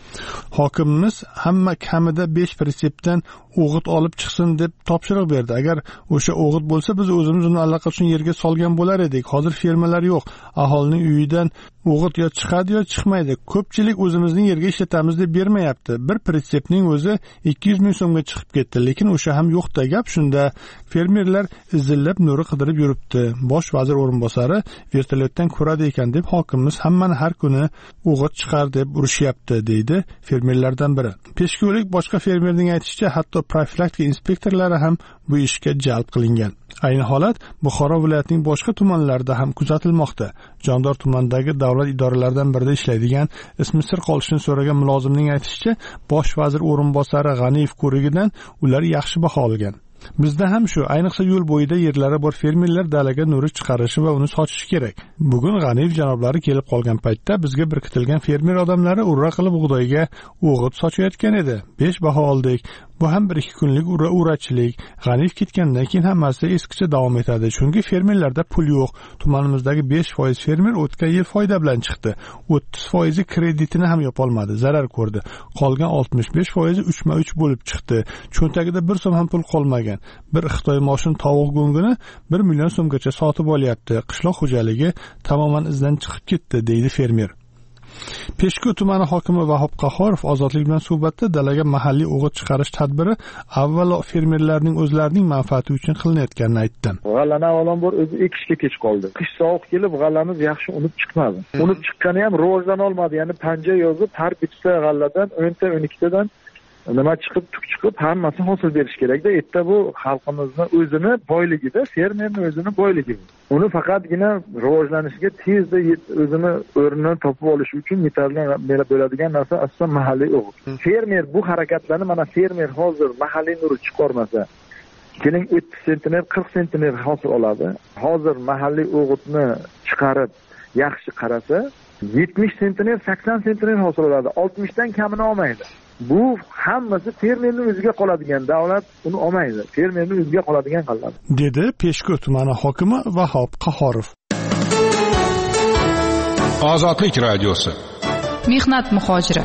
Hokimimiz hamma kamida besh pritsepdan o'g'it olib chiqsin deb topshiriq berdi. Agar o'sha o'g'it bo'lsa, biz o'zimiz uni allaqachon yerga solgan bo'lar edik. Hozir fermalar yo'q. Aholining uyidan o'g'it yo chiqadi yo chiqmaydi. Ko'pchilik o'zimizning yerga ishlatamiz deb bermayapti. Bir pritsepning o'zi ikki yuz ming so'mga chiqib ketdi, lekin o'sha ham yo'qda. Gap shunda, fermerlar izillab nuri qidirib yuribdi. Bosh vazir o'rinbosari vertolyotdan ko'radi ekan deb hokimimiz hammani har kuni o'g'it chiqar deb urishyapti, deydi fermerlardan biri. Peshko'lik boshqa fermerning aytishicha, hatto profilaktika inspektorlari ham bu ishga jalb qilingan. Ayni holat Buxoro viloyatining boshqa tumanlarida ham kuzatilmoqda. Jondor tumanidagi davlat idoralaridan birida ishlaydigan, ismi sir qolishini so'ragan mulozimning aytishicha, bosh vazir o'rinbosari G'aniyev ko'rigidan ular yaxshi baho olgan. Bizda ham shu, ayniqsa yo'l bo'yida yerlari bor fermerlar dalaga nuri chiqarishi va uni sochishi kerak. Bugun G'aniyev janoblari kelib qolgan paytda bizga birkitilgan fermer odamlari urra qilib bug'doyga o'g'it sochayotgan edi. besh baho oldik. Bu ham bir ikki kunlik ura-urachilik. G'aniyev ketgandan keyin hammasi eskicha davom etadi. Chunki fermerlarda pul yo'q. Tumanimizdagi besh foiz fermer o'tgan yil foyda bilan chiqdi. o'ttiz foiz kreditini ham yopolmadi, zarar ko'rdi. Qolgan oltmish besh foiz uchma uch bo'lib chiqdi. Cho'ntagida bir so'm ham pul qolmagan. Bir Xitoy moshin tovuq go'ngini bir million so'mgacha sotib olyapti. Qishloq xo'jaligi tamoman izdan chiqib ketdi, deydi fermer. Peshku tumani hokimi Vahob Qahhorov Ozodlik bilan suhbatda dalaga mahalliy o'g'it chiqarish tadbiri avvalo fermerlarning o'zlarining manfaati uchun qilinayotganini aytdi. G'allani avvalambor o'zi ekishga kech qoldi. Qish sovuq kelib g'allamiz yaxshi unib chiqmadi. Unib chiqqani ham rivojdan olmadi. Ya'ni panja yozib har bitta g'alladan o'nta o'n ikkitadan nima chiqib, tuk chiqib hammasini hosil berish kerak-da. Erta bu xalqimizni o'zini boyligida, fermerning o'zini boyligi. Uni faqatgina rivojlanishiga tezda o'zini o'rnini topib olish uchun yetarli bo'ladigan narsa asosan mahalliy o'g'it. Fermer bu harakatlarni, mana fermer hozir mahalliy nuri chiqarmasa, keling o'ttiz sentner, qirq sentner hosil oladi. Hozir mahalliy o'g'itni chiqarib yaxshi qarasa, yetmish sentner, sakson sentner hosil oladi. oltmishdan kamini olmaydi. Bu hammasi fermerning o'ziga qoladigan, davlat uni olmaydi. Fermerning o'ziga qoladigan qiladi, dedi Peshku tumani hokimi Vahob Qahhorov. Ozodlik radiosi. Mehnat muhojiri.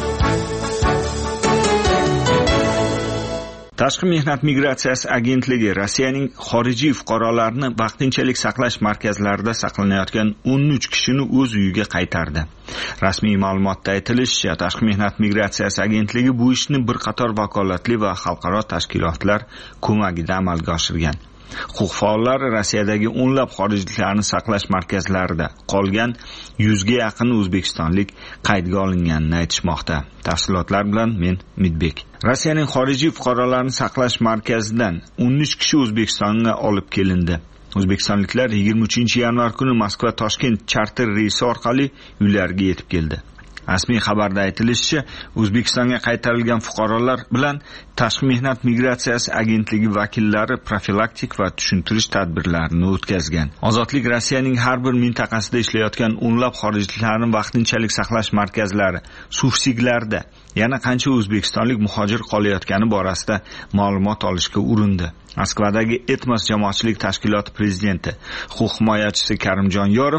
Tashqi mehnat migratsiyasi agentligi Rossiyaning xorijiy fuqarolarini vaqtinchalik saqlash markazlarida saqlanayotgan o'n uch kishini o'z uyiga qaytardi. Rasmiy ma'lumotda aytilishicha, Tashqi mehnat migratsiyasi agentligi bu ishni bir qator vakolatli va xalqaro tashkilotlar ko'magida amalga oshirgan. Huquq faollari Rossiyadagi o'nlab xorijliklarni saqlash markazlarida qolgan yuzga yaqin o'zbekistonlik qaydga olinganini aytishmoqda. Tafsilotlar bilan men Midbek. Rossiyaning xorijiy fuqarolarini saqlash markazidan o'n uch kishi O'zbekistonga olib kelindi. O'zbekistonliklar yigirma uchinchi yanvar kuni Moskva Toshkent charter reysi orqali uylariga yetib keldi. Rasmiy xabarda aytilishicha, O'zbekistonga qaytarilgan fuqarolar bilan Tashqi mehnat migratsiyasi agentligi vakillari profilaktik va tushuntirish tadbirlarini o'tkazgan. Ozodlik Rossiyaning har bir mintaqasida ishlayotgan o'nlab xorijliklarni vaqtinchalik saqlash markazlari, suvsiglarda yana qancha o'zbekistonlik muhojir qolayotgani borasida ma'lumot olishga urindi. Moskvadagi Etmos jamoatchilik tashkiloti prezidenti, huquq himoyachisi Karimjon Yorov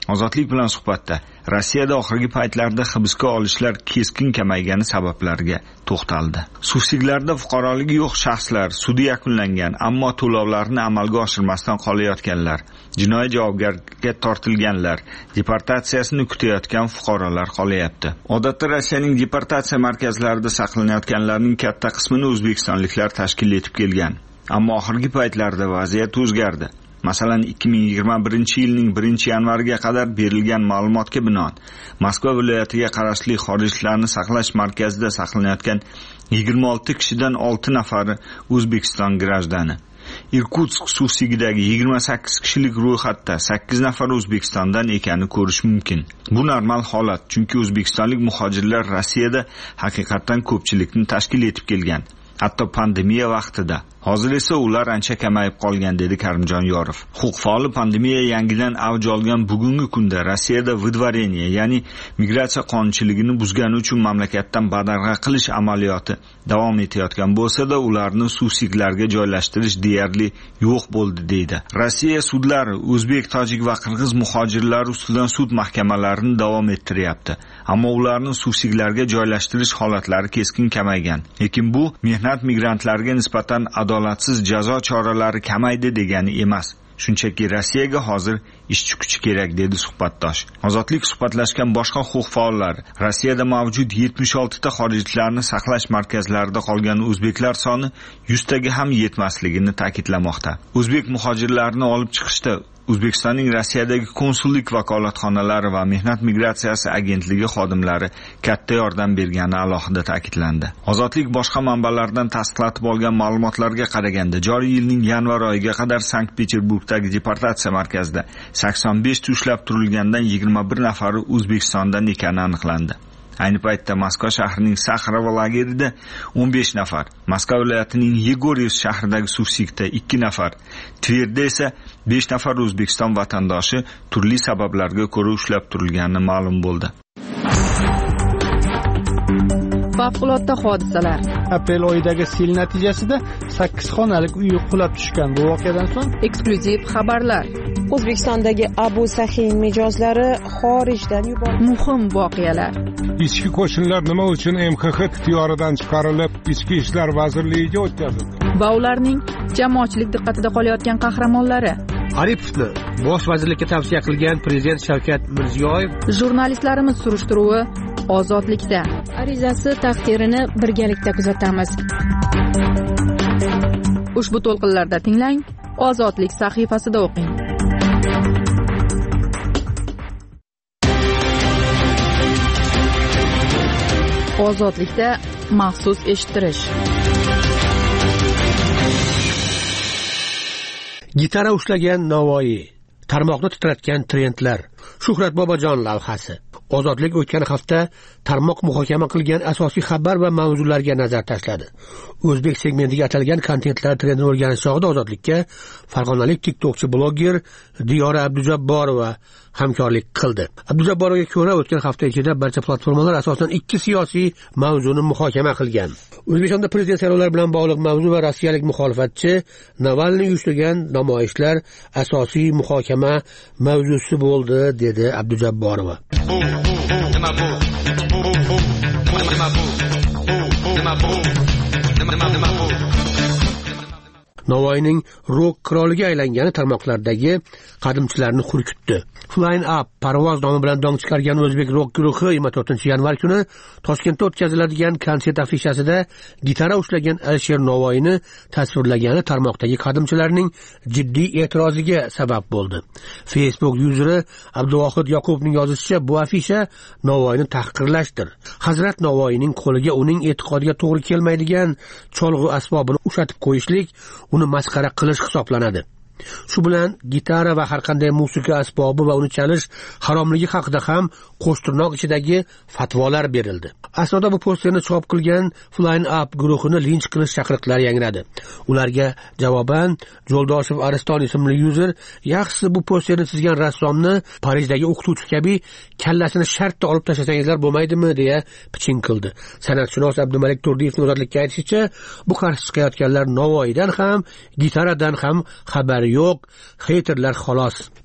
Ozodlik bilan suhbatda Rossiyada oxirgi paytlarda hibsga olishlar keskin kamaygani sabablariga to'xtaldi. Suvsiglarda fuqaroligi yo'q shaxslar, sudi yakunlangan, ammo to'lovlarni amalga oshirmasdan qolayotganlar, jinoiy javobgarlikka tortilganlar, deportatsiyasini kutayotgan fuqarolar qolayapti. Odatda Rossiyaning deportatsiya markazlarida saqlanayotganlarning katta qismini o'zbekistonliklar tashkil etib kelgan. Ammo oxirgi paytlarda vaziyat o'zgardi. Masalan, ikki ming yigirma birinchi yilning birinchi yanvariga qadar berilgan ma'lumotga binoan, Moskva viloyatiga qarashli xorijliklarni saqlash markazida saqlanayotgan yigirma olti kishidan olti nafari O'zbekiston grajdani. Irkutsk suvsigidagi yigirma sakkiz kishilik ro'yxatda sakkiz nafar O'zbekistondan ekani ko'rish mumkin. Bu normal holat, chunki o'zbekistonlik muhojirlar Rossiyada haqiqatan ko'pchilikni tashkil etib kelgan. Hatto pandemiya vaqtida. Hozir esa ular ancha kamayib qolgan, dedi Karimjon Yorov. Huquq faoli pandemiya yangidan avj olgan bugungi kunda Rossiyada vidvareniya, ya'ni migratsiya qonunchiligini buzgani uchun mamlakatdan badarg'a qilish amaliyoti davom etayotgan bo'lsa-da, ularni suvsiglarga joylashtirish deyarli yo'q bo'ldi, deydi. Rossiya sudlari o'zbek, tojik va qirg'iz muhojirlari ustidan sud mahkamalarini davom ettiryapti. Ammo ularni suvsiglarga joylashtirish holatlari keskin kamaygan. Lekin bu mehnat migrantlariga nisbatan adolatsiz jazo choralari kamaydi degani emas. Shunchaki Rossiyaga hozir ishchi kuchi kerak, dedi suhbatdosh. Ozodlik suhbatlashgan boshqa huquq faollari Rossiyada mavjud yetmish olti ta xorijliklarni saqlash markazlarida qolgan o'zbeklar soni yuz taga ham yetmasligini ta'kidlamoqda. O'zbek muhojirlarini olib chiqishda O'zbekistonning Rossiyadagi konsullik vakolatxonalari va mehnat migratsiyasi agentligi xodimlari katta yordam bergani alohida ta'kidlandi. Ozodlik boshqa manbalardan tasdiqlatib olgan ma'lumotlarga qaraganda, joriy yilning yanvar oyiga qadar Sankt-Peterburgdagi deportatsiya markazida sakson besh ta ushlab turilgandan yigirma bir nafari O'zbekistondan ekani aniqlandi. Ayni paytda Moskva shahrining Saxarova lagerida o'n besh nafar, Moskva viloyatining Yegoryev shahridagi suvsigda ikki nafar, Tverda esa besh nafar O'zbekiston vatandoshi turli sabablarga ko'ra ushlab turilgani ma'lum bo'ldi. Favqulodda hodisalar. Aprel oyidagi sel natijasida sakkiz xonalik uy qulab tushgan. Bu voqeadan so'ng eksklyuziv xabarlar. O'zbekistondagi Abu Sahin mijozlari xorijdan yuborildi. Muhim voqealar. Ichki qo'shinlar nima uchun M X X ixtiyoridan chiqarilib, Ichki ishlar vazirligiga o'tkazildi? Va ularning jamoatchilik diqqatida qolayotgan qahramonlari. Aripovni bosh vazirlikka tavsiya qilgan prezident Shavkat Mirziyoyev. Jurnalistlarimiz surishtiruvi ozodlikda. Arizasi taqdirini birgalikda kuzatamiz. Ushbu to'lqinlarda tinglang, Ozodlik sahifasida o'qing. Ozodlikda maxsus eshittirish. Gitara ushlagan Navoiy, tarmoqni titratgan trendlar. Shuhrat Bobojon lavhasi. Ozodlik o'tgan hafta tarmoq muhokama qilgan asosiy xabar va mavzularga nazar tashladi. O'zbek segmentiga atalgan kontentlar trendini o'rganish chog'ida Ozodlikka farg'onalik TikTokchi bloger Diyora Abdujabborova hamkorlik qildi. Abdujabborovga ko'ra, o'tgan hafta ichida barcha platformalar asosan ikki siyosiy mavzuni muhokama qilgan. O'zbekistonda prezident saylovlari bilan bog'liq mavzu va rossiyalik muxolifatchi Navalniy uyushtirgan namoyishlar asosiy muhokama mavzusi bo'ldi, dedi Abdujabborova. Navoiyning rock qiroliga aylangani tarmoqlardagi qadimchilarni hurkitdi. Flying Up parvoz nomi bilan dong chiqargan o'zbek rock guruhi yigirma to'rtinchi yanvar kuni Toshkentda o'tkaziladigan konsert afishasida gitara ushlagan Alisher Navoiyni tasvirlagani tarmoqdagi qadimchilarning jiddiy e'tiroziga sabab bo'ldi. Facebook yuzeri Abduvohid Yoqubning yozishicha, bu afisha Navoiyni tahqirlashdir. Hazrat Navoiyning qo'liga uning e'tiqodiga to'g'ri kelmaydigan cholg'u asbobini ushatib qo'yishlik uni masxara qilish hisoblanadi. Shu bilan gitara va har qanday musiqa asbobi va uni chalish haromligi haqida ham qo'shtirnoq ichidagi fatvolar berildi. Asnoda bu posterni chop qilgan Flying Up guruhini linch qilish chaqiriqlari yangradi. Ularga javoban Jo'ldoshev Ariston ismli yuzer, yaxshisi bu posterni chizgan rassomni Parijdagi o'qituvchi kabi kallasini shartda olib tashlasangizlar bo'lmaydimi, deya piching qildi. San'atshunos Abdumalik Turdiyevning Ozodlikka aytishicha, bu qarshi chiqayotganlar Navoiydan ham, gitaradan ham xabar yo'q, xeyterlar xolos.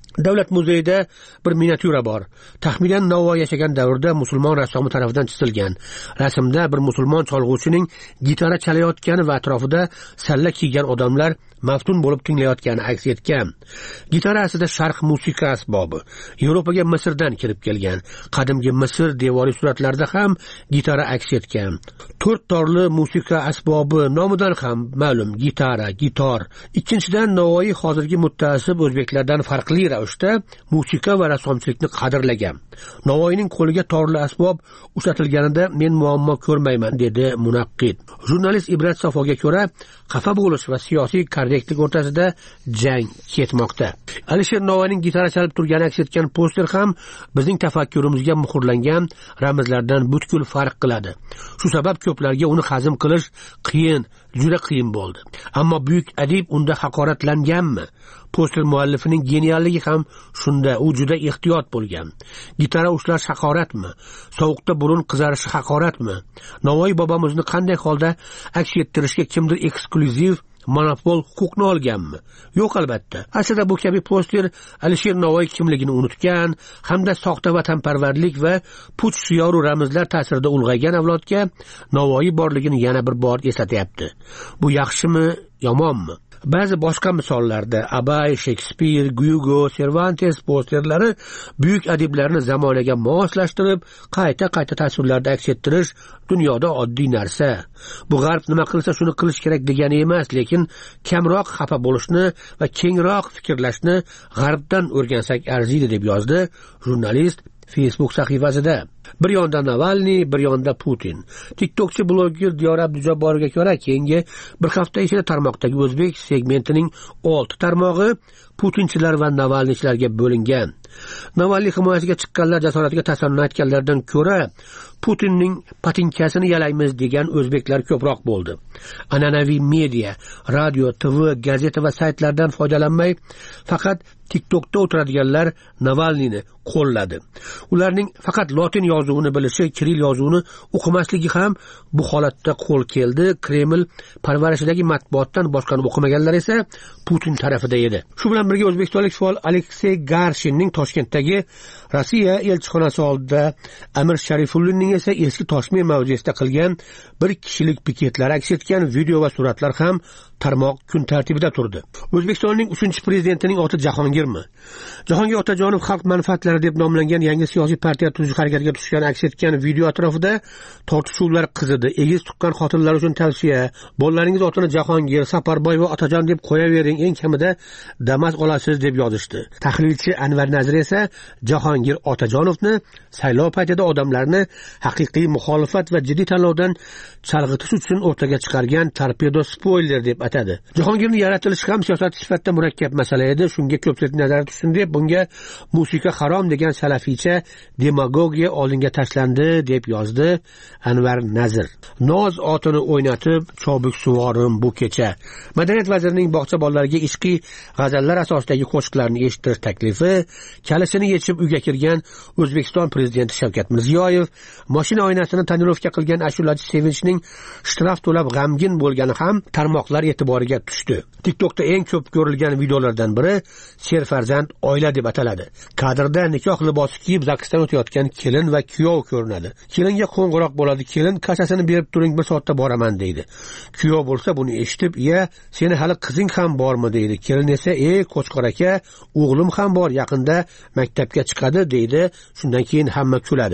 Davlat muzeyida bir miniatyura bor. Taxminan Navoiy yashagan davrda musulmon rassomi tomonidan chizilgan. Rasmda bir musulmon cholg'uvchining gitara chalayotgani va atrofida salla kiygan odamlar maftun bo'lib tinglayotgani aks etgan. Gitara aslida sharq musiqa asbobi. Yevropaga Misrdan kirib kelgan. Qadimgi Misr devoriy suratlarida ham gitara aks etgan. To'rt torli musiqa asbobi nomidan ham ma'lum gitara, gitor. Ikkinchidan Navoiy hozirgi muttaasib o'zbeklardan farqli ravishda musiqa va rassomchilikni qadrlagan. Navoiyning qo'liga torli asbob ushatilganida men muammo ko'rmayman, dedi munaqqid. Jurnalist Ibrat Safoga ko'ra, xafa bo'lish va siyosiy korrektlik o'rtasida jang ketmoqda. Alisher Navoiyning gitara chalib turgani aks etgan poster ham bizning tafakkurimizga muhrlangan ramzlardan butkul farq qiladi. Shu sabab ko'plarga uni hazm qilish qiyin, juda qiyin bo'ldi. Ammo buyuk adib unda haqoratlanganmi? Poster muallifining genialligi ham shunda, u juda ehtiyot bo'lgan. Gitara ushlash haqoratmi? Sovuqda burun qizarishi haqoratmi? Navoiy bobomizni qanday holda aks ettirishga kimdir eksklyuziv monopol huquqni olganmi? Yo'q, albatta. Aslida bu kabi poster Alisher Navoiy kimligini unutgan hamda soxta vatanparvarlik va puch siyoru ramzlar ta'sirida ulg'aygan avlodga Navoiy borligini yana bir bor eslatyapti. Bu yaxshimi, yomonmi? Ba'zi boshqa misollarda Abay, Shekspir, Hugo, Cervantes posterlari buyuk adiblarni zamonaga moslashtirib, qayta-qayta tasvirlarda aks ettirish dunyoda oddiy narsa. Bu g'arb nima qilsa shuni qilish kerak degani emas, lekin kamroq xafa bo'lishni va kengroq fikrlashni g'arbdan o'rgansak arziydi, deb yozdi jurnalist Facebook sahifasida. Bir yonda Navalniy, bir yonda Putin. TikTokchi bloger Diyor Abdujabborga ko'ra, keyingi bir hafta ichida tarmoqdagi o'zbek segmentining olti tarmog'i Putinchilar va Navalniychilarga bo'lingan. Navalniy himoyasiga chiqqanlar jasoratiga tasanno aytganlardan ko'ra, Putinning patinkasini yalaymiz degan o'zbeklar ko'proq bo'ldi. An'anaviy media, radio, T V, gazeta va saytlardan foydalanmay, faqat TikTokda o'tiradiganlar Navalniyni qo'lladi. Ularning faqat lotin yozuvini bilishi, kiril yozuvini o'qimasligi ham bu holatda qo'l keldi. Kreml parvarishidagi matbuotdan boshqani o'qimaganlar esa Putin tarafida edi. Shu bilan birga o'zbekistonlik faol Aleksey Garshinning Toshkentdagi Rossiya elchixonasi oldida, Amir Sharifullinning esa eski Toshkent mavzesida qilgan bir kishilik piketlar aks etgan video va suratlar ham tarmoq kun tartibida turdi. O'zbekistonning uchinchi prezidentining oti Jahongirmi? Jahongir Otajonov xalq manfaatlari deb nomlangan yangi siyosiy partiya tuzish harakatiga tushgan aks etgan video atrofida tortishuvlar qizidi. Egiz tuqqan xotinlar uchun tavsiya: bolalaringiz otini Jahongir, Saparboy va Otajon deb qo'yavering, eng kamida Damas olasiz, deb yozishdi. Tahlilchi Anvar Nazir esa Jahongir Otajonovni saylov paytida odamlarni haqiqiy muxolifat va jiddiy tanlovdan chalg'itish uchun o'rtaga chiqargan torpedo spoiler deb atadi. Jahongirning yaratilishi ham siyosat sifatida murakkab masala edi. Shunga ko'pchilik nazar tushsin deb bunga musiqa harom degan salafiycha demagogiya oldinga tashlandi, deb yozdi Anvar Nazir. Noz otini o'ynatib, chobuk suvorim bu kecha. Madaniyat vazirining bog'cha bolalariga ishqiy g'azallar asosidagi qo'shiqlarni eshitish taklifi, kalisini yechib uyga kirgan O'zbekiston prezidenti Shavkat Mirziyoyev, mashina oynasini tonirovka qilgan ashulachi Sevinchning shtraf to'lab g'amgin bo'lgani ham tarmoqlar e'tiboriga tushdi. TikTokda eng ko'p ko'rilgan videolardan biri Serfarzand oila deb ataladi. Kadrda nikoh libosi kiyib zaksdan o'tayotgan kelin va kuyov ko'rinadi. Kelinga qo'ng'iroq bo'ladi. Kelin kasasini berib turing, bir soatda boraman deydi. Kuyov bo'lsa buni eshitib, "Ya, seni hali qizing ham bormi?" deydi. Kelin esa, "Ey qo'chqor aka, o'g'lim ham bor, yaqinda maktabga chiqadi" deydi. Shundan keyin hamma kuladi.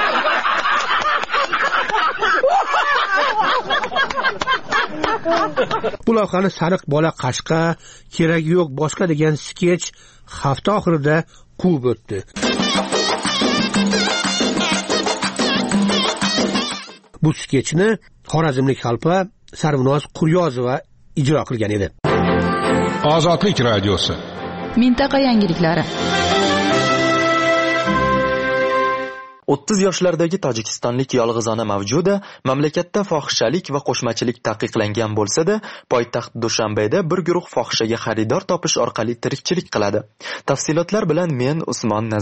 Bu lavhani sariq bola qashqa, keragi yo'q boshqa degan sketch hafta oxirida quvib o'tdi. Bu sketchni xorazmlik xalpa Sarvinoz Quryozova ijro qilgan edi. Ozodlik radiosi. Mintaqa yangiliklari. o'ttiz yoshlardagi tojikistonlik yolg'izona mavjuda mamlakatda fohishalik va qo'shmachilik taqiqlangan bo'lsa-da, poytaxt Dushanbeda bir guruh fohishaga xaridor topish orqali tirikchilik qiladi. Tafsilotlar bilan men Usmon Nazar.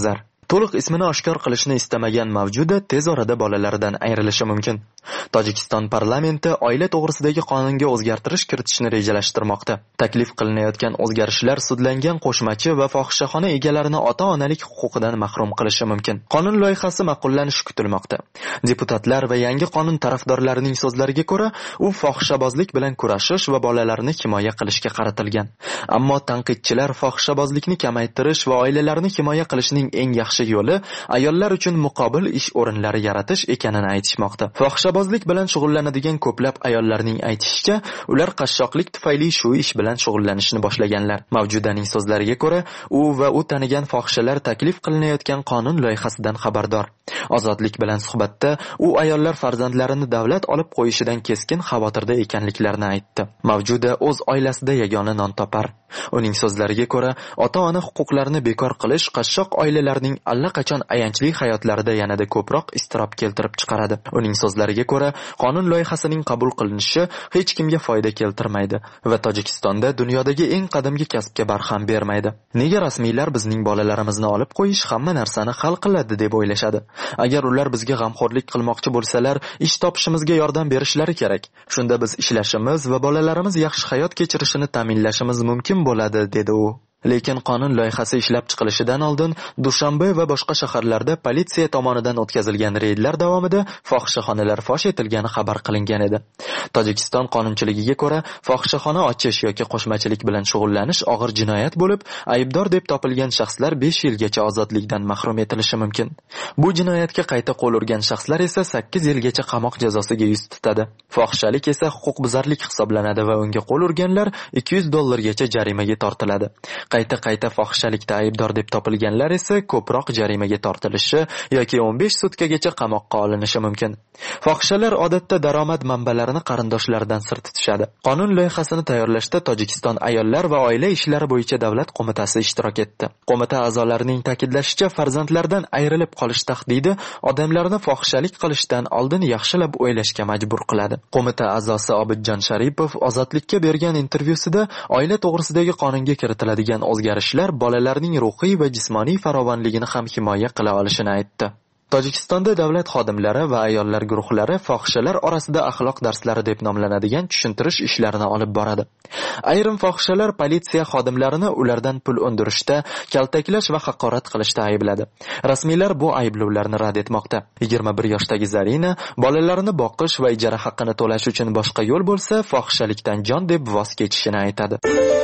To'liq ismini oshkor qilishni istamagan Mavjuda tez orada bolalaridan ayrilishi mumkin. Tojikiston parlamenti oila to'g'risidagi qonunga o'zgartirish kiritishni rejalashtirmoqda. Taklif qilinayotgan o'zgarishlar sudlangan qo'shmachi va fohishaxona egalarini ota-onalik huquqidan mahrum qilishi mumkin. Qonun loyihasi ma'qullanishi kutilmoqda. Deputatlar va yangi qonun tarafdorlarining so'zlariga ko'ra, u fohishabozlik bilan kurashish va bolalarni himoya qilishga qaratilgan. Ammo tanqidchilar fohishabozlikni kamaytirish va oilalarni himoya qilishning eng yaxshi yo'li ayollar uchun muqobil ish o'rinlari yaratish ekanini aytishmoqda. Fohishabozlik bilan shug'ullanadigan ko'plab ayollarning aytishicha, ular qashshoqlik tufayli shu ish bilan shug'ullanishni boshlaganlar. Mavjudaning so'zlariga ko'ra, u va u tanigan fohishalar taklif qilinayotgan qonun loyihasidan xabardor. Ozodlik bilan suhbatda u ayollar farzandlarini davlat olib qo'yishidan keskin xavotirda ekanliklarini aytdi. Mavjuda o'z oilasida yagona non topar. Uning so'zlariga ko'ra, ota-ona huquqlarini bekor qilish qashshoq oilalarning allaqachon ayanchli hayotlarida yanada ko'proq iztirob keltirib chiqaradi. Uning so'zlariga ko'ra, qonun loyihasining qabul qilinishi hech kimga foyda keltirmaydi va Tojikistonda dunyodagi eng qadimgi kasbga barham bermaydi. Nega rasmiylar bizning bolalarimizni olib qo'yish hamma narsani hal qiladi deb o'ylashadi? Agar ular bizga g'amxo'rlik qilmoqchi bo'lsalar, ish topishimizga yordam berishlari kerak. Shunda biz ishlashimiz va bolalarimiz yaxshi hayot kechirishini ta'minlashimiz mumkin bo'ladi, dedi u. Lekin qonun loyihasi ishlab chiqilishidan oldin Dushanbe va boshqa shaharlarda politsiya tomonidan o'tkazilgan reydlar davomida fohishaxonalar fosh etilgani xabar qilingan edi. Tojikiston qonunchiligiga ko'ra, fohishaxona ochish yoki qo'shmachilik bilan shug'ullanish og'ir jinoyat bo'lib, aybdor deb topilgan shaxslar besh yilgacha ozodlikdan mahrum etilishi mumkin. Bu jinoyatga qayta qo'l urgan shaxslar esa sakkiz yilgacha qamoq jazosiga yuz tutadi. Fohishalik esa huquqbuzarlik hisoblanadi va unga qo'l urganlar ikki yuz dollargacha jarimaga tortiladi. Qayta-qayta fohishalikda aybdor deb topilganlar esa ko'proq jarimaga tortilishi yoki o'n besh sutkagacha qamoqqa olinishi mumkin. Fohishalar odatda daromad manbalarini qarindoshlaridan sir tutishadi. Qonun loyihasini tayyorlashda Tojikiston ayollar va oila ishlari bo'yicha davlat qo'mitasi ishtirok etdi. Qo'mita a'zolarining ta'kidlashicha, farzandlardan ayrilib qolish tahdidi odamlarni fohishalik qilishdan oldin yaxshilab o'ylashga majbur qiladi. Qo'mita a'zosi Obidjon Sharipov ozodlikka bergan intervyusida oila to'g'risidagi qonunga kiritiladigan o'zgarishlar bolalarning ruhiy va jismoniy farovonligini ham himoya qila olishini aytdi. Tojikistonda davlat xodimlari va ayollar guruhlari fohishalar orasida axloq darslari deb nomlanadigan tushuntirish ishlarini olib boradi. Ayrim fohishalar politsiya xodimlarini ulardan pul undirishda, kaltaklash va haqorat qilishda aybladi. Rasmiylar bu ayblovlarni rad etmoqda. yigirma bir yoshdagi Zarina bolalarini boqish va ijara haqqini to'lash uchun boshqa yo'l bo'lsa, fohishalikdan jon deb voz kechishini aytadi.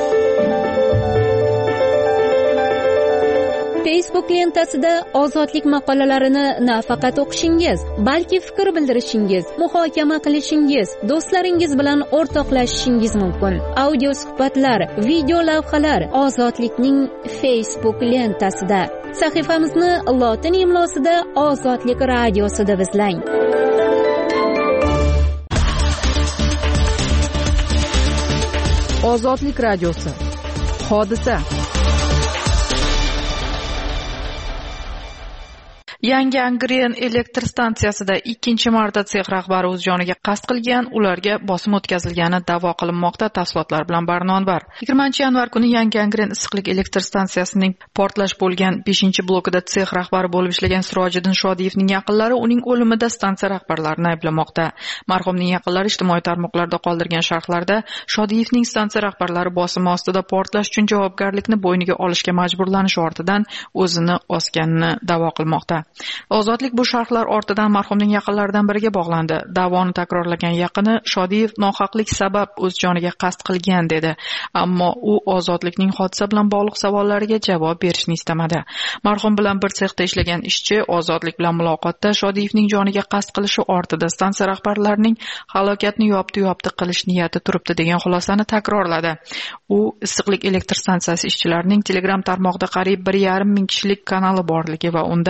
Facebook lentasida ozodlik maqolalarini nafaqat o'qishingiz, balki fikr bildirishingiz, muhokama qilishingiz, do'stlaringiz bilan o'rtoqlashishingiz mumkin. Audio suhbatlar, video lavhalar ozodlikning Facebook lentasida. Sahifamizni lotin imlosida Ozodlik radiosi deb izlang. Ozodlik radiosi. Hodisa. Yangi Angren elektr stansiyasida ikkinchi marta sex rahbari o'z joniga qasd qilgan, ularga bosim o'tkazilgani da'vo qilinmoqda. Tafsilotlar bilan Barnonbar. yigirmanchi yanvar kuni Yangi Angren issiqlik elektr stansiyasining portlash bo'lgan beshinchi blokida sex rahbari bo'lib ishlagan Sirojiddin Shodiyevning yaqinlari uning o'limida stansiya rahbarlarini ayblamoqda. Marhumning yaqinlari ijtimoiy tarmoqlarda qoldirgan sharhlarda Shodiyevning stansiya rahbarlari bosim ostida portlash uchun javobgarlikni bo'yniga olishga majburlanishi ortidan o'zini osganini da'vo qilmoqda. Ozodlik bu sharhlar ortidan marhumning yaqinlaridan biriga bog'landi. Da'voni takrorlagan yaqini Shodiyev nohaqlik sabab o'z joniga qasd qilgan dedi, ammo u ozodlikning hodisa bilan bog'liq savollariga javob berishni istamadi. Marhum bilan bir sexda ishlagan ishchi ozodlik bilan muloqotda Shodiyevning joniga qasd qilishi ortida stansiya rahbarlarining halokatni yopdi-yopdi qilish niyati turibdi degan xulosani takrorladi. U issiqlik elektr stansiyasi ishchilarining Telegram tarmog'ida qariyb bir yarim ming kishilik kanali borligi va unda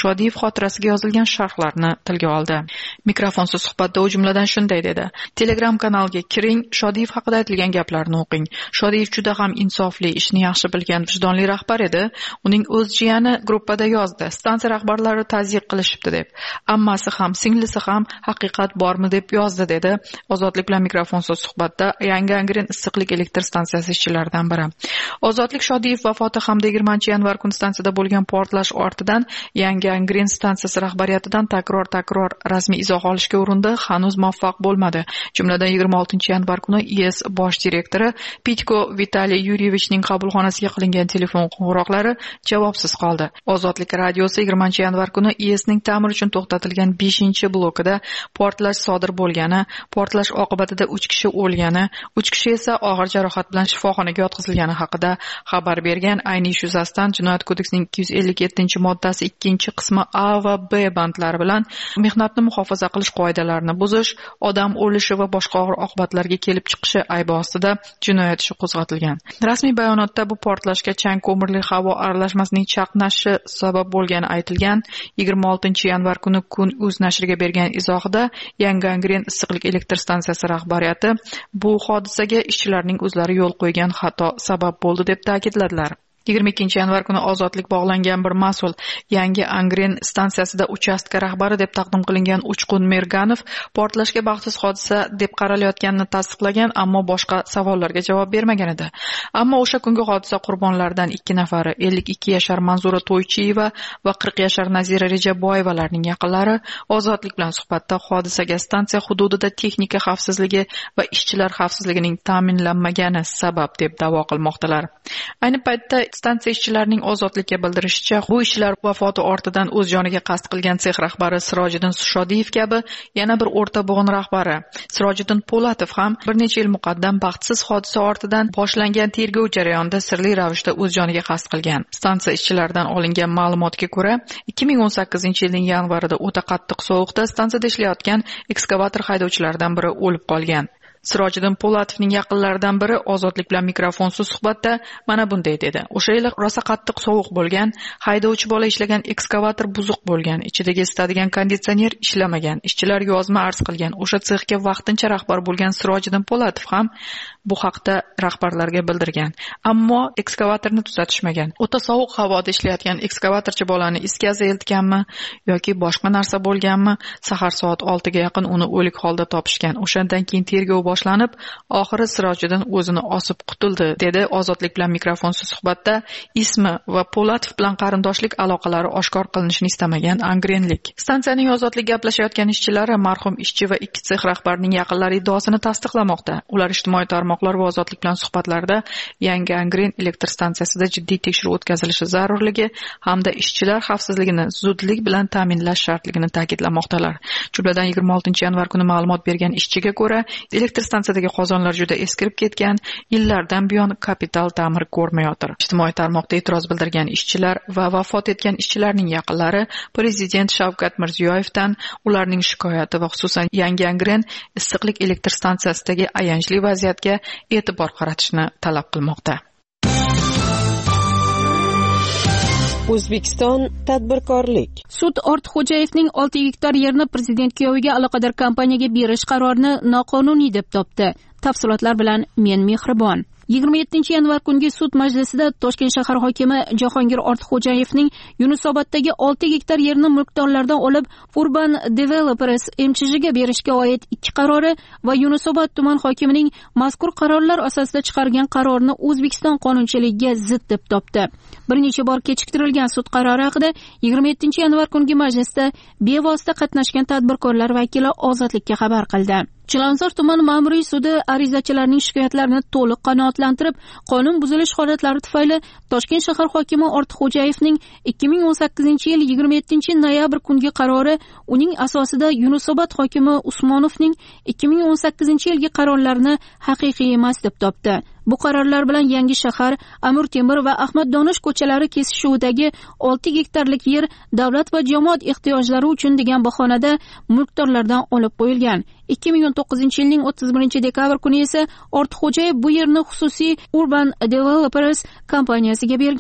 Shodiyev xotirasiga yozilgan sharhlarni tilga oldi. Mikrofonsiz suhbatda u jumladan shunday dedi: Telegram kanalga kiring, Shodiyev haqida aytilgan gaplarni o'qing. Shodiyev juda ham insofli, ishni yaxshi bilgan, vijdonli rahbar edi. Uning o'z jiyani gruppada yozdi. Stansiya rahbarlari tazyiq qilishibdi deb. Ammasi ham, singlisi ham haqiqat bormi deb yozdi dedi. Ozodlik bilan mikrofonsiz suhbatda Yangi Angren issiqlik elektr stansiyasi ishchilaridan biri. Ozodlik Shodiyev vafoti hamda yigirmanchi yanvar kuni stansiyada bo'lgan portlash ortidan Yangi Angren stansiyasi rahbariyatidan takror-takror rasmiy izoh olishga urindi, hanuz muvaffaq bo'lmadi. Jumladan yigirma oltinchi yanvar kuni I S bosh direktori Pitko Vitaliy Yuryevichning qabulxonasiga qilingan telefon qo'ng'iroqlari javobsiz qoldi. Ozodlik radiosi yigirmanchi yanvar kuni I S ning ta'mir uchun to'xtatilgan beshinchi blokida portlash sodir bo'lgani, portlash oqibatida uch kishi o'lgani, uch kishi esa og'ir jarohat bilan shifoxonaga yotqizilgani haqida xabar bergan. Ayni ish yuzasidan Jinoyat kodeksining ikki yuz ellik yettinchi moddasi ikkinchi qismi A va B bandlari bilan mehnatni muhofaza qilish qoidalarini buzish, odam o'lishi va boshqa og'ir oqibatlarga kelib chiqishi aybi ostida jinoyat ishi qo'zg'atilgan. Rasmiy bayonotda bu portlashga chang ko'mirli havo aralashmasining chaqnashi sabab bo'lgani aytilgan. yigirma oltinchi yanvar kuni Kun uz nashriga bergan izohida Yangi Angren issiqlik elektr stansiyasi rahbariyati bu hodisaga ishchilarning o'zlari yo'l qo'ygan xato sabab bo'ldi deb ta'kidladilar. yigirma ikkinchi yanvar kuni Ozodlik bog'langan bir mas'ul Yangi Angren stansiyasida uchastka rahbari deb taqdim qilingan Uchqun Merganov portlashga baxtsiz hodisa deb qaralayotganini tasdiqlagan, ammo boshqa savollarga javob bermagan edi. Ammo o'sha kungi hodisa qurbonlaridan ikki nafari ellik ikki yashar Manzura To'ychiyeva va qirq yashar Nazira Rejaboyevalarning yaqinlari Ozodlik bilan suhbatda hodisaga stansiya hududida texnika xavfsizligi va ishchilar xavfsizligining ta'minlanmagani sabab deb da'vo qilmoqdalar. Ayni paytda stansiya ishchilarining Ozodlikka bildirishicha, bu ishchilar vafoti ortidan o'z joniga qasd qilgan sex rahbari Sirojiddin Shodiyev kabi yana bir o'rta bo'g'in rahbari Sirojiddin Po'latov ham bir necha yil muqaddam baxtsiz hodisa ortidan boshlangan tergov jarayonida sirli ravishda o'z joniga qasd qilgan. Stansiya ishchilaridan olingan ma'lumotga ko'ra, ikki ming o'n sakkizinchi yilning yanvarida o'ta qattiq sovuqda stansiyada ishlayotgan ekskavator haydovchilaridan biri o'lib qolgan. Sirojiddin Po'latovning yaqinlaridan biri Ozodlik bilan mikrofonsiz suhbatda mana bunday dedi: O'sha yili rosa qattiq sovuq bo'lgan, haydovchi bola ishlagan ekskavator buzuq bo'lgan, ichidagi isitadigan konditsioner ishlamagan, ishchilar yozma arz qilgan. O'sha sexga vaqtincha rahbar bo'lgan Sirojiddin Po'latov ham bu haqda rahbarlarga bildirgan, ammo ekskavatorni tuzatishmagan. O'ta sovuq havoda ishlayotgan ekskavatorchi bolani is gazi eltganmi yoki boshqa narsa bo'lganmi? Sahar soat oltiga yaqin uni o'lik holda topishgan. O'shandan keyin tergov boshlanib, oxiri Sirojiddin o'zini osib qutuldi, dedi Ozodlik bilan mikrofonsiz suhbatda ismi va Po'latov bilan qarindoshlik aloqalari oshkor qilinishini istamagan angrenlik. Stansiyaning Ozodlik gaplashayotgan ishchilari marhum ishchi va ikki sex rahbarining yaqinlari iddaosini tasdiqlamoqda. Ular ijtimoiy tarmoqlar va Ozodlik bilan suhbatlarda Yangi Angren elektr stansiyasida jiddiy tekshiruv o'tkazilishi zarurligi hamda ishchilar xavfsizligini zudlik bilan ta'minlash shartligini ta'kidlamoqdalar. Jumladan yigirma oltinchi yanvar kuni ma'lumot bergan ishchiga ko'ra, elektr stansiyadagi qozonlar juda eskirib ketgan, yillardan buyon kapital ta'mir ko'rmayotir. Ijtimoiy tarmoqda e'tiroz bildirgan ishchilar va vafot etgan ishchilarning yaqinlari Prezident Shavkat Mirziyoyevdan ularning shikoyati va xususan Yangi Angren issiqlik elektr stansiyasidagi ayanchli vaziyatga e'tibor qaratishni talab qilmoqda. O'zbekiston tadbirkorlik. Sud Ortiqxo'jayevning olti gektar yerni prezident kuyoviga aloqador kompaniyaga berish qarorini noqonuniy deb topdi. Tafsilotlar bilan men Mehribon. yigirma yettinchi yanvar kungi sud majlisida Toshkent shahar hokimi Jahongir Ortiqxo'jayevning Yunusoboddagi olti gektar yerni mulkdorlardan olib Urban Developers M Ch Jga berishga oid ikki qarori va Yunusobod tuman hokimining mazkur qarorlar asosida chiqargan qarorini O'zbekiston qonunchiligiga zid deb topdi. Bir necha bor kechiktirilgan sud qarori haqida yigirma yettinchi yanvar kungi majlisda bevosita qatnashgan tadbirkorlar vakili Ozodlikka xabar qildi. Chilonzor tuman ma'muriy sudi arizachilarning shikoyatlarini to'liq qanoatlantirib, qonun buzilish holatlari tufayli Toshkent shahar hokimi Ortiqxo'jayevning ikki ming o'n sakkizinchi yil yigirma yettinchi noyabr kungi qarori uning asosida Yunusobod hokimi Usmonovning ikki ming o'n sakkizinchi yilgi qarorlarini haqiqiy emas deb topdi. Bu qarorlar bilan Yangi shahar, Amir Temur va Ahmad Donish ko'chalari kesishuvidagi olti gektarlik yer davlat va jamoat ehtiyojlari uchun degan bahonada mulkdorlardan olib qo'yilgan. ikki ming o'n to'qqizinchi yilning o'ttiz birinchi dekabr kuni esa Ortiqxo'jayev bu yerni xususiy Urban Developers kompaniyasiga bergan.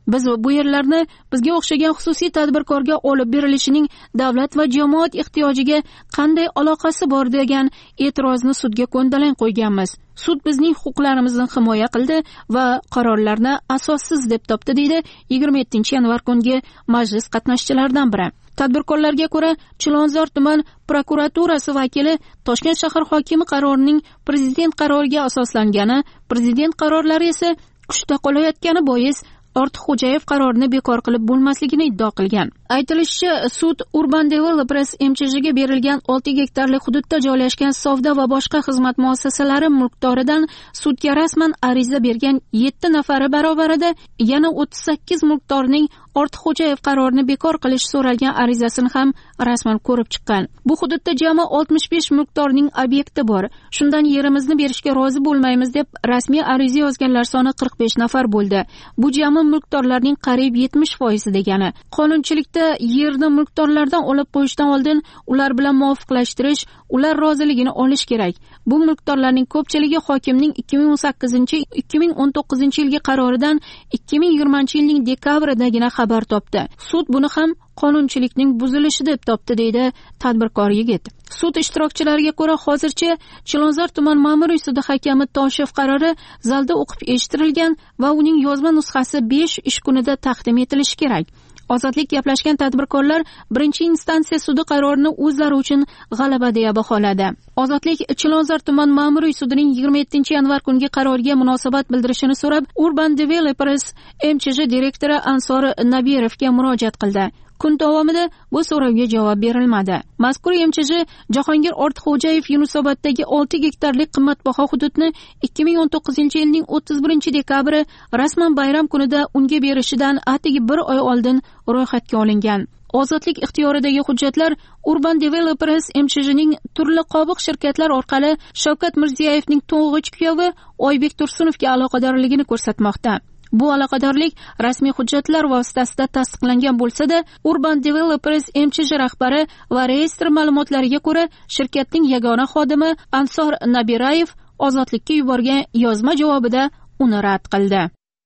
Biz bu yerlarni bizga o'xshagan xususiy tadbirkorga olib berilishining davlat va jamoat ehtiyojiga qanday aloqasi bor degan e'tirozni sudga ko'ndalang qo'yganmiz. Sud bizning huquqlarimizni himoya qildi va qarorlarni asossiz deb topdi, deydi yigirma yettinchi yanvar kungi majlis qatnashchilaridan biri. Tadbirkorlarga ko'ra, Chilonzor tuman prokuraturasi vakili Toshkent shahar hokimi qarorining prezident qaroriga asoslangani, prezident qarorlari esa kuchda qolayotgani bois Ortiqxo'jayev qarorini bekor qilib bo'lmasligini iddao qilgan. Aytilishicha, sud Urban Developers M C J'ga berilgan olti gektarlik hududda joylashgan savdo va boshqa xizmat muassasalari mulkdoridan sudga rasman ariza bergan yetti nafari barobarida yana o'ttiz sakkiz mulkdorning Ortiqxo'jayev qarorini bekor qilish so'ralgan arizasini ham rasman ko'rib chiqqan. Bu hududda jami oltmish besh mulkdorning obyekti bor. Shundan yerimizni berishga rozi bo'lmaymiz deb rasmiy ariza yozganlar soni qirq besh nafar bo'ldi. Bu jami mulkdorlarning qariyb yetmish foiz degani. Qonunchilikda yerni mulkdorlardan olib qo'yishdan oldin ular bilan muvofiqlashtirish, ular roziligini olish kerak. Bu mulkdorlarning ko'pchiligi hokimning ikki ming o'n sakkizinchi ikki ming o'n to'qqizinchi yilgi qaroridan ikki ming yigirmanchi yilning dekabridagina xabar topdi. Sud buni ham qonunchilikning buzilishi deb topdi, deydi tadbirkor yigit. Sud ishtirokchilariga ko'ra, hozircha Chilonzor tuman ma'muriy sudi hakami Toshev qarori zalda o'qib eshittirilgan va uning yozma nusxasi besh ish kunida taqdim etilishi kerak. Ozodlik gaplashgan tadbirkorlar birinchi instansiya sudi qarorini o'zlari uchun g'alaba deya baholadi. Ozodlik Chilonzor tuman ma'muriy sudining yigirma yettinchi yanvar kungi qaroriga munosabat bildirishini so'rab, Urban Developers M C J direktori Ansor Nabirovga murojaat qildi. Kun davomida bu so'rovga javob berilmadi. Mazkur M C J Jahongir Ortiqxo'jayev Yunusoboddagi olti gektarlik qimmatbaho hududni ikki ming o'n to'qqizinchi yilning o'ttiz birinchi dekabri rasman bayram kunida unga berishidan atigi bir oy oldin ro'yxatga olingan. Ozodlik ixtiyoridagi hujjatlar Urban Developers M C J'ning turli qobiq shirkatlar orqali Shavkat Mirziyoyevning to'ng'ich kuyovi Oybek Tursunovga aloqadorligini ko'rsatmoqda. Bu aloqadorlik rasmiy hujjatlar vositasida tasdiqlangan bo'lsa-da, Urban Developers M C J rahbari va reyestr ma'lumotlariga ko'ra, shirkatning yagona xodimi Ansor Nabirayev Ozodlikka yuborgan yozma javobida uni rad qildi.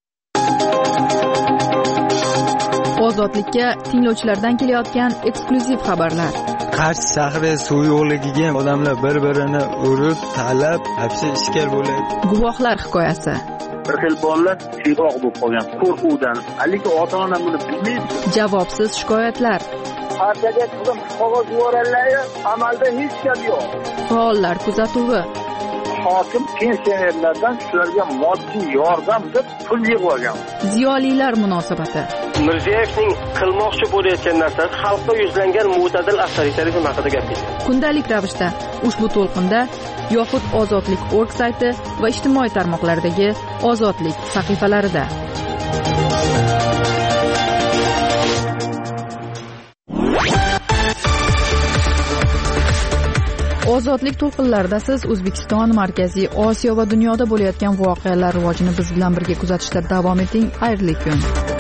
Ozodlikka tinglovchilardan kelayotgan eksklyuziv xabarlar. Qarshi shahri suv yo'qligiga odamlar bir-birini urib, talab, hapsi ishkal bo'ladi. Guvohlar hikoyasi. Bir xil bolalar siyroq bo'lib qolgan qo'rquvdan. Haligi ota-ona buni bilmaydi. Javobsiz shikoyatlar. Partiyaga qizim qog'oz yuboradilar, amalda hech gap yo'q. Faollar kuzatuvi. Hokim pensionerlardan shularga moddiy yordam deb pul yig'ib olgan. Ziyolilar munosabati. Mirziyoyevning qilmoqchi bo'layotgan narsasi xalqqa yuzlangan mo'tadil avtoritarizm haqida gapirdi. Kundalik ravishda ushbu to'lqinda yoxud ozodlik nokta org sayti va ijtimoiy tarmoqlardagi Ozodlik sahifalarida. Ozodlik to'lqinlarida siz O'zbekiston, Markaziy Osiyo va dunyoda bo'layotgan voqealar rivojini biz bilan birga kuzatishda davom eting. Xayrli kun.